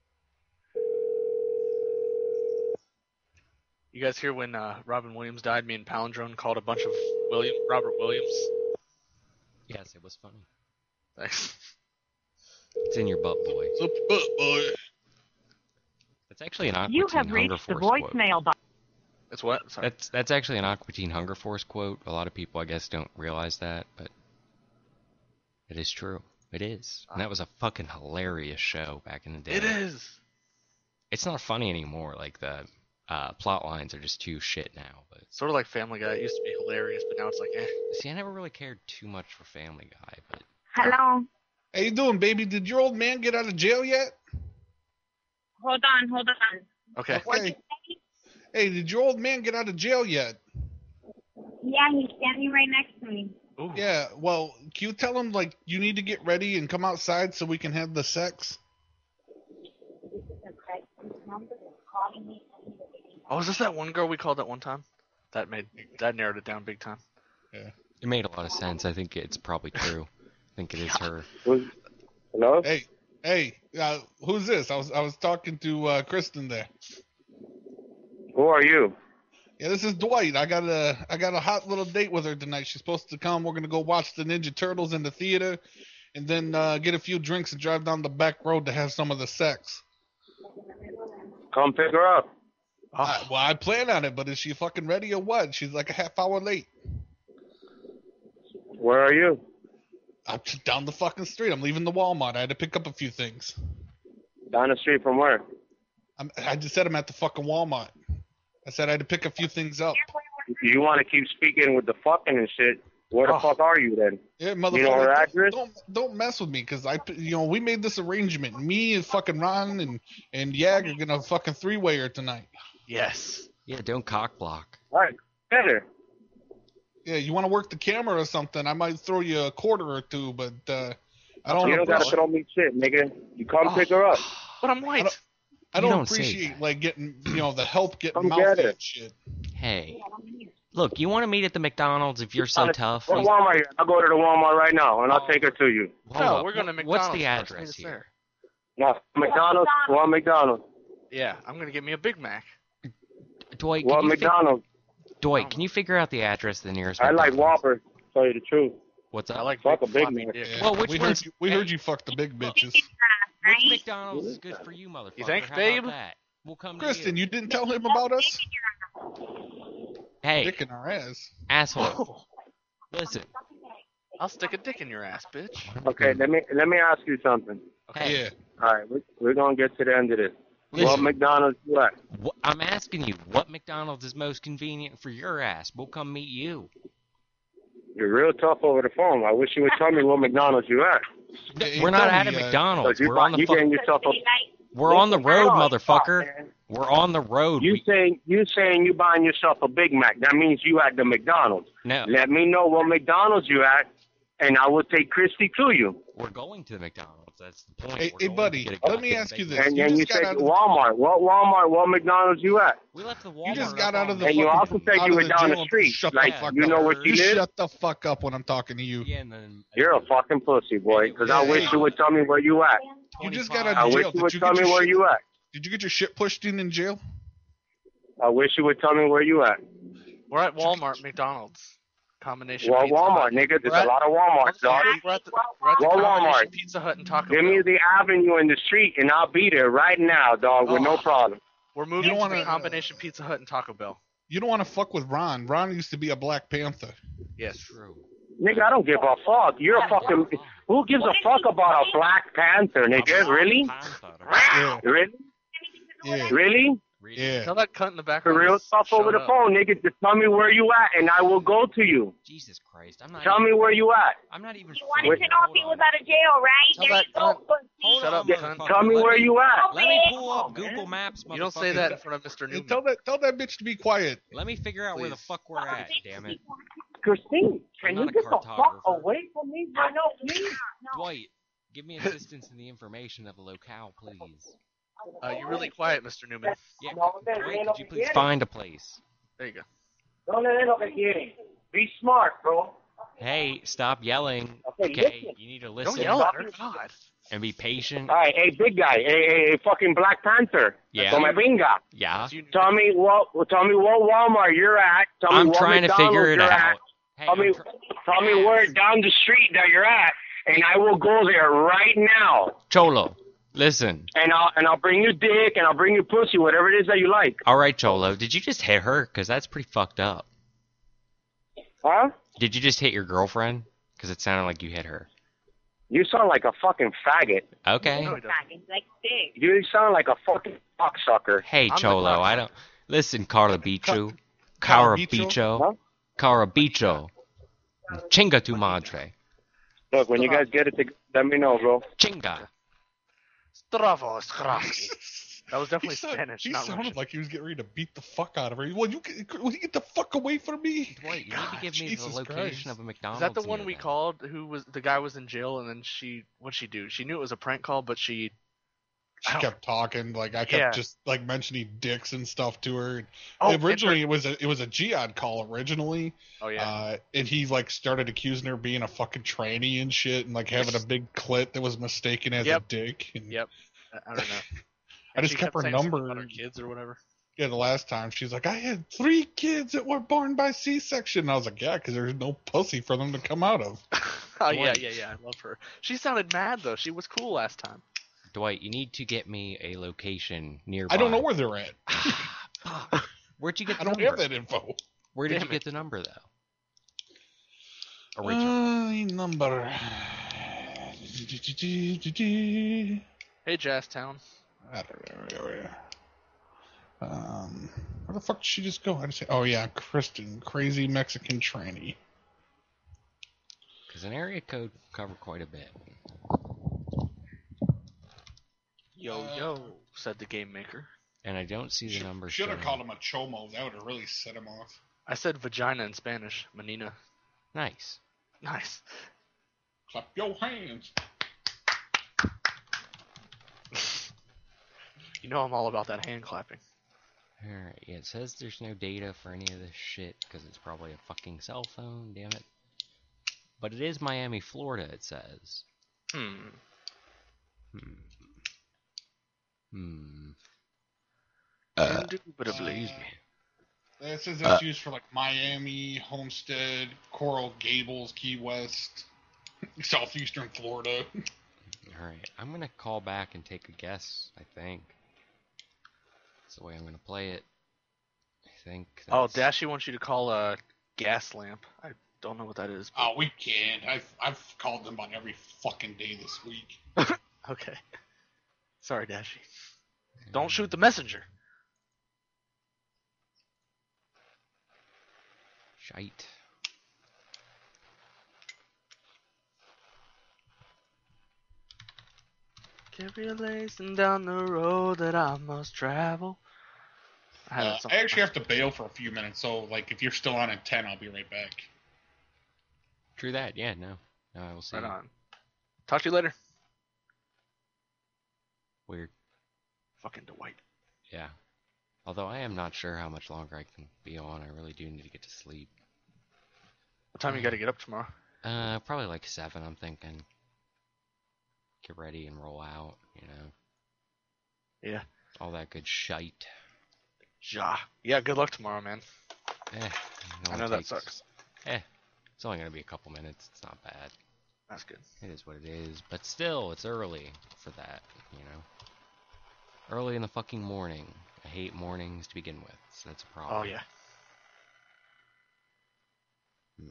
F: You guys hear when uh, Robin Williams died? Me and Palindrome called a bunch of William Robert Williams.
E: Yes, it was funny.
F: Thanks.
E: It's in your butt, boy.
D: It's up your butt, boy.
E: That's actually an Aqua
B: You
E: Teen
B: have
E: Hunger
B: reached the
E: Force quote.
B: voicemail box.
F: It's what? Sorry.
E: That's that's actually an Aqua Teen Hunger Force quote. A lot of people, I guess, don't realize that, but it is true. It is. And that was a fucking hilarious show back in the day.
F: It is.
E: It's not funny anymore. Like, the uh, plot lines are just too shit now. But
F: Sort of like Family Guy. It used to be hilarious, but now it's like, eh.
E: see, I never really cared too much for Family Guy, but
L: Hello.
D: How you doing, baby? Did your old man get out of jail yet?
L: Hold on, hold on.
F: Okay.
D: Okay. Hey, did your old man get out of jail yet?
L: Yeah, he's standing right next to me.
F: Ooh.
D: Yeah, well, can you tell him, like, you need to get ready and come outside so we can have the sex?
F: Oh, is this that one girl we called at one time? That made that narrowed it down big time.
D: Yeah.
E: it made a lot of sense. I think it's probably true. I think it is her.
G: Hello?
D: Hey, hey, uh, who's this? I was I was talking to uh, Kristen there.
G: Who are you?
D: Yeah, this is Dwight. I got a I got a hot little date with her tonight. She's supposed to come. We're gonna go watch the Ninja Turtles in the theater, and then uh, get a few drinks and drive down the back road to have some of the sex.
G: Come pick her up.
D: I, well, I plan on it, but is she fucking ready or what? She's like a half hour late.
G: Where are you?
D: I'm just down the fucking street. I'm leaving the Walmart. I had to pick up a few things.
G: Down the street from where?
D: I'm, I just said I'm at the fucking Walmart. I said I had to pick a few things up.
G: If you want to keep speaking with the fucking and shit, where the
D: Oh.
G: fuck are you then?
D: Yeah, motherfucker.
G: You know her address?
D: Don't don't mess with me, cause I, you know, we made this arrangement. Me and fucking Ron and and Yag are gonna fucking three way her tonight.
F: Yes.
E: Yeah, don't cock block.
G: All right, better.
D: Yeah, you want to work the camera or something? I might throw you a quarter or two, but uh, I don't.
G: You don't gotta
D: appreciate-
G: throw me shit, nigga. You come pick her up.
F: But I'm white.
D: I don't, I
E: You
D: don't
E: don't say
D: appreciate like getting, you know, the help getting
G: Come
D: mouth
G: get
D: and
G: it.
D: shit.
E: Hey, look, you want to meet at the McDonald's if you're so tough?
G: What Walmart here? I'll go to the Walmart right now, and I'll take her to you.
E: Hold
F: No,
E: up.
F: we're going to
E: What's
F: McDonald's.
E: the
F: first.
E: address
F: Meet us
E: here?
G: No, McDonald's. One McDonald's.
F: there. Yeah, I'm going to get me a Big Mac.
E: Dwight, can
G: One
E: you fig-
G: McDonald's.
E: Dwight, can you figure out the address of the nearest
G: I like
E: McDonald's?
G: Whopper. To tell you the truth.
E: What's up?
F: I like
G: Fuck a
F: big
G: Big
F: floppy
G: Mac.
F: dick.
D: Yeah,
E: Well, which
D: we
E: one's-
D: heard you, we heard you fuck the big bitches.
E: Which McDonald's is good for you, motherfucker?
F: You think,
E: How
F: babe?
E: about that? We'll come to
D: Kristen,
E: you.
D: you didn't tell him about us?
E: Hey,
D: Dick in our ass.
E: asshole. Listen.
F: I'll stick a dick in your ass, bitch.
G: Okay, let me let me ask you something.
E: Hey,
D: Yeah.
G: All right, we're, we're gonna get to the end of this.
E: Listen.
G: What McDonald's you at?
E: wh- I'm asking you, what McDonald's is most convenient for your ass? We'll come meet you.
G: You're real tough over the phone. I wish you would tell me what McDonald's you at.
D: Hey,
E: We're not
D: tell
E: at a
D: me, uh,
E: McDonald's.
G: you
E: We're on the
G: you
E: fuck-
G: getting yourself a.
E: We're on the road,
G: Hold on,
E: motherfucker.
G: stop, man.
E: We're on the road.
G: You
E: We-
G: saying you saying you buying yourself a Big Mac? That means you at the McDonald's.
E: No,
G: Let me know what McDonald's you at, and I will take Christy to you.
E: we're going to the McDonald's. That's the point.
D: Hey,
E: We're
D: hey
E: going
D: buddy,
E: to get a
D: let me
E: goddamn
D: ask you
E: Big
D: this.
E: Mac.
G: And
D: You
G: then you
D: just got
G: said
D: out of the-
G: Walmart. What Walmart? What McDonald's you at?
E: We left the Walmart.
D: You just
E: up
D: got out
E: on-
D: of the
G: And you
D: fucking-
G: also said
D: out
G: you
D: of
G: were
D: the
G: down the
D: jail.
G: street.
D: Shut the
G: Like
D: fuck
G: you
D: up.
G: know where you
D: You
G: live.
D: shut the fuck up when I'm talking to you.
E: Yeah, and then
G: You're a fucking pussy, boy. Because I
D: Yeah.
G: wish you would tell me where you at.
D: You just got out
G: I
D: of
G: wish
D: jail.
G: you would
D: Did you
G: tell
D: get
G: me
D: your
G: where
D: shit,
G: you at.
D: Did you get your shit pushed in in jail?
G: I wish you would tell me where you at.
F: We're at Walmart, McDonald's. Combination
G: Well,
F: pizza
G: Walmart,
F: Hut.
G: nigga. There's
F: We're
G: a
F: at-
G: lot of Walmarts, dog.
F: We're at the, we're at the
G: Well,
F: combination
G: Walmart.
F: Pizza Hut and Taco
G: Give
F: Bell.
G: me the avenue in the street, and I'll be there right now, dog, with no
F: Oh.
G: problem.
F: We're moving
D: You
F: to
D: don't
F: the
D: wanna-
F: combination Pizza Hut and Taco Bell.
D: You don't want to fuck with Ron. Ron used to be a Black Panther.
F: Yes.
E: True.
G: Nigga, I don't give a fuck. You're a fucking. Who gives a fuck about a Black Panther, nigga? Really?
D: Yeah.
G: Really?
D: Yeah.
G: Really?
D: Yeah.
F: Tell that cunt in the
G: For
F: background.
G: real
F: to
G: stuff over
F: shut
G: the
F: up.
G: phone, nigga. Just tell me where you at, and I will go to you.
E: Jesus Christ. I'm not
G: Tell
E: even,
G: me where you at.
E: I'm not even.
L: You wanted
G: Wait.
L: to know if he was out of jail, right?
F: Tell
L: There
F: that
L: you go,
F: cunt-
L: pussy.
F: Shut up,
G: Yeah,
F: cunt.
G: tell me
E: Let
G: where
E: me-
G: you at.
E: Let me pull up Google Maps, motherfucker.
F: You don't say that in front of Mister
D: Hey,
F: Newman.
D: tell that tell that bitch to be quiet.
E: Let me figure out where the
F: Please.
E: fuck we're at, damn it.
G: Christine,
E: I'm
G: can
E: not
G: you
E: a
G: get the fuck
E: cartographer.
G: away from me right now, please?
E: Dwight, give me assistance in the information of the locale, please.
F: Uh, you're really quiet, Mister Newman.
E: Yeah,
G: No,
E: Dwight,
G: man,
E: could you please
G: no,
E: find a place?
F: There you go.
G: No, no, no, no, Be smart, bro.
E: Hey, stop yelling.
G: Okay,
E: Okay,
G: listen.
E: you need to
F: Don't
E: listen
F: yell at her. God.
E: and be patient.
G: All right, hey, big guy, hey, hey, hey fucking Black Panther.
E: Yeah.
G: Tome Binga.
E: Yeah,
F: You-
G: Tell me what, tell me what Walmart you're at. Tell me
E: I'm
G: what
E: trying to
G: McDonald's
E: figure it
G: you're
E: out.
G: At.
E: Hey,
G: Tell
E: I'm
G: me,
E: tr-
G: tell me where down the street that you're at, and I will go there right now.
E: Cholo, Listen.
K: And I'll and I'll bring you dick and I'll bring you pussy, whatever it is that you like.
E: All right, Cholo. Did you just hit her? Because that's pretty fucked up.
K: Huh?
E: Did you just hit your girlfriend? Because it sounded like you hit her.
K: You sound like a fucking faggot.
E: Okay.
L: Like big.
K: You sound like a fucking cocksucker.
E: Hey, Cholo. I don't listen, Carla Bicho. Cara Bicho. Cara Bicho. Chinga tu madre.
K: Look, when you guys get it, to, let me know, bro.
E: Chinga.
F: Stravo Skravsky. That was definitely
D: He
F: Spanish,
D: He
F: not
D: sounded
F: Russian.
D: like he was getting ready to beat the fuck out of her. Well, you get, will you get the fuck away from me?
E: Dwight, you
D: God,
E: need to give me
D: Jesus
E: the location
D: Christ.
E: of a
F: Is
E: McDonald's.
F: that the one
E: near
F: we
E: them.
F: called? Who was the guy was in jail, and then she what'd she do? She knew it was a prank call, but she
D: She kept talking, like I kept
F: Yeah.
D: just like mentioning dicks and stuff to her.
F: Oh,
D: originally,
F: and
D: it was a it was a Jihad call originally.
F: Oh yeah.
D: Uh, and he like started accusing her of being a fucking tranny and shit, and like having a big clit that was mistaken as
F: Yep.
D: a dick. And
F: Yep. I, I don't know.
D: I
F: And
D: just
F: she
D: kept her
F: saying something
D: number.
F: about her kids or whatever.
D: Yeah, the last time she's like, I had three kids that were born by C-section. And I was like, yeah, because there's no pussy for them to come out of.
F: Oh yeah,
E: Dwight.
F: yeah, yeah. I love her. She sounded mad though. She was cool last time.
E: Dwight, you need to get me a location nearby.
D: I don't know where they're at.
E: Where'd you get the
D: I don't
E: number?
D: have that info.
E: Where did
F: Damn
E: you get the number, though?
D: Uh,
E: Original.
D: number.
F: Hey, Jazztown.
D: Um, where the fuck did she just go? I just say, oh yeah, Kristen, crazy Mexican tranny.
E: Because an area code can cover quite a bit.
F: Yo, yo, said the game maker.
E: And I don't see the number.
D: Should have
E: showing.
D: called him a chomo. That would have really set him off.
F: I said vagina in Spanish. Menina.
E: Nice.
F: Nice.
D: Clap your hands.
F: You know I'm all about that hand clapping.
E: Alright, yeah, it says there's no data for any of this shit because it's probably a fucking cell phone, damn it. But it is Miami, Florida, it says.
F: Hmm.
E: Hmm. Hmm.
F: Indubitably.
D: It says
E: Uh.
D: it's used for like Miami, Homestead, Coral Gables, Key West, southeastern Florida.
E: Alright, I'm gonna call back and take a guess, I think. That's the way I'm gonna play it. I think.
F: Oh,
E: that's-
F: Dashy wants you to call a gas lamp. I don't know what that is.
D: Oh, we can't. I've I've called them about every fucking day this week.
F: Okay. Sorry, Dashy. Don't shoot the messenger.
E: Shite.
F: Carry a lacing down the road that I must travel. I, had
D: Uh,
F: that song.
D: I actually have to bail for a few minutes, so like if you're still on at ten, I'll be right back.
E: True that, yeah, no. No, I will see.
F: Right on. Talk to you later.
E: Weird.
F: Fucking Dwight.
E: Yeah. Although I am not sure how much longer I can be on. I really do need to get to sleep.
F: What time you got to get up tomorrow?
E: Uh, probably like seven, I'm thinking. Get ready and roll out, you know.
F: Yeah.
E: All that good shite.
F: Ja. Yeah, good luck tomorrow, man.
E: Eh. it
F: I
E: only
F: know that
E: takes-
F: sucks.
E: Eh. It's only gonna be a couple minutes. It's not bad.
F: That's good.
E: It is what it is. But still, it's early for that, you know. Early in the fucking morning. I hate mornings to begin with, so that's a problem.
F: Oh, yeah.
E: Hmm.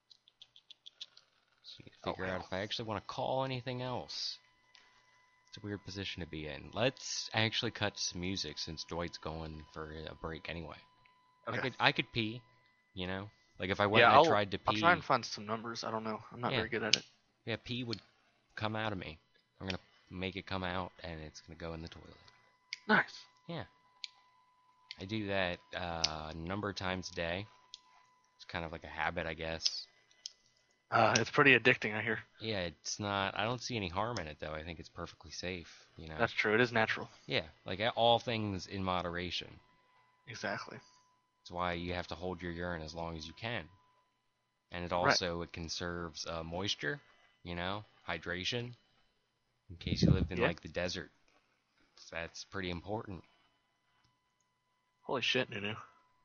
E: So you need to figure out if I actually want to call anything else. It's a weird position to be in. Let's actually cut to some music since Dwight's going for a break anyway.
F: Okay.
E: I could I could pee, you know? Like if I went
F: yeah,
E: and I
F: I'll,
E: tried to pee.
F: I'll try and find some numbers. I don't know. I'm not
E: Yeah.
F: very good at it.
E: Yeah, pee would come out of me. I'm gonna make it come out and it's gonna go in the toilet.
F: Nice.
E: Yeah. I do that uh, a number of times a day. It's kind of like a habit, I guess.
F: Uh, it's pretty addicting, I hear.
E: Yeah, it's not. I don't see any harm in it, though. I think it's perfectly safe. You know.
F: That's true. It is natural.
E: Yeah, like all things in moderation.
F: Exactly.
E: That's why you have to hold your urine as long as you can. And it also it conserves uh, moisture. You know, hydration. In case you lived in
F: Yeah.
E: like the desert, so that's pretty important.
F: Holy shit, Nunu.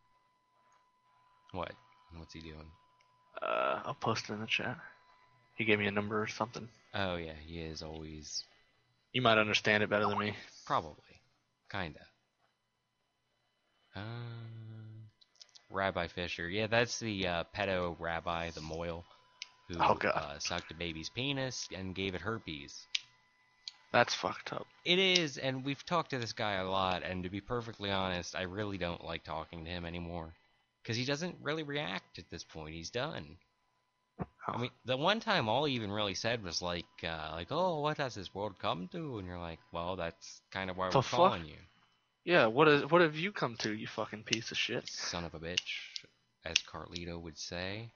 E: What? What's he doing?
F: Uh, I'll post it in the chat. He gave me a number or something.
E: Oh yeah, he is always.
F: You might understand it better than me.
E: Probably. Kinda. Um, Rabbi Fisher. Yeah, that's the uh, pedo rabbi, the Moyle, who
F: Oh, God.
E: uh, sucked a baby's penis and gave it herpes.
F: That's fucked up.
E: It is, and we've talked to this guy a lot, and to be perfectly honest, I really don't like talking to him anymore. Because he doesn't really react at this point. He's done. I mean, the one time all he even really said was like, uh, like, oh, what has this world come to? And you're like, well, that's kind of why
F: The
E: we're
F: fuck?
E: calling you.
F: Yeah, what is, what have you come to, you fucking piece of shit?
E: Son of a bitch, as Carlito would say.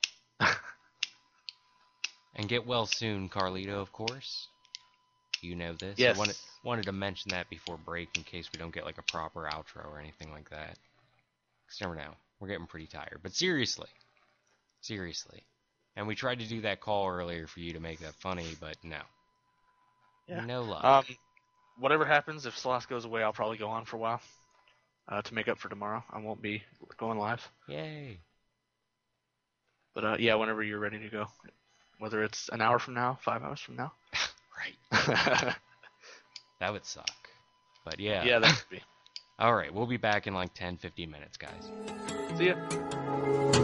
E: And get well soon, Carlito, of course. You know this.
F: Yes.
E: I wanted, wanted to mention that before break in case we don't get like a proper outro or anything like that. Because you never know. We're getting pretty tired. But seriously. Seriously. And we tried to do that call earlier for you to make that funny, but no.
F: Yeah.
E: No luck.
F: Um, whatever happens, if Sloth goes away, I'll probably go on for a while uh, to make up for tomorrow. I won't be going live.
E: Yay.
F: But uh, yeah, whenever you're ready to go. Whether it's an hour from now, five hours from now.
E: Right. That would suck. But yeah.
F: Yeah, that would be.
E: Alright, we'll be back in like ten, fifteen minutes, guys.
F: See ya.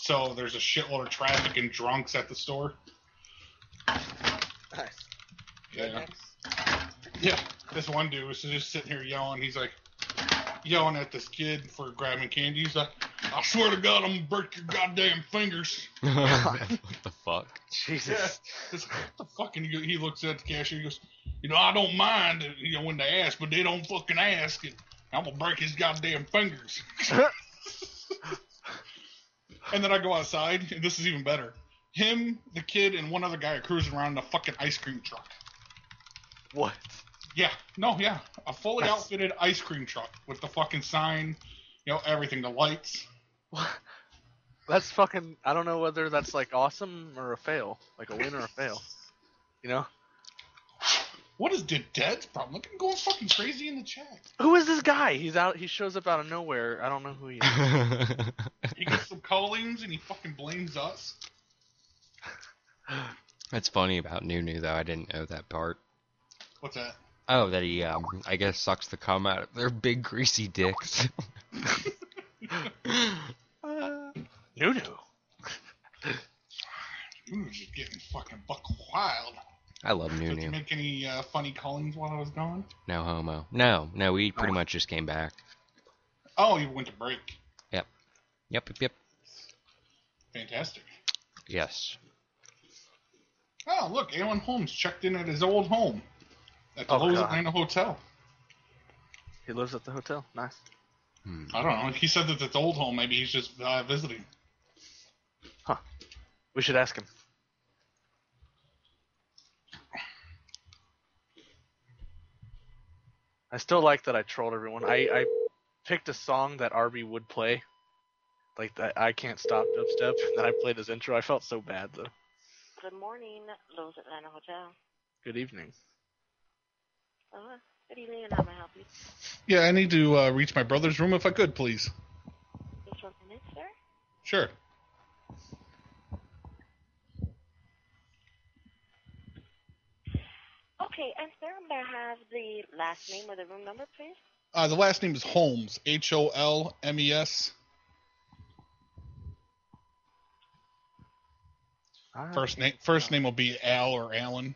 D: So there's a shitload of traffic and drunks at the store.
F: Nice.
D: Yeah. Yeah. This one dude was just sitting here yelling. He's like yelling at this kid for grabbing candy. He's like, I swear to God, I'm gonna break your goddamn fingers.
E: What the fuck?
F: Jesus.
D: Yeah. This, what the fuck? And he, he looks at the cashier. He goes, you know, I don't mind, you know, when they ask, but they don't fucking ask. And I'm gonna break his goddamn fingers. And then I go outside, and this is even better. Him, the kid, and one other guy are cruising around in a fucking ice cream truck.
F: What?
D: Yeah, no, yeah. A fully that's... outfitted ice cream truck with the fucking sign, you know, everything, the lights.
F: What? That's fucking, I don't know whether that's like awesome or a fail. Like a win or a fail. You know?
D: What is Dad's problem? Look at him going fucking crazy in the chat.
F: Who is this guy? He's out. He shows up out of nowhere. I don't know who he is.
D: He gets some callings and he fucking blames us.
E: That's funny about Nunu, though. I didn't know that part.
D: What's that?
E: Oh, that he, um, I guess, sucks the cum out of their big greasy dicks.
F: uh, Nunu.
D: Nunu's just getting fucking buck wild.
E: I love Nunu.
D: Did you make any uh, funny callings while I was gone?
E: No homo. No, no, we pretty much just came back.
D: Oh, you went to break.
E: Yep. Yep, yep, yep.
D: Fantastic.
E: Yes.
D: Oh, look, Alan Holmes checked in at his old home at the
F: Oh,
D: Lowe's
F: God.
D: Atlanta Hotel.
F: He lives at the hotel. Nice.
E: Hmm.
D: I don't know. He said that it's old home. Maybe he's just uh, visiting.
F: Huh. We should ask him. I still like that I trolled everyone. I, I picked a song that Arby would play. Like that I Can't Stop dubstep. That I played as intro. I felt so bad though.
H: Good morning, Lowe's Atlanta Hotel.
F: Good evening.
H: Uh, good evening, and how may I help you?
D: Yeah, I need to uh, reach my brother's room if I could, please.
H: Just one minute, sir.
D: Sure.
H: Okay, and sir, may I have the last name or the room number, please?
D: Uh, the last name is Holmes. H O L M E S.
F: Right.
D: First name first name will be Al or Alan.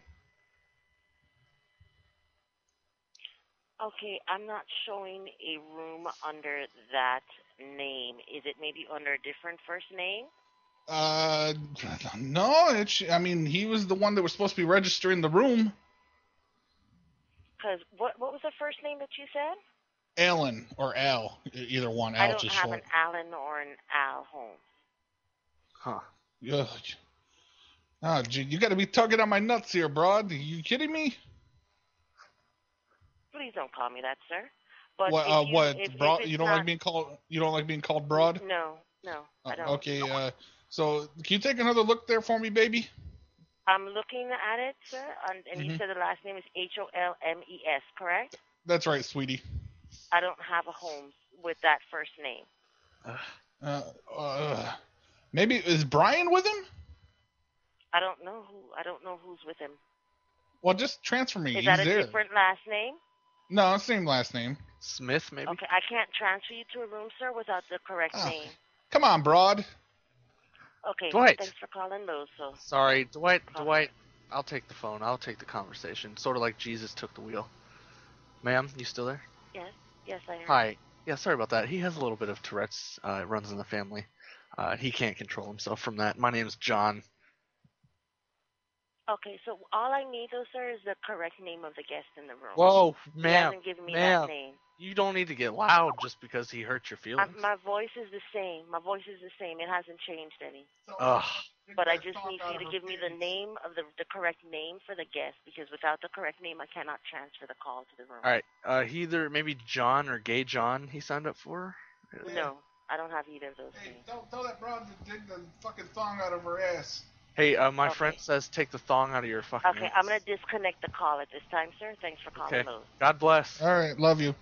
H: Okay, I'm not showing a room under that name. Is it maybe under a different first name?
D: Uh, no. It's, I mean, he was the one that was supposed to be registering the room.
H: Because what what was the first name that you said?
D: Alan or Al, either one. Al
H: I don't
D: just
H: have
D: short.
H: an Alan or an Al Holmes.
F: Huh.
D: Ugh. Oh, gee, you got to be tugging on my nuts here, broad. Are you kidding me?
H: Please don't call me that, sir. But
D: What?
H: if
D: Uh,
H: you,
D: what?
H: if,
D: broad?
H: if
D: You
H: it's
D: don't
H: not,
D: like being called? You don't like being called broad?
H: No, no, I don't.
D: Oh, okay. Uh, so can you take another look there for me, baby?
H: I'm looking at it, sir, and, and
D: Mhm.
H: you said the last name is H O L M E S, correct?
D: That's right, sweetie.
H: I don't have a Holmes with that first name.
D: Uh, uh, maybe is Brian with him?
H: I don't know who. I don't know who's with him.
D: Well, just transfer me.
H: Is
D: He's
H: that a
D: there.
H: different last name?
D: No, same last name.
F: Smith, maybe.
H: Okay, I can't transfer you to a room, sir, without the correct
D: Oh.
H: name.
D: Come on, broad.
H: Okay,
F: Dwight.
H: thanks for calling Lowe's. So
F: Sorry, Dwight. Dwight. I'll take the phone. I'll take the conversation. Sort of like Jesus took the wheel. Ma'am, you still there?
H: yes, yes, I am.
F: Hi. Yeah, sorry about that. He has a little bit of Tourette's. Uh, it runs in the family. Uh, he can't control himself from that. My name's John.
H: Okay, so all I need, though, sir, is the correct name of the guest in the room.
F: Whoa,
H: He
F: ma'am.
H: hasn't given me
F: ma'am.
H: that name.
F: You don't need to get loud just because he hurt your
H: Uh,
F: feelings.
H: my voice is the same. My voice is the same. It hasn't changed any.
F: Ugh.
H: But I just need you to give me the name of the the correct name for the guest, because without the correct name, I cannot transfer the call to the room.
F: All right. Uh, he either maybe John or Gay John he signed up for.
H: No, I don't have either of those
D: Hey,
H: names.
D: don't tell that broad to dig the fucking thong out of her ass.
F: Hey, uh, my
H: Okay.
F: friend says take the thong out of your fucking.
H: Okay,
F: ass.
H: I'm going to disconnect the call at this time, sir. Thanks for calling
F: Okay.
H: Lowe's.
F: God bless.
D: All right, love you.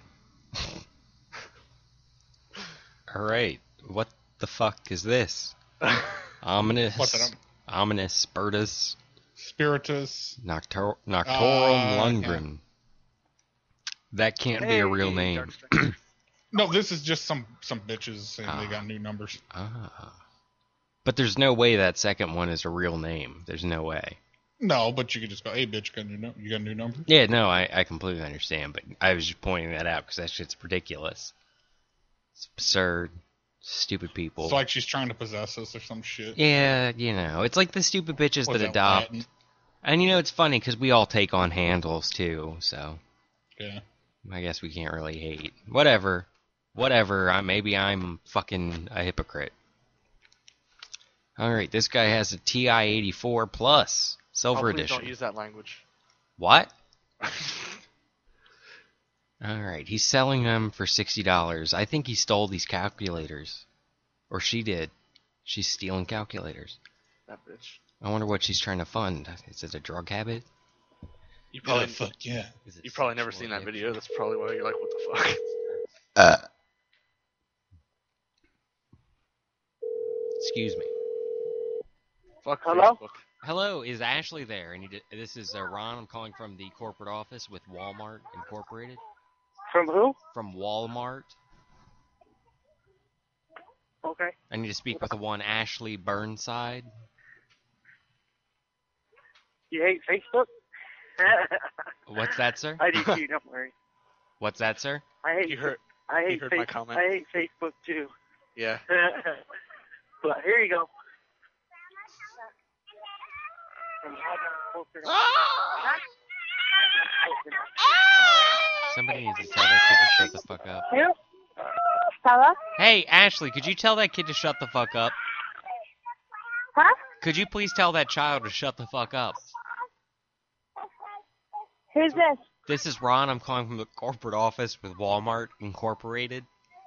E: Alright, what the fuck is this? Ominous.
D: What the-
E: Ominous Spiritus.
D: Spiritus.
E: Noctor- Noctorum
D: Uh,
E: Lundgren. That can't be a real
F: Hey,
E: name.
F: Dark Striker.
D: No, this is just some some bitches saying
E: Ah.
D: they got new numbers.
E: Ah. But there's no way that second one is a real name. There's no way.
D: No, but you could just go, hey, bitch, you got a new, num- you got a new number?
E: Yeah, no, I, I completely understand, but I was just pointing that out because that shit's ridiculous. It's absurd. Stupid people.
D: It's like she's trying to possess us or some shit.
E: Yeah, you know, it's like the stupid bitches
D: What
E: that
D: is that,
E: adopt.
D: Latin?
E: And you know, it's funny because we all take on handles too, so.
D: Yeah.
E: I guess we can't really hate. Whatever. Whatever. I, maybe I'm fucking a hypocrite. Alright, this guy has a T I eighty-four Plus. Silver
F: oh, please
E: edition.
F: Don't use that language.
E: What? Alright, he's selling them for sixty dollars. I think he stole these calculators. Or she did. She's stealing calculators.
F: That bitch.
E: I wonder what she's trying to fund. Is it a drug habit?
F: You probably,
D: yeah, fuck yeah.
F: You've probably never seen that video. That's probably why you're like, what the fuck?
E: Uh. Excuse me.
F: Fuck
E: Hello?
F: Facebook.
E: Hello, is Ashley there? And you did, this is uh, Ron. I'm calling from the corporate office with Walmart Incorporated.
J: From who?
E: From Walmart.
J: Okay.
E: I need to speak with the one Ashley Burnside.
J: You hate Facebook?
E: What's that, sir?
J: I do too, don't worry.
E: What's that, sir?
J: I hate
F: You heard-
J: I hate
F: you heard
J: face-
F: my comment.
J: I hate Facebook too.
F: Yeah.
J: But here you go.
E: Somebody needs to tell that kid to shut the fuck up.
T: Hello?
E: Hey, Ashley, could you tell that kid to shut the fuck up?
T: Huh?
E: Could you please tell that child to shut the fuck up?
T: Who's this?
E: This is Ron. I'm calling from the corporate office with Walmart Incorporated.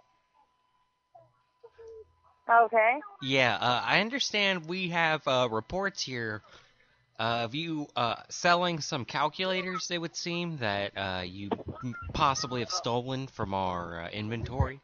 T: Okay.
E: Yeah, uh, I understand we have uh, reports here uh, of you uh, selling some calculators, it would seem, that uh, you possibly have stolen from our uh, inventory.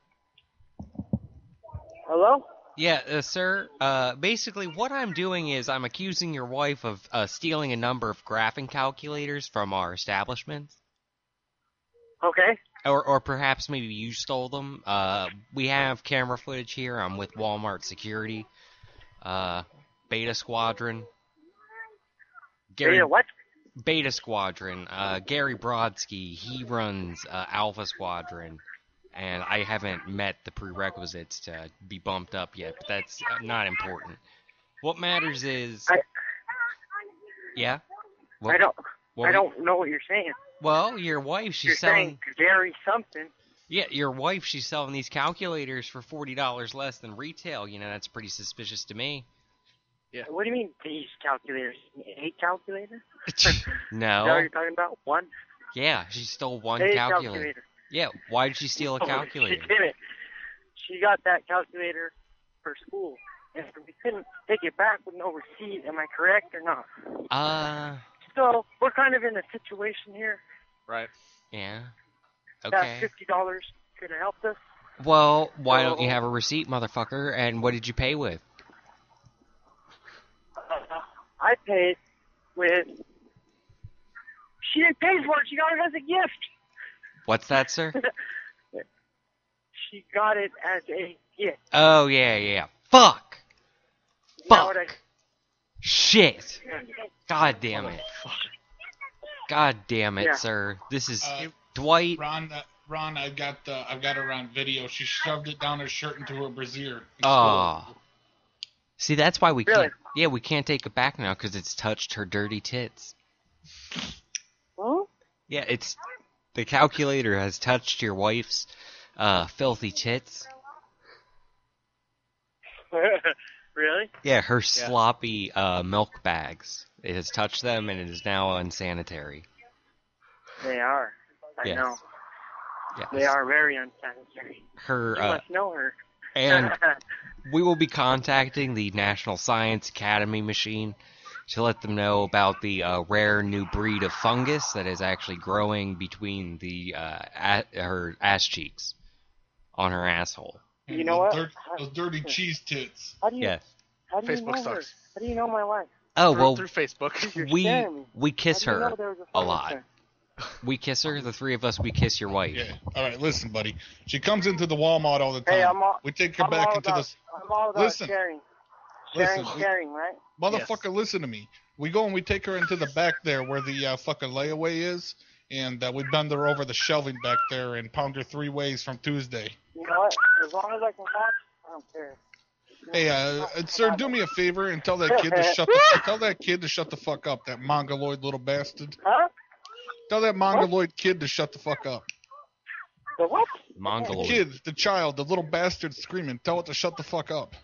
J: Hello?
E: Yeah, uh, sir. Uh, basically, what I'm doing is I'm accusing your wife of uh, stealing a number of graphing calculators from our establishment.
J: Okay.
E: Or, or perhaps maybe you stole them. Uh, we have camera footage here. I'm with Walmart Security. Uh, Beta Squadron. Gary,
J: Beta what?
E: Beta Squadron. Uh, Gary Brodsky, he runs uh, Alpha Squadron. And I haven't met the prerequisites to be bumped up yet, but that's not important. What matters is...
J: I,
E: yeah? What,
J: I don't
E: what
J: I
E: we-
J: don't know what you're saying.
E: Well, your wife, she's
J: You're
E: selling...
J: saying Gary something.
E: Yeah, your wife, she's selling these calculators for forty dollars less than retail. You know, that's pretty suspicious to me.
J: Yeah. What do you mean these calculators? Eight calculators?
E: No.
J: Is that what you're talking about? One?
E: Yeah, she stole one
J: Eight
E: calculator.
J: calculator.
E: Yeah, why did she steal a
J: Oh,
E: calculator?
J: She didn't. She got that calculator for school, and we couldn't take it back with no receipt. Am I correct or not?
E: Uh,
J: So we're kind of in a situation here.
F: Right.
E: yeah.
J: That
E: Okay.
J: fifty dollars could have helped us.
E: Well, why don't you
J: So-
E: have a receipt, motherfucker? And what did you pay with?
J: Uh, I paid with. She didn't pay for it. She got it as a gift.
E: What's that, sir?
J: She got it as a gift.
E: Oh, yeah, yeah. Fuck!
J: You know
E: Fuck!
J: what I-
E: Shit! God damn it. God damn it,
D: Yeah.
E: sir. This is
D: Uh,
E: Dwight.
D: Ron, uh, Ron, I've got the, I've got her on video. She shoved it down her shirt into her brassiere.
E: Oh. See, that's why we
D: Really?
E: can't. Yeah, we can't take it back now because it's touched her dirty tits.
J: Huh?
E: Yeah, it's the calculator has touched your wife's uh, filthy tits.
J: Really?
E: Yeah, her sloppy uh, milk bags. It has touched them and it is now unsanitary.
J: They are. I
E: Yes.
J: know.
E: Yes.
J: They are very unsanitary.
E: Her
J: You
E: uh,
J: must know her.
E: and we will be contacting the National Science Academy machine to let them know about the uh, rare new breed of fungus that is actually growing between the uh, a- her ass cheeks on her asshole.
J: You know what?
D: Those, those dirty cheese tits.
J: How do you?
E: Yes.
J: How do you
F: Facebook
J: know her?
F: sucks.
J: How do you know my wife?
E: Oh
F: Through-
E: well,
F: through Facebook.
J: You're
E: we
J: scaring me.
E: we kiss
J: How do you
E: her
J: know there was a
E: a
J: fungus
E: lot.
J: there?
E: We kiss her. The three of us. We kiss your wife.
D: Yeah. All right, listen, buddy. She comes into the Walmart all the time.
J: Hey, I'm all,
D: we take her
J: I'm
D: back
J: all
D: into
J: about,
D: the.
J: I'm all about
D: Listen.
J: sharing, Sharing,
D: Listen, we-
J: sharing, right?
D: Motherfucker, listen to me. We go and we take her into the back there where the uh, fucking layaway is, and uh, we bend her over the shelving back there and pound her three ways from Tuesday.
J: You know what? As long as I can watch, I don't care.
D: Hey, uh, uh, sir, do me a favor and tell that kid to shut the tell that kid to shut the fuck up. That mongoloid little bastard.
J: Huh?
D: Tell that mongoloid kid to shut the fuck up.
J: The what?
E: Mongoloid.
D: The kid, the child, the little bastard screaming. Tell it to shut the fuck up.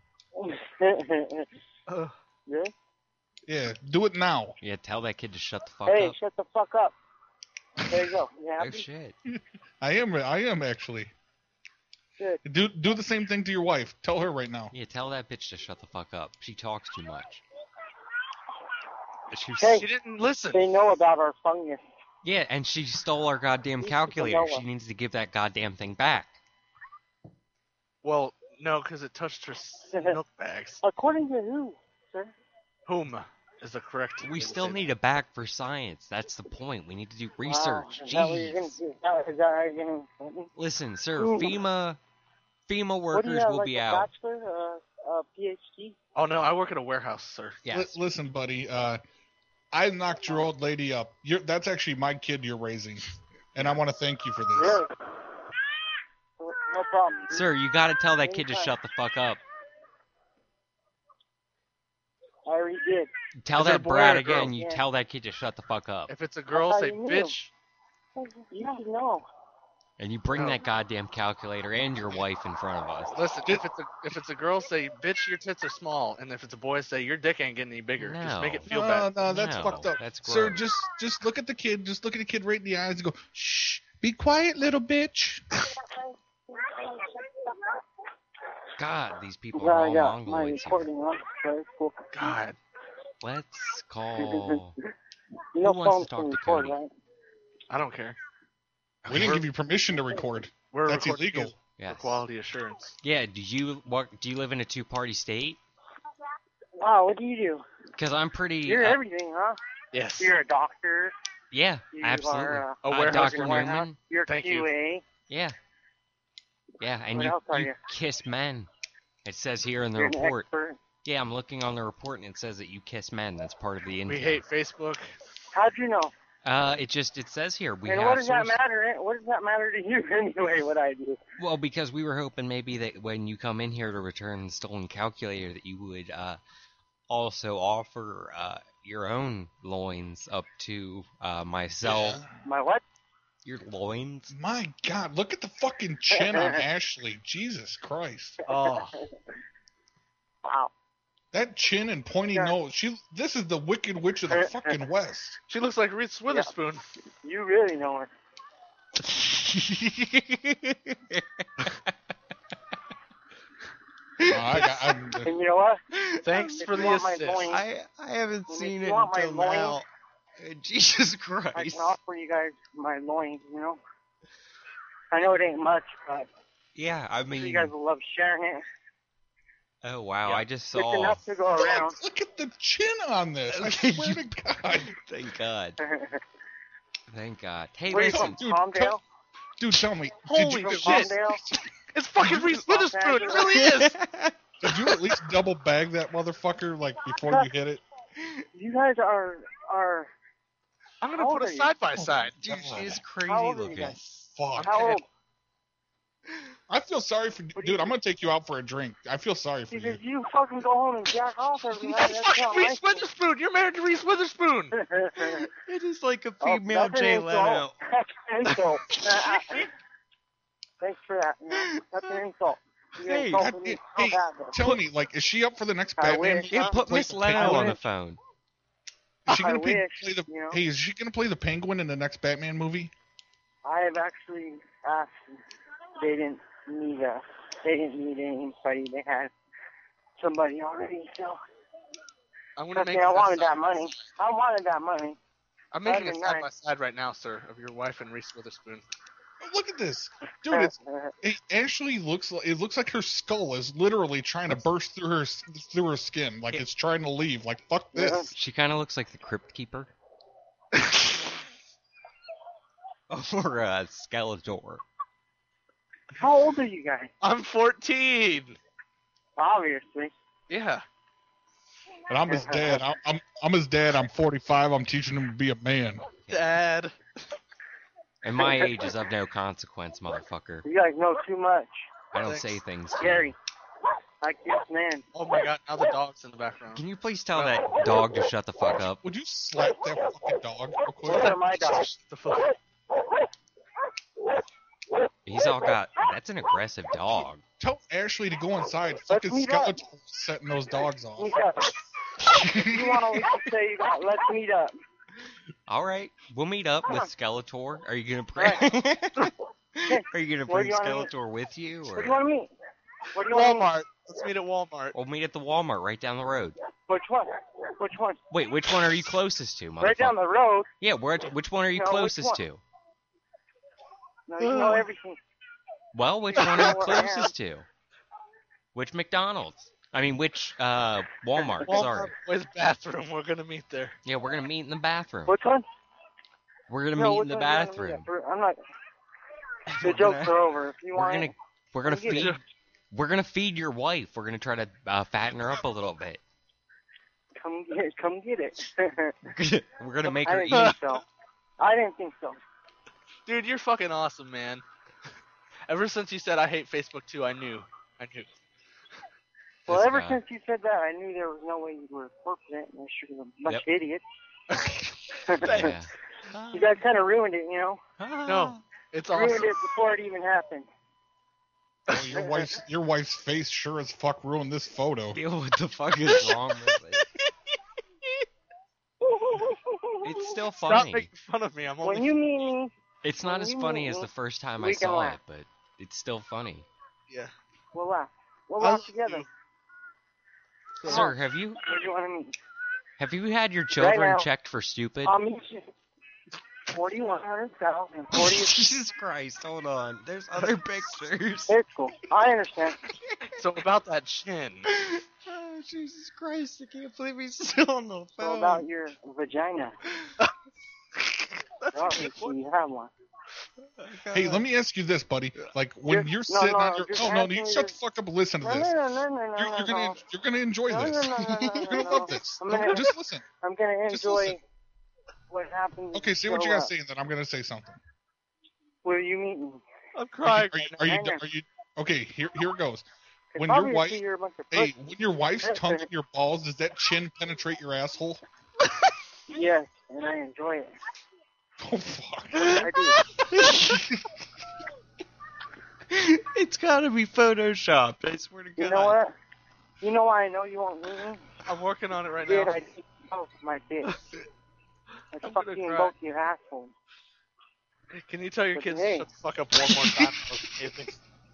J: uh, yeah?
D: Yeah, do it now.
E: Yeah, tell that kid to shut the fuck
J: Hey,
E: up.
J: shut the fuck up. There you go. You
E: Oh
J: happy?
E: shit.
D: I am. I am actually.
J: Good.
D: Do do the same thing to your wife. Tell her right now.
E: Yeah, tell that bitch to shut the fuck up. She talks too much. She,
J: Hey,
F: She didn't listen.
J: They know about our fungus.
E: yeah, and she stole our goddamn calculator.
J: Noah.
E: She needs to give that goddamn thing back.
F: Well, no, because it touched her s- milk bags.
J: According to who, sir?
F: Whom is the correct?
E: We
F: way to
E: still
F: say
E: need a bag for science. That's the point. We need to do
J: Wow.
E: research.
J: Is that what you're
E: Jeez.
J: gonna do? Is that, is that how you're gonna...
E: Listen, sir,
J: Ooh.
E: FEMA FEMA
J: What do you
E: workers
J: have,
E: will
J: like
E: be
J: a
E: out.
J: bachelor, uh, uh, PhD?
F: that? Oh no, I work at a warehouse, sir.
E: Yes.
D: Li- listen, buddy. Uh, I knocked your old lady up. You're, that's actually my kid you're raising, and I want to thank you for this.
J: Really? No problem.
E: Sir, you gotta tell that kid to shut the fuck up.
J: I already did.
E: Tell
F: Is it a
E: that
F: boy
E: brat
F: or a girl?
E: again, you
J: Yeah.
E: tell that kid to shut the fuck up.
F: If it's a girl,
J: thought
F: say
J: you knew.
F: bitch.
J: You should know.
E: And you bring
F: No.
E: that goddamn calculator and your wife in front of us.
F: Listen, if it's a if it's a girl, say bitch, your tits are small, and if it's a boy, say your dick ain't getting any bigger. Just make it feel
D: no,
F: bad.
D: no, that's
E: No,
D: fucked up.
E: that's
D: Sir,
E: gross.
D: just just look at the kid. Just look at the kid right in the eyes and go, shh, be quiet, little bitch.
E: God, these people
J: Yeah,
E: are
J: I
E: all
J: got my
E: mongoloids here.
J: recording on. Very cool.
F: God,
E: Let's call.
J: You know
E: Who wants
J: phones
E: to
J: can
E: talk to
J: record,
E: Cody?
J: right?
F: I don't care.
D: We didn't give you permission to record.
F: We're
D: That's
F: recording
D: illegal.
F: you for
E: Yes.
F: quality assurance.
E: Yeah, do you what? Do you live in a two-party state?
J: Wow, what do you do?
E: Because I'm pretty.
J: You're
E: uh,
J: everything, huh?
F: Yes.
J: You're a doctor.
E: Yeah,
J: You
E: absolutely.
J: are, uh,
F: A
E: Uh,
F: warehouse
E: Doctor
J: warehouse.
E: Newman.
J: You're
F: Thank
J: Q A.
E: Yeah. Yeah, and
J: What
E: you,
J: else are
E: you
J: you?
E: kiss men. It says here in the
J: You're an
E: report.
J: expert.
E: Yeah, I'm looking on the report and it says that you kiss men. That's part of the info.
F: We hate Facebook.
J: How'd you know?
E: Uh, it just it says here we
J: and
E: have
J: what does that
E: source-
J: matter? What does that matter to you anyway? What I do?
E: Well, because we were hoping maybe that when you come in here to return the stolen calculator, that you would uh, also offer uh, your own loins up to uh, myself.
J: My what?
E: Your loins?
D: My God, look at the fucking chin on Ashley. Jesus Christ.
F: Oh,
J: Wow.
D: That chin and pointy nose. She. This is the Wicked Witch of the fucking West.
F: she looks like Reese Witherspoon.
J: You really know her.
D: Oh, I got, I'm,
J: And you know what?
F: Thanks
J: If
F: for
J: you
F: the
J: want my
F: assist.
J: loins,
E: I I haven't
J: if
E: seen
J: you
E: it
J: want my
E: until
J: loins,
E: now. Uh, Jesus
J: I
E: Christ.
J: can offer you guys my loins, you know? I know it ain't much, but
E: Yeah, I
J: I'm sure
E: mean.
J: you guys will love sharing it.
E: Oh wow, I just
J: It's
E: saw.
J: enough to go around.
D: Look, look at the chin on this. I swear to God.
E: Thank God. Thank God. Hey,
J: Where you
E: listen.
J: from, Palmdale?
D: Dude, tell me.
F: Holy
D: did you,
F: shit.
J: Palmdale?
F: It's fucking
J: Los
F: Reese Witherspoon. It
J: Angeles?
F: really is.
D: did you at least double bag that motherfucker like before you hit it?
J: You guys are are.
F: I'm
J: How
F: gonna
J: old
F: put
J: are
F: a
J: you?
F: side by side.
E: Dude, she is
J: How
E: crazy
J: old are you
E: looking.
J: guys?
D: Fuck.
J: How old?
D: I feel sorry for dude. I'm gonna take you out for a drink. I feel sorry for you.
J: Because you fucking go home and jack off every night.
F: That's
J: That's
F: fucking
J: not
F: Reese
J: my
F: Witherspoon. You're married to Reese Witherspoon.
E: It is like a
J: Oh,
E: female
J: that's an
E: Jay
J: insult.
E: Leno.
J: That's an insult. Thanks for that. Man. That's an insult. You
E: Hey,
J: insulted
D: God,
J: me
D: hey,
J: so
D: hey,
J: bad, though.
D: tell me, like, is she up for the next
J: I
D: Batman?
J: wish,
E: Yeah,
J: huh?
E: put
D: Play
E: Miss
D: the
E: Leno
D: Penguin?
E: on the phone.
D: Is she
J: I
D: gonna play,
J: wish,
D: play the?
J: you know.
D: Hey, is she gonna play the Penguin in the next Batman movie?
J: I have actually asked. They didn't need a. They didn't need anybody. They had somebody already. So
F: I'm gonna
J: trust
F: make
J: me, I
F: a
J: wanted
F: side-
J: that money. I wanted that money.
F: I'm making a
J: That'd be
F: side by
J: nice.
F: side right now, sir, of your wife and Reese Witherspoon.
D: Oh, look at this, dude. It's it actually looks like it looks like her skull is literally trying to burst through her s- through her skin, like it's trying to leave. Like fuck this.
E: She kind of looks like the Crypt Keeper. Or uh, Skeletor.
J: How old are you guys?
F: I'm fourteen.
J: Obviously.
F: Yeah.
D: And I'm his dad. I'm, I'm I'm his dad. I'm forty-five. I'm teaching him to be a man.
F: Dad.
E: And my age is of no consequence, motherfucker.
J: You guys know too much.
E: I don't say things. to you.
J: Gary. Like this man.
F: Oh my god, now the dog's in the background.
E: Can you please tell that dog to shut the fuck up?
D: Would you slap that fucking dog real quick?
J: Those are my dogs.
F: The fuck?
E: He's all got. That's an aggressive dog.
D: Tell Ashley to go inside. Fucking
J: meet up.
D: Skeletor setting those dogs off.
J: Meet up. If you want to say you got, let's meet up.
E: All right, we'll meet up with Skeletor. Are you gonna bring? Are you gonna
J: Where
E: bring
J: do you wanna meet?
E: Skeletor with you,
J: Where do you
E: or
J: want to meet? Where do you want to meet?
F: Walmart. Let's meet at Walmart.
E: we'll meet at the Walmart right down the road?
J: Which one? Which one?
E: Wait, which one are you closest to,
J: Right down
E: motherfucker?
J: the road.
E: Yeah, where? Which one are you
J: No, which
E: closest
J: one?
E: to?
J: No, you know everything.
E: Well, which one are you
J: know where I am.
E: closest to? Which McDonald's? I mean, which uh Walmart?
F: Walmart
E: Sorry.
F: with bathroom. We're gonna meet there.
E: Yeah, we're gonna meet in the bathroom.
J: Which one?
E: We're gonna
J: No,
E: meet
J: which
E: in the
J: one do you wanna meet
E: bathroom.
J: at? For- I'm not. The
E: We're
J: jokes
E: gonna-
J: are over. If you
E: We're
J: want,
E: gonna we're gonna
J: Come get
E: feed
J: it.
E: we're gonna feed your wife. We're gonna try to uh, fatten her up a little bit.
J: come get, come get it.
E: We're gonna make
J: I
E: her
J: didn't
E: eat.
J: think so. I didn't think so.
F: Dude, you're fucking awesome, man. Ever since you said I hate Facebook too, I knew. I knew.
J: Well,
E: This
J: ever
E: guy.
J: since you said that, I knew there was no way you were corporate unless you're a bunch
E: Yep.
J: of idiots.
E: Yeah.
J: You guys kind of ruined it, you know.
F: No, it's
J: ruined
F: awesome.
J: it before it even happened.
D: Oh, your wife's your wife's face sure as fuck ruined this photo.
E: What the fuck is wrong with it? It's still
F: Stop
E: funny.
F: making fun of me. I'm only.
J: When you meet me,
E: It's not
J: when
E: as
J: you
E: funny
J: meet
E: as
J: me,
E: the first time
J: we
E: I
J: can
E: saw
J: laugh.
E: it, but it's still funny.
F: Yeah.
J: we'll laugh. We'll
F: I
J: laugh
F: love
J: together.
F: you.
J: Come
E: Sir,
J: on.
E: have you
J: Where do you want to meet?
E: have you had your children
J: now.
E: checked for stupid?
J: I'll meet you. Forty-one hundred south and forty.
E: Jesus Christ, hold on. There's other pictures.
J: It's cool. I understand.
F: So about that chin.
E: Oh, Jesus Christ, I can't believe he's still on the
J: So
E: phone.
J: about your vagina. Obviously, you have one.
D: Hey, let me ask you this, buddy. Like when
J: Just-
D: you're
J: no,
D: sitting
J: no,
D: on your
J: just
D: oh no,
J: answer
D: you
J: me
D: shut the
J: this.
D: fuck up and listen to
J: No,
D: this.
J: no, no, no, no,
D: You're,
J: no,
D: you're gonna
J: no.
D: you're gonna enjoy
J: No,
D: this.
J: no, no, no, no,
D: You're gonna
J: no,
D: love
J: no.
D: this.
J: I'm gonna-
D: Just listen.
J: I'm gonna
D: Just
J: enjoy
D: listen.
J: what happens.
D: Okay, say what you
J: so,
D: gotta
J: uh,
D: say, and then I'm gonna say something.
J: Will you meet me?
F: I'm
D: Are
F: crying.
D: you, are you, are you, are you okay? Here here it goes.
J: 'Cause
D: When your
J: obviously
D: wife,
J: you're a bunch of
D: hey,
J: pussies.
D: when your wife's tongue in your balls, does that chin penetrate your asshole?
J: Yes, and I enjoy it.
D: Oh fuck!
J: I do.
E: It's gotta be photoshopped, I swear to God.
J: You know what? You know why I know you won't meet me?
F: I'm working on it right
J: Did
F: now.
J: I did both my dick? I
F: I'm
J: fuck
F: gonna
J: you in
F: cry.
J: both your assholes.
F: Can you tell your
J: But
F: kids
J: hey.
F: to shut the fuck up one more time? Okay,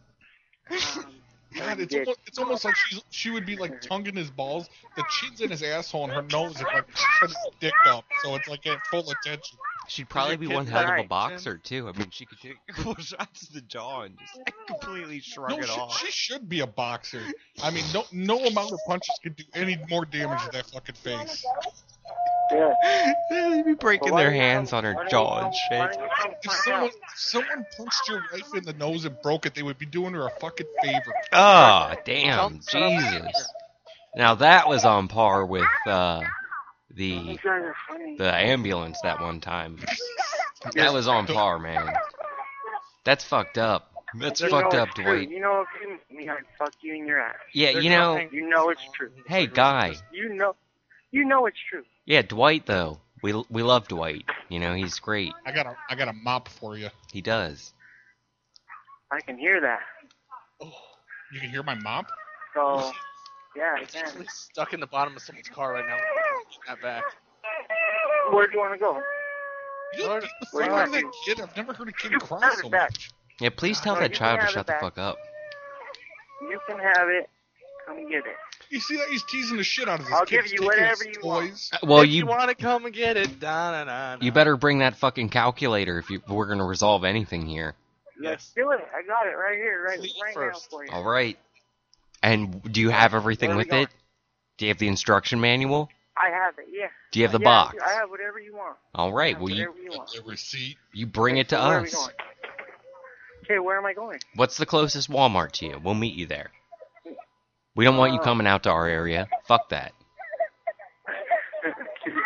J: Um,
D: God, it's
J: dick.
D: almost, it's almost like she's she would be like tonguing his balls, the chin's in his asshole, and her nose is like putting his dick up, so it's like at full attention.
E: She'd probably be
F: your
E: one
F: kid
E: hell of a
J: alright,
E: boxer, too. I mean, she could take a couple shots to the jaw and just completely shrug
D: No,
E: it
D: she,
E: off.
D: she should be a boxer. I mean, no no amount of punches could do any more damage to that fucking face.
J: Yeah.
E: They'd be breaking
J: Well, why
E: their
J: don't you
E: hands
J: come-
E: on her
J: why don't you
E: jaw
J: come-
E: and
J: why
E: shit.
J: don't you come
D: If
J: find
D: someone,
J: out?
D: if someone punched your wife in the nose and broke it, they would be doing her a fucking favor.
E: Oh, damn,
F: Don't shut up.
E: Jesus. Now that was on par with uh, the
J: You guys are funny.
E: the ambulance that one time. That was on par, man. That's fucked up. That's
J: You
E: fucked
J: know
E: up,
J: it's true.
E: Dwight.
J: You know if you meet me, I'd fuck you in your ass.
E: Yeah,
J: There's
E: you know,
J: nothing- You know it's true.
E: hey, guy.
J: You know, you know it's true.
E: Yeah, Dwight, though. We we love Dwight. You know, he's great.
D: I got a I got a mop for you.
E: He does.
J: I can hear that.
D: You can hear my mop?
J: So, yeah, I
F: It's
J: can.
F: really stuck in the bottom of someone's car right now. Get that back.
J: Where do you want to go?
D: You
F: Where-
D: get the
J: where
D: fuck
J: you
D: out of
J: at?
D: that kid. I've never heard a kid
J: You
D: cry
J: have
D: so
J: it back.
D: much.
E: Yeah, please tell
J: No,
E: that
J: you
E: child
J: can
E: to
J: have
E: shut
J: it
E: the
J: back.
E: fuck up.
J: You can have it. Come get it.
D: You see that? He's teasing the shit out of this
J: I'll
D: kid.
J: give
D: He's
J: you
D: taking
J: whatever
D: his
J: you want.
D: toys.
E: Well,
F: if
E: you
F: you want to come and get it, da da da.
E: you better bring that fucking calculator if, you, if we're gonna resolve anything here.
J: Let's do it. I got it right here, right,
F: Sleep
J: right
F: first.
J: now for you.
E: All right. And do you have everything
J: Where are we
E: with it? Do you have the instruction manual?
J: I have it. Yeah.
E: Do you have the
J: Yeah, I
E: box?
J: do. I have whatever you want.
E: All
J: I
E: right.
J: have
E: Well, you
J: whatever you want.
D: The receipt.
E: you bring it to
J: So where are we
E: us.
J: going? Okay, where am I going?
E: What's the closest Walmart to you? We'll meet you there. We don't want you
J: Uh,
E: coming out to our area. Fuck that.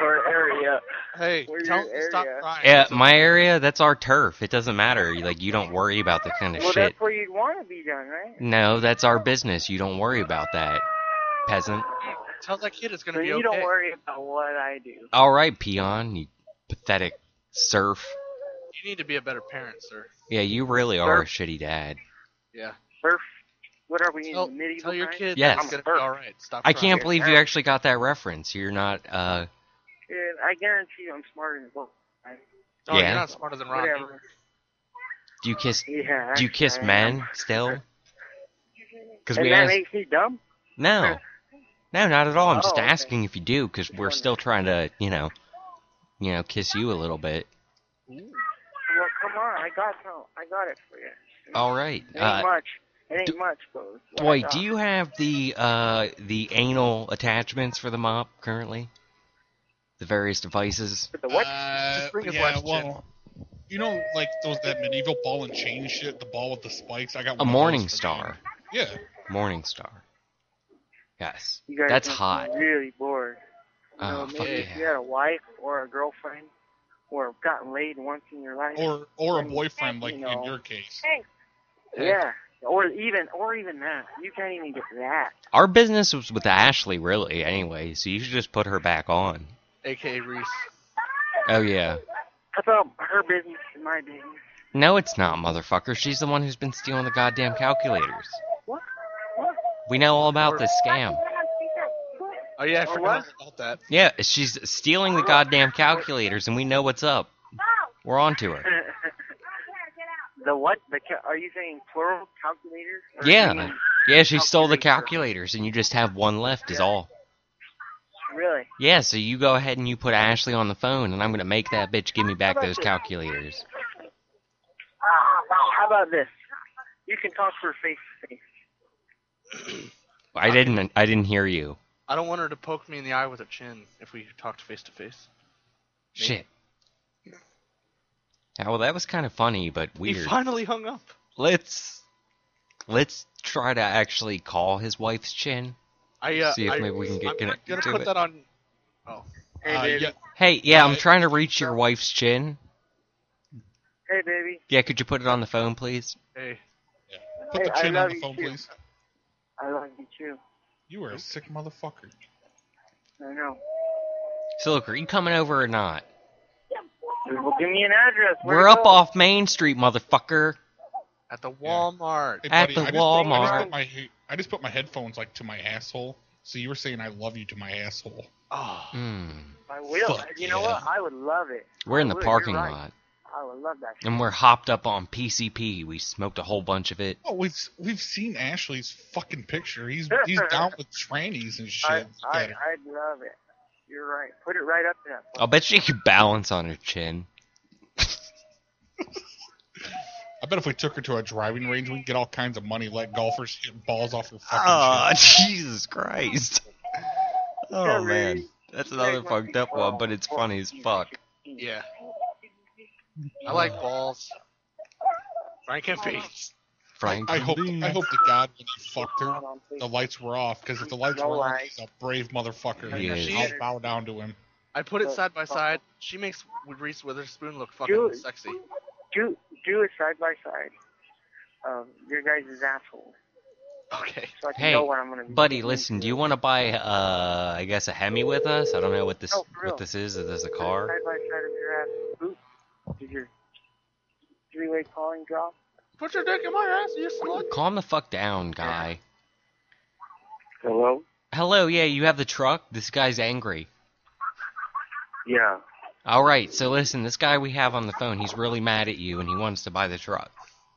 J: your area.
F: Hey,
J: Where's
F: tell
J: your
F: him to stop
J: area?
F: crying.
E: Yeah, my area, that's our turf. It doesn't matter. Like, you don't worry about the kind of
J: Well,
E: shit.
J: that's where you'd want to be done, right?
E: No, that's our business. You don't worry about that, peasant.
F: Tell that kid it's gonna
J: So
F: be
J: you
F: okay.
J: don't worry about what I do.
E: All right, peon, you pathetic serf.
F: You need to be a better parent, sir.
E: Yeah, you really are a shitty dad.
F: Yeah.
J: Surf? What are we
F: Tell,
J: in medieval
F: tell your
J: times?
F: kid
E: Yes.
F: it's gonna be all right. Stop.
E: I
F: crying.
E: can't believe you actually got that reference. You're not, uh,
J: Yeah, I guarantee you I'm smarter than both.
F: Oh,
E: Yeah.
F: you're not smarter than Ron.
J: Whatever.
E: do you kiss,
J: Yeah,
E: do you kiss
J: I
E: men
J: am.
E: still? Because
J: And
E: we
J: that
E: asked.
J: makes me dumb?
E: No. No, not at all. I'm just
J: Oh, okay.
E: asking if you do, because we're still trying to, you know, you know, kiss you a little bit.
J: Well, come on, I got some, I got it for you.
E: All right.
J: It ain't
E: Uh,
J: much. It ain't much, but it's what I
E: boy,
J: got.
E: do you have the uh the anal attachments for the mop currently? The various devices.
J: The what?
D: Uh,
F: Just bring his
D: yeah,
F: wife's
D: well, you know, like those that medieval ball and chain shit, the ball with the spikes. I got
E: A
D: one of
E: Morning
D: those for
E: Star.
D: me. Yeah.
E: Morning Star. Yes.
J: You guys
E: That's
J: must
E: hot.
J: be really bored. You know,
E: Oh,
J: maybe
E: fuck
J: if
E: yeah.
J: you had a wife or a girlfriend or gotten laid once in your life.
D: Or or a
J: then,
D: boyfriend, like
J: you know,
D: in your case.
J: Yeah, or even or even that. You can't even get that.
E: Our business was with Ashley, really, anyway, so you should just put her back on.
F: A K A Reese.
E: Oh, yeah.
J: I thought her business is my business.
E: No, it's not, motherfucker. She's the one who's been stealing the goddamn calculators.
J: What? What?
E: We know all about this scam.
F: Oh yeah, I
J: Oh,
F: forgot
J: what?
F: about that.
E: Yeah, she's stealing the goddamn calculators, and we know what's up. We're on to her.
J: The what? The ca- are you saying plural calculator? Or you
E: Yeah.
J: mean-
E: Yeah, she stole the calculators, and you just have one left is all.
J: Really?
E: Yeah, so you go ahead and you put Ashley on the phone, and I'm going to make that bitch give me back those calculators.
J: How about this? You can talk to her face to face.
E: I didn't I didn't hear you.
F: I don't want her to poke me in the eye with her chin if we talked face to face.
E: Shit. Yeah, well, that was kind of funny, but
F: He
E: weird.
F: finally hung up.
E: Let's let's try to actually call his wife's chin.
F: I uh,
E: See if
F: I,
E: maybe we can get
F: I'm
E: connected
F: gonna
E: to
F: put
E: it.
F: that on. Oh.
J: Hey,
D: Uh,
J: baby.
D: yeah.
E: Hey, yeah, I'm
D: Uh,
E: trying to reach your wife's chin.
J: Hey, baby.
E: Yeah, could you put it on the phone, please?
F: Hey.
D: Put
J: Hey,
D: the
J: I
D: chin
J: love
D: on the
J: you
D: phone,
J: too.
D: please.
J: I love you too.
D: You are a sick motherfucker.
J: I know.
E: So look, are you coming over or not?
J: Well, give me an address. Where
E: We're
J: to
E: up
J: go?
E: off Main Street, motherfucker.
F: At the Walmart.
D: Hey,
E: At
D: buddy,
E: the
D: I just,
E: Walmart.
D: I just, put my, I just put my headphones like to my asshole. So you were saying I love you to my asshole.
F: Oh.
E: Hmm.
J: I will.
D: Fuck
J: you know
D: yeah.
J: what? I would love it.
E: We're in
J: I
E: the
J: would.
E: parking
J: You're right.
E: lot,
J: I would love that.
E: and we're hopped up on P C P. We smoked a whole bunch of it.
D: Oh, we've we've seen Ashley's fucking picture. He's he's down with trannies and shit.
J: I,
D: Look
J: I,
D: at her.
J: I'd love it. You're right. Put it right up there.
E: I'll bet she could balance on her chin.
D: I bet if we took her to a driving range, we'd get all kinds of money. Let golfers hit balls off her fucking
E: Oh,
D: shit.
E: Jesus Christ.
J: Yeah,
E: Oh,
J: really.
E: man. That's another fucked up one, but it's funny as fuck.
F: Yeah. I like balls. Frank and Pete's.
E: Frank.
D: I hope I hope to God when he fucked her, the lights were off. Because if the lights
J: No
D: were on,
J: lies.
D: he's a brave motherfucker.
E: He is.
D: I'll bow down to him.
F: I put it side by side. She makes Reese Witherspoon look fucking
J: Dude.
F: sexy.
J: Do do it side by side. Um, your guys' asshole.
F: Okay.
J: So I can
E: Hey,
J: know what I'm gonna be
E: buddy,
J: doing.
E: listen, do you want to buy, uh, I guess a Hemi with us? I don't know what this
J: No, for real.
E: what this is. Is this a car?
J: Side by side of your ass. Oop. Did your three-way calling drop?
F: Put your dick in my ass, you slut.
E: Calm the fuck down, guy.
J: Hello?
E: Hello, yeah, you have the truck? This guy's angry.
J: Yeah.
E: Alright, so listen, this guy we have on the phone, he's really mad at you and he wants to buy the truck.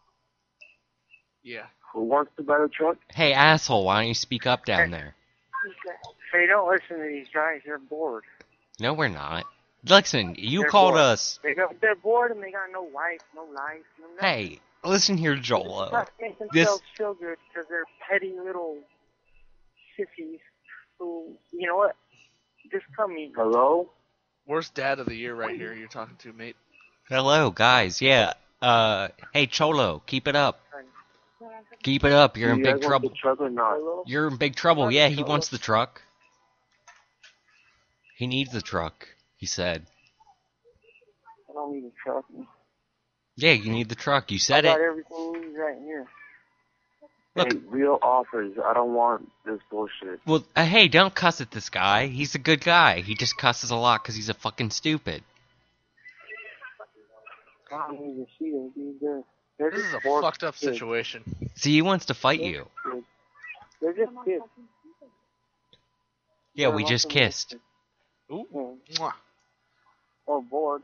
F: Yeah.
J: Who wants to buy the truck?
E: Hey, asshole, why don't you speak up down there?
J: Hey, don't listen to these guys. They're bored.
E: No, we're not. Listen, you
J: They're
E: called
J: bored.
E: us.
J: They got, they're bored and they got no wife, no life, no nothing.
E: Hey, listen here,
J: They
E: Jolo.
J: just make
E: This
J: themselves feel good because they're petty little sissies who, you know what? Just come me. Hello?
F: Worst dad of the year right here you're talking to, mate.
E: Hello, guys. Yeah. Uh, hey, Cholo, keep it up. Keep it up. You're in
J: You
E: big
J: guys want
E: trouble.
J: the truck or not?
E: You're in big trouble. Yeah, he wants the truck. He needs the truck. He said.
J: I don't need a truck.
E: Yeah, you need the truck. You
J: I
E: said
J: got
E: it.
J: everything you need right here.
E: Look.
G: Hey, real offers. I don't want this bullshit.
E: Well, uh, hey, don't cuss at this guy. He's a good guy. He just cusses a lot because he's a fucking stupid.
J: I don't even see them, dude. They're, they're
F: This
J: just
F: is a
J: poor
F: fucked up
J: kids.
F: situation.
E: See, he wants to fight you.
J: They're just kids.
E: Yeah, we
J: They're
E: just
J: welcome.
E: kissed.
F: Ooh. Mwah.
J: Or bored.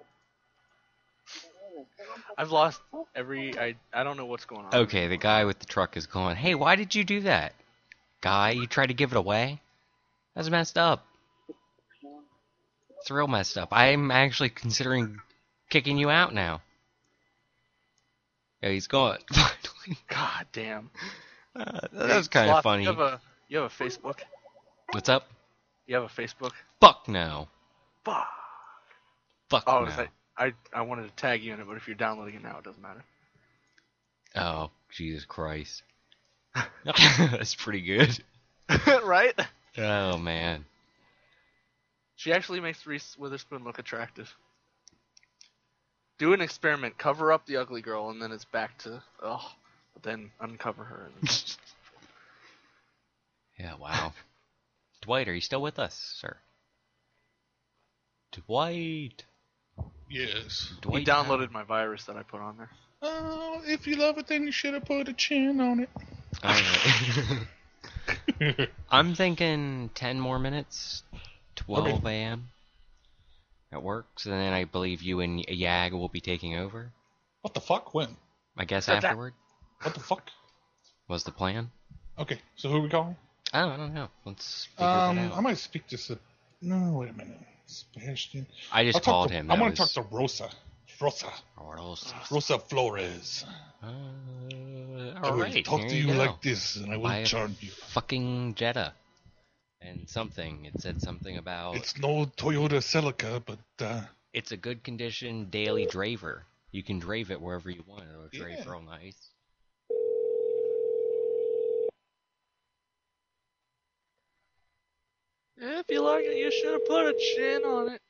F: I've lost every. I I don't know what's going on.
E: Okay, the guy with the truck is going, hey, why did you do that? Guy, you tried to give it away? That's messed up. It's real messed up. I'm actually considering kicking you out now. Yeah, he's gone.
F: God damn.
E: Uh, that was kind of
F: Sloth,
E: funny.
F: You have a you have a Facebook?
E: What's up?
F: You have a Facebook?
E: Fuck no.
F: Fuck.
E: Fuck
F: Oh,
E: no.
F: I, I I wanted to tag you in it, but if you're downloading it now, it doesn't matter.
E: Oh, Jesus Christ. That's pretty good.
F: Right?
E: Oh, man.
F: She actually makes Reese Witherspoon look attractive. Do an experiment. Cover up the ugly girl, and then it's back to oh. But then uncover her. And
E: Yeah, wow. Dwight, are you still with us, sir? Dwight.
D: Yes.
F: he downloaded my virus that I put on there.
D: Oh, if you love it, then you should have put a chin on it.
E: Alright. I'm thinking ten more minutes, twelve a.m. at work, so then I believe you and Yag will be taking over.
D: What the fuck? When?
E: I guess
D: That- that-
E: afterward.
D: What the fuck?
E: Was the plan?
D: Okay, so who are we calling?
E: I don't, I don't know. Let's figure
D: Um,
E: that out.
D: I might speak to Seb- No, wait a minute. Sebastian.
E: I just
D: I'll talk
E: called
D: to-
E: him.
D: I
E: That
D: want to
E: was-
D: talk to Rosa. Rosa.
E: Rosa.
D: Rosa Flores.
E: Uh,
D: I will
E: alright,
D: talk
E: here
D: to
E: you
D: you
E: go.
D: like this, and I will
E: Buy a
D: charm you.
E: Fucking Jetta. And something. It said something about...
D: It's no Toyota Celica, but uh,
E: It's a good condition daily draver. You can drave it wherever you want. It'll drave
D: Yeah.
E: real nice.
F: If you like it, you should have put a chin on it.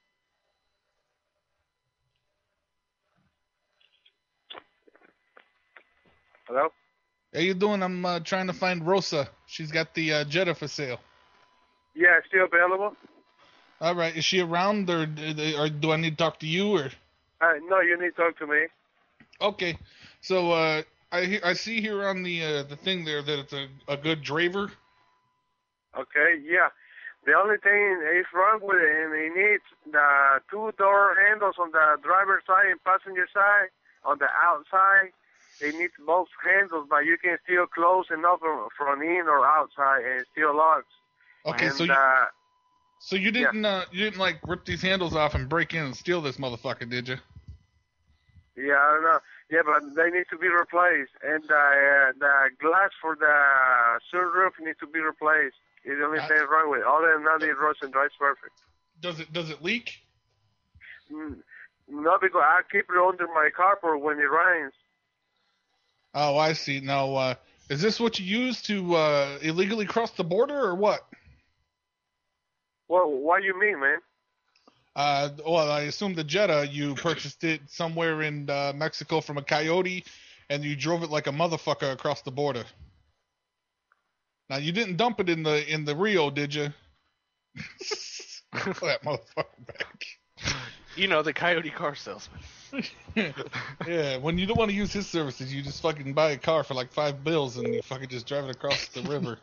G: Hello?
D: how you doing? I'm uh, trying to find Rosa. She's got the uh, Jetta for sale.
G: Yeah, it's still available?
D: All right, is she around, or, or do I need to talk to you, or?
G: Uh, no, you need to talk to me.
D: Okay, so uh, I he- I see here on the uh, the thing there that it's a, a good draver.
G: Okay, yeah. The only thing is wrong with it, and it needs the two door handles on the driver's side and passenger side. On the outside, it needs both handles, but you can still close enough from, from in or outside, and it still locks.
D: Okay,
G: and,
D: so you,
G: uh,
D: so you didn't uh, you didn't like rip these handles off and break in and steal this motherfucker, did you?
G: yeah, I don't know. Yeah, but they need to be replaced, and the uh, the glass for the sunroof needs to be replaced. It's the only
D: Uh,
G: thing wrong with it. Other than that, it runs and drives perfect.
D: Does it does it leak?
G: Mm, no, because I keep it under my carport when it rains.
D: Oh, I see. Now, uh, is this what you use to uh, illegally cross the border, or what?
G: Well, what do you mean, man?
D: Uh, well, I assume the Jetta, you purchased it somewhere in uh, Mexico from a coyote, and you drove it like a motherfucker across the border. Now, you didn't dump it in the in the Rio, did you? Put that motherfucker back.
F: You know, the Coyote car salesman.
D: Yeah, when you don't want to use his services, you just fucking buy a car for like five bills and you fucking just drive it across the river.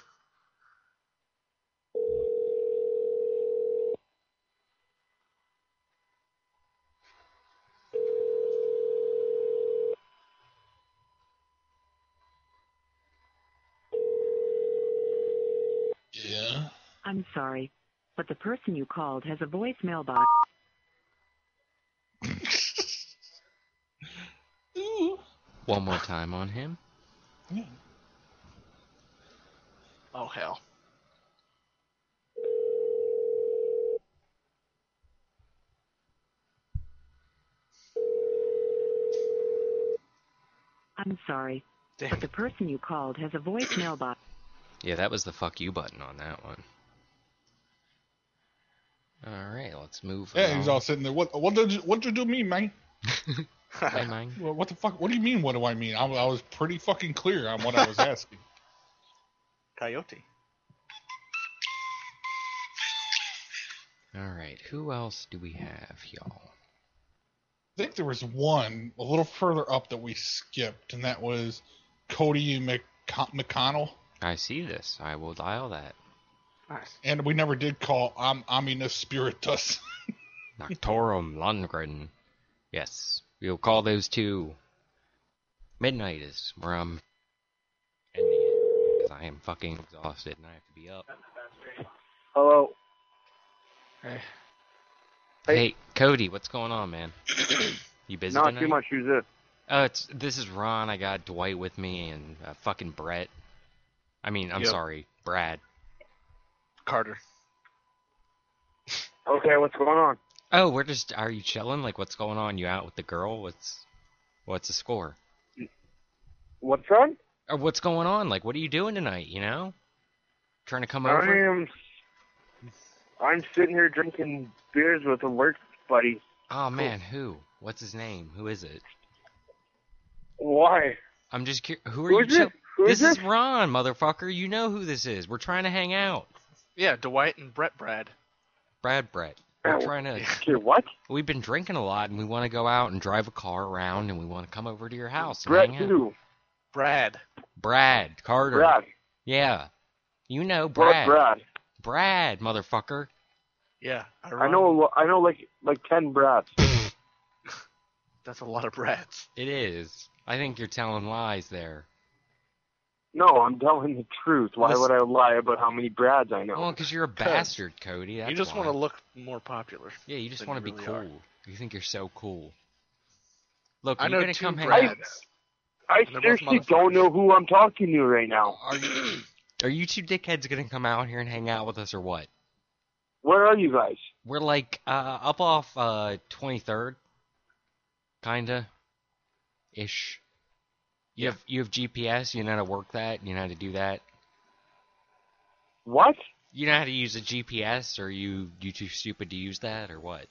D: Yeah.
B: I'm sorry, but the person you called has a voicemail box.
E: One more time on him.
D: Yeah.
F: Oh, hell.
B: I'm sorry,
F: Damn.
B: but the person you called has a voicemail box.
E: Yeah, that was the fuck you button on that one. All right, let's move.
D: Yeah,
E: along.
D: he's all sitting there. What what did you, what did you do me, man?
E: Hey, man.
D: What, what the fuck? What do you mean? What do I mean? I, I was pretty fucking clear on what I was asking.
F: Coyote.
E: All right, who else do we have, y'all?
D: I think there was one a little further up that we skipped, and that was Cody Mc, McConnell.
E: I see this. I will dial that.
F: Nice.
D: And we never did call Am- Aminus Spiritus.
E: Noctorum Lundgren. Yes, we'll call those two. Midnight is where I'm ending it because I am fucking exhausted and I have to be up.
K: Hello.
F: Hey.
E: Hey, Cody, what's going on, man? You busy
K: Not
E: tonight?
K: too much. Who's this?
E: Oh, it's this is Ron. I got Dwight with me and uh, fucking Brett. I mean, I'm
F: Yep.
E: sorry, Brad.
F: Carter.
K: Okay, what's going on?
E: Oh, we're just. Are you chilling? Like, what's going on? You out with the girl? What's What's the score?
K: What's on?
E: Or what's going on? Like, what are you doing tonight? You know, trying to come
K: I
E: over.
K: am. I'm sitting here drinking beers with a work buddy.
E: Oh man, who? What's his name? Who is it?
K: Why?
E: I'm just curious. Who are
K: Who
E: you?
K: is this?
E: chill-
K: Who
E: this
K: is
E: is Ron, motherfucker. You know who this is. We're trying to hang out.
F: Yeah, Dwight and Brett Brad.
E: Brad, Brett. We're
K: Oh,
E: trying to.
K: okay, what?
E: We've been drinking a lot, and we want to go out and drive a car around, and we want to come over to your house and
K: Brett
E: hang out.
K: who?
F: Brad.
E: Brad Carter.
K: Brad.
E: Yeah. You know
K: What
E: Brad.
K: Brad?
E: Brad, motherfucker.
F: Yeah. I,
K: I know. I know, like like ten Brads.
F: That's a lot of Brads.
E: It is. I think you're telling lies there.
K: No, I'm telling the truth. Why
E: Listen-
K: would I lie about how many Brads I know?
E: Well, because you're a bastard, Cody. That's
F: You just
E: why.
F: want to look more popular.
E: Yeah, you just
F: than
E: want to
F: you
E: be
F: really
E: cool.
F: are.
E: You think you're so cool. Look,
F: I
E: are you
F: know
E: gonna
F: two
E: come hang
F: Brads.
E: out?
K: I
F: They're both
K: seriously
F: motherfuckers.
K: don't know who I'm talking to right now.
E: Are you, are you two dickheads gonna come out here and hang out with us or what?
K: Where are you guys?
E: We're like uh, up off uh, twenty-third, kinda, ish. You have you have G P S. You know how to work that. You know how to do that.
K: What?
E: You know how to use a G P S, or are you you too stupid to use that, or what?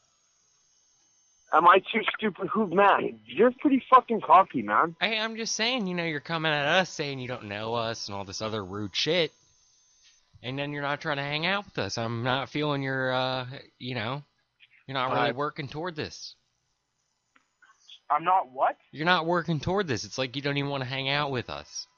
K: Am I too stupid? Who, man? You're pretty fucking cocky, man.
E: Hey, I'm just saying. You know, you're coming at us saying you don't know us and all this other rude shit, and then you're not trying to hang out with us. I'm not feeling your, uh, you know, you're not really
K: Uh,
E: working toward this.
K: I'm not what?
E: You're not working toward this. It's like you don't even want to hang out with us.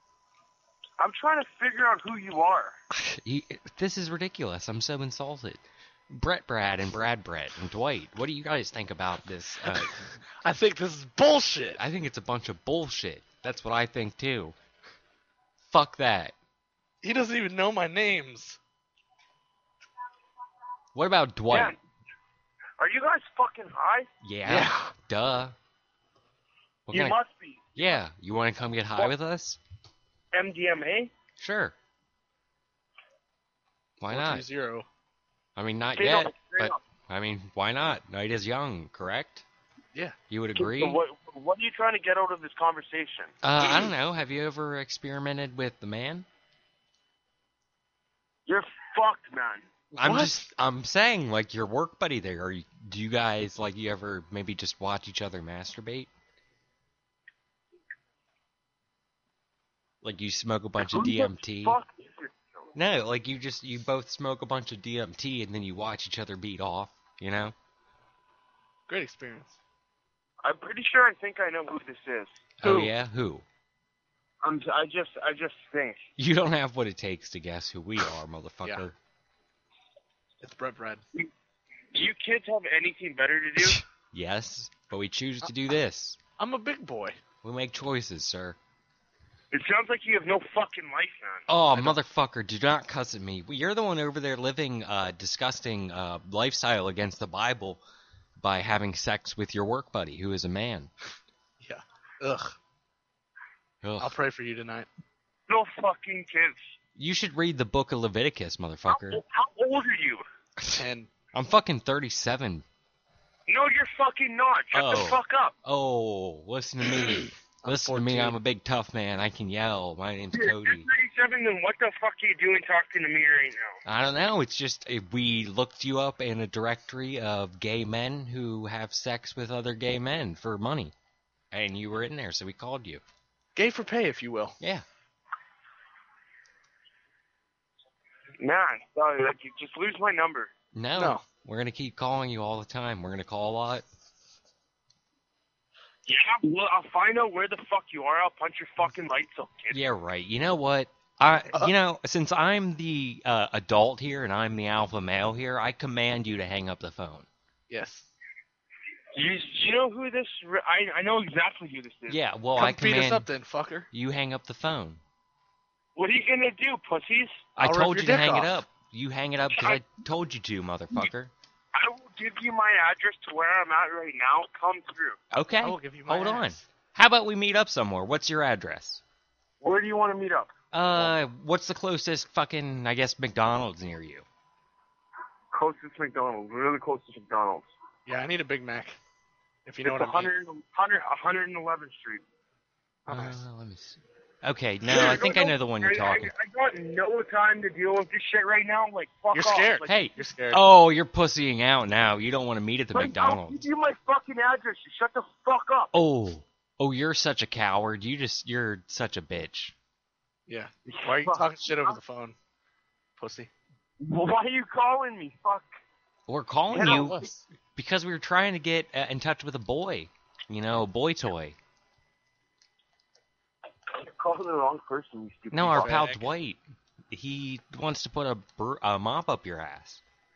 K: I'm trying to figure out who you are.
E: You, this is ridiculous. I'm so insulted. Brett Brad and Brad Brett and Dwight, what do you guys think about this? Uh,
F: I think this is bullshit.
E: I think it's a bunch of bullshit. That's what I think too. Fuck that.
F: He doesn't even know my names.
E: What about Dwight?
K: Man, are you guys fucking high?
E: Yeah.
F: Yeah.
E: Duh. What
K: You
E: kinda-
K: must be.
E: Yeah. You want to come get high
K: What?
E: with us?
K: M D M A?
E: Sure. Why not?
F: Zero.
E: I mean, not
K: Straight
E: yet,
K: up, straight
E: but
K: up.
E: I mean, why not? Night is young, correct?
F: Yeah.
E: You would
K: So
E: agree?
K: what, what are you trying to get out of this conversation?
E: Uh, I don't know. Have you ever experimented with the man?
K: You're fucked, man.
E: I'm
F: What?
E: just, I'm saying, like, your work buddy there. Are you, do you guys, like, you ever maybe just watch each other masturbate? Like, you smoke a bunch of
K: Who the
E: D M T?
K: fuck is this?
E: No, like, you just, you both smoke a bunch of D M T and then you watch each other beat off, you know?
F: Great experience.
K: I'm pretty sure I think I know who this is.
E: Oh,
K: Who?
E: yeah? Who?
K: I'm, I just, I just think.
E: You don't have what it takes to guess who we are, motherfucker.
F: It's Brett Brad.
K: Do you kids have anything better to do?
E: Yes, but we choose to do this.
F: I'm a big boy.
E: We make choices, sir.
K: It sounds like you have no fucking life, man.
E: Oh, motherfucker, do not cuss at me. You're the one over there living a disgusting uh, lifestyle against the Bible by having sex with your work buddy, who is a man.
F: Yeah. Ugh.
E: Ugh.
F: I'll pray for you tonight.
K: No fucking kids.
E: You should read the book of Leviticus, motherfucker.
K: How old are you?
F: Ten.
E: I'm fucking thirty-seven.
K: No, you're fucking not. Shut the
E: Oh.
K: fuck up.
E: Oh, listen to me. Listen to me, I'm a big tough man. I can yell. My name's
K: You're
E: Cody.
K: forty-seven, then what the fuck are you doing talking to me right now?
E: I don't know. It's just uh, we looked you up in a directory of gay men who have sex with other gay men for money, and you were in there, so we called you.
F: Gay for pay, if you will.
E: Yeah.
K: Man, sorry, like, you just lose my number.
E: No,
F: No.
E: we're gonna keep calling you all the time. We're gonna call a lot.
K: Yeah, well, I'll find out where the fuck you are. I'll punch your fucking lights out, kid.
E: Yeah, right. You know what? I, you know, since I'm the uh, adult here and I'm the alpha male here, I command you to hang up the phone.
F: Yes.
K: You, you know who this... Re- I I know exactly who this is.
E: Yeah, well,
F: Come
E: I
F: beat
E: command
F: us up then, fucker.
E: you hang up the phone.
K: What are you gonna do, pussies?
E: I
F: I'll
E: told
F: rip
E: you
F: your
E: to
F: dick
E: hang it
F: off.
E: up. You hang it up because I told you to, motherfucker.
K: I will give you my address to where I'm at right now. Come through.
E: Okay,
F: I will give you my
E: hold on.
F: ass.
E: How about we meet up somewhere? What's your address?
K: Where do you want to meet up?
E: Uh, what's the closest fucking, I guess, McDonald's near you?
K: Closest McDonald's. Really closest McDonald's.
F: Yeah, I need a Big Mac. If you know
K: it's
F: what I mean.
K: one hundred, one eleventh Street.
E: Uh, let me see. Okay, no, I think I know the one you're talking.
K: I, I got no time to deal with this shit right now. Like, fuck
F: You're
K: off.
F: scared.
K: Like,
E: Hey,
F: You're scared.
E: oh, you're pussying out now. You don't want to meet at the
K: like, I'll
E: McDonald's.
K: give you my fucking address. You shut the fuck up.
E: Oh, oh, you're such a coward. You just, you're such a bitch.
F: Yeah. Why are you talking shit over the phone, pussy?
K: Well, why are you calling me? Fuck.
E: We're calling
K: Get
E: you
K: off us.
E: because we were trying to get uh, in touch with a boy. You know, a boy toy.
K: You're calling the wrong person, you stupid
E: No, our
K: fuck.
E: pal Dwight. He wants to put a, bur- a mop up your ass.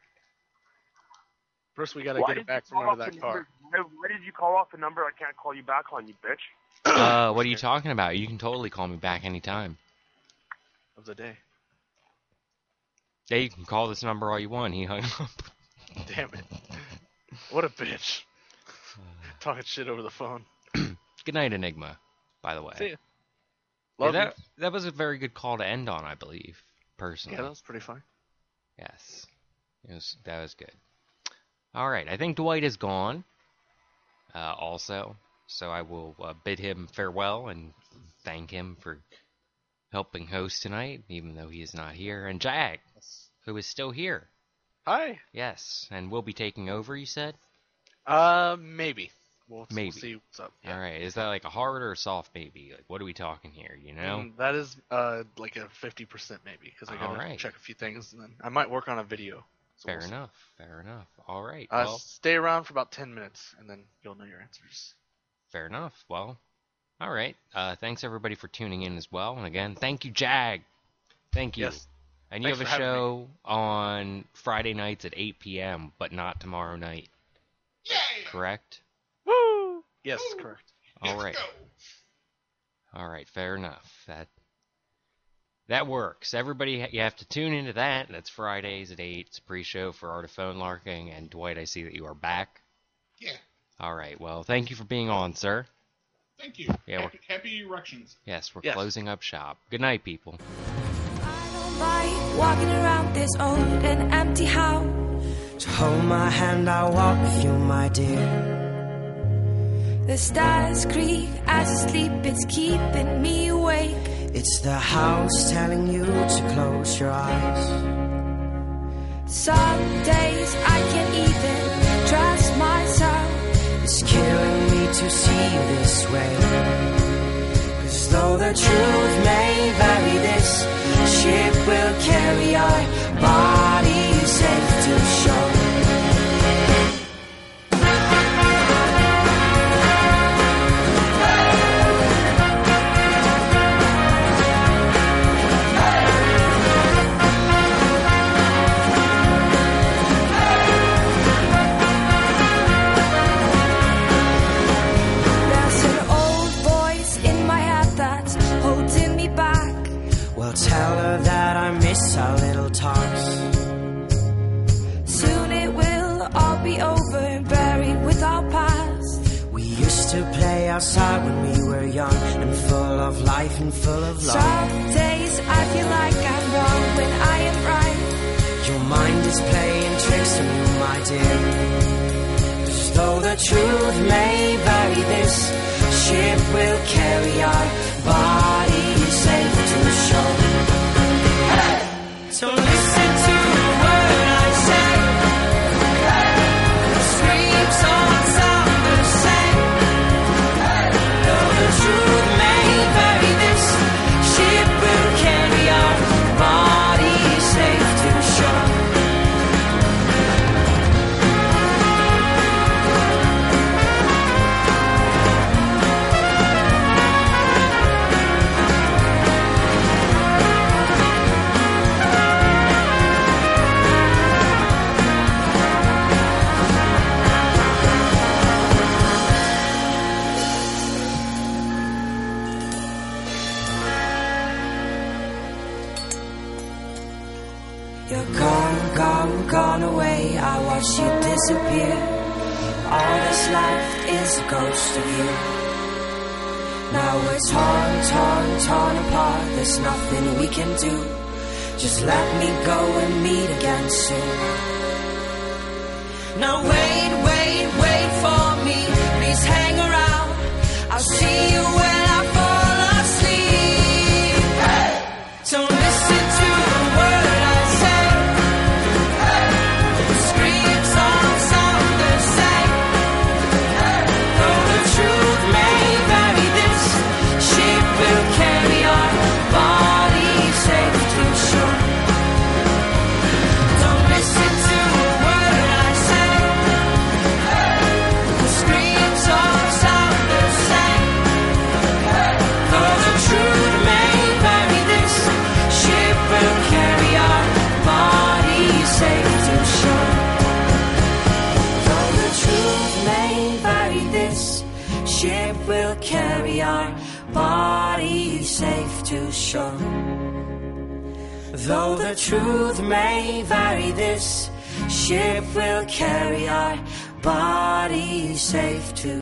F: First, we gotta
K: Why
F: get
K: did
F: it back
K: you
F: from
K: call
F: under
K: off
F: that
K: the
F: car.
K: number? Why did you call off the number? I can't call you back on, you bitch.
E: Uh, what are you talking about? You can totally call me back anytime.
F: Of the day.
E: Yeah, you can call this number all you want. He hung up.
F: Damn it. What a bitch. Talking shit over the phone.
E: Good night, Enigma, by the way.
F: See ya.
E: Yeah,
F: Love
E: that, that was a very good call to end on, I believe, personally.
F: Yeah, that was pretty fun.
E: Yes. It was, that was good. All right, I think Dwight is gone uh, also, so I will uh, bid him farewell and thank him for helping host tonight, even though he is not here. And Jag, who is still here.
F: Hi.
E: Yes, and will be taking over, you said?
F: Uh, maybe. We'll,
E: Maybe.
F: we'll see what's up. Yeah.
E: All right, is that like a hard or a soft maybe? Like, what are we talking here, you know?
F: Mm, that is uh like a fifty percent maybe, because I gotta
E: Alright.
F: check a few things, and then I might work on a video. So
E: Fair
F: we'll see.
E: enough, fair enough. All right,
F: Uh,
E: well,
F: stay around for about ten minutes, and then you'll know your answers.
E: fair enough. Well, all right. Uh, thanks everybody for tuning in as well. And again, thank you, Jag. Thank you.
F: Yes.
E: And you
F: Thanks
E: have a
F: for having
E: show on Friday nights at eight p.m., but not tomorrow night. Yeah. Correct?
F: Woo! Yes, correct.
E: All right. All right, fair enough. That that works. Everybody, you have to tune into that. That's Fridays at eight. It's a pre-show for Art of Phone Larking. And Dwight, I see that you are back.
D: Yeah.
E: All right. Well, thank you for being on, sir.
D: Thank you.
E: Yeah,
D: happy, happy erections.
E: Yes, we're
D: Yes.
E: closing up shop. Good night, people.
O: Like walking around this old and empty house. So hold my hand, I'll walk with you, my dear. The stars creak as I sleep, it's keeping me awake. It's the house telling you to close your eyes. Some days I can't even trust myself. It's killing me to see you this way. 'Cause though the truth may vary, this ship will carry our bodies safe to shore. There's an old voice in my head that's holding me back. Well, tell her that I miss our little talks. Soon it will all be over, buried with our past. We used to play outside when we were young, and full of life and full of love. Some days I feel like I'm wrong when I am right. Your mind is playing tricks on you, my dear. 'Cause though the truth may vary, this ship will carry our bodies safe to shore. So listen to the word I say. The screams all sound the same. Though the truth may vary, this ship will carry our bodies safe to shore. You're gone, gone, gone away. I watch you disappear. All that's left is a ghost of you. Now we're torn, torn, torn apart. There's nothing we can do. Just let me go and meet again soon. Now wait, wait, wait for me. Please hang around. I'll see you when I fall asleep. Hey! So listen to the word I say. Hey! The screams all sound the same. Hey! Though the truth may vary, this ship will carry our bodies safe to shore. Don't listen to a word I say. Hey! The screams all sound the same. Hey! Though the truth may vary, this ship will carry our bodies safe to shore. Though the truth may vary, this ship will carry our bodies safe to shore. Though the truth may vary, this ship will carry our bodies safe to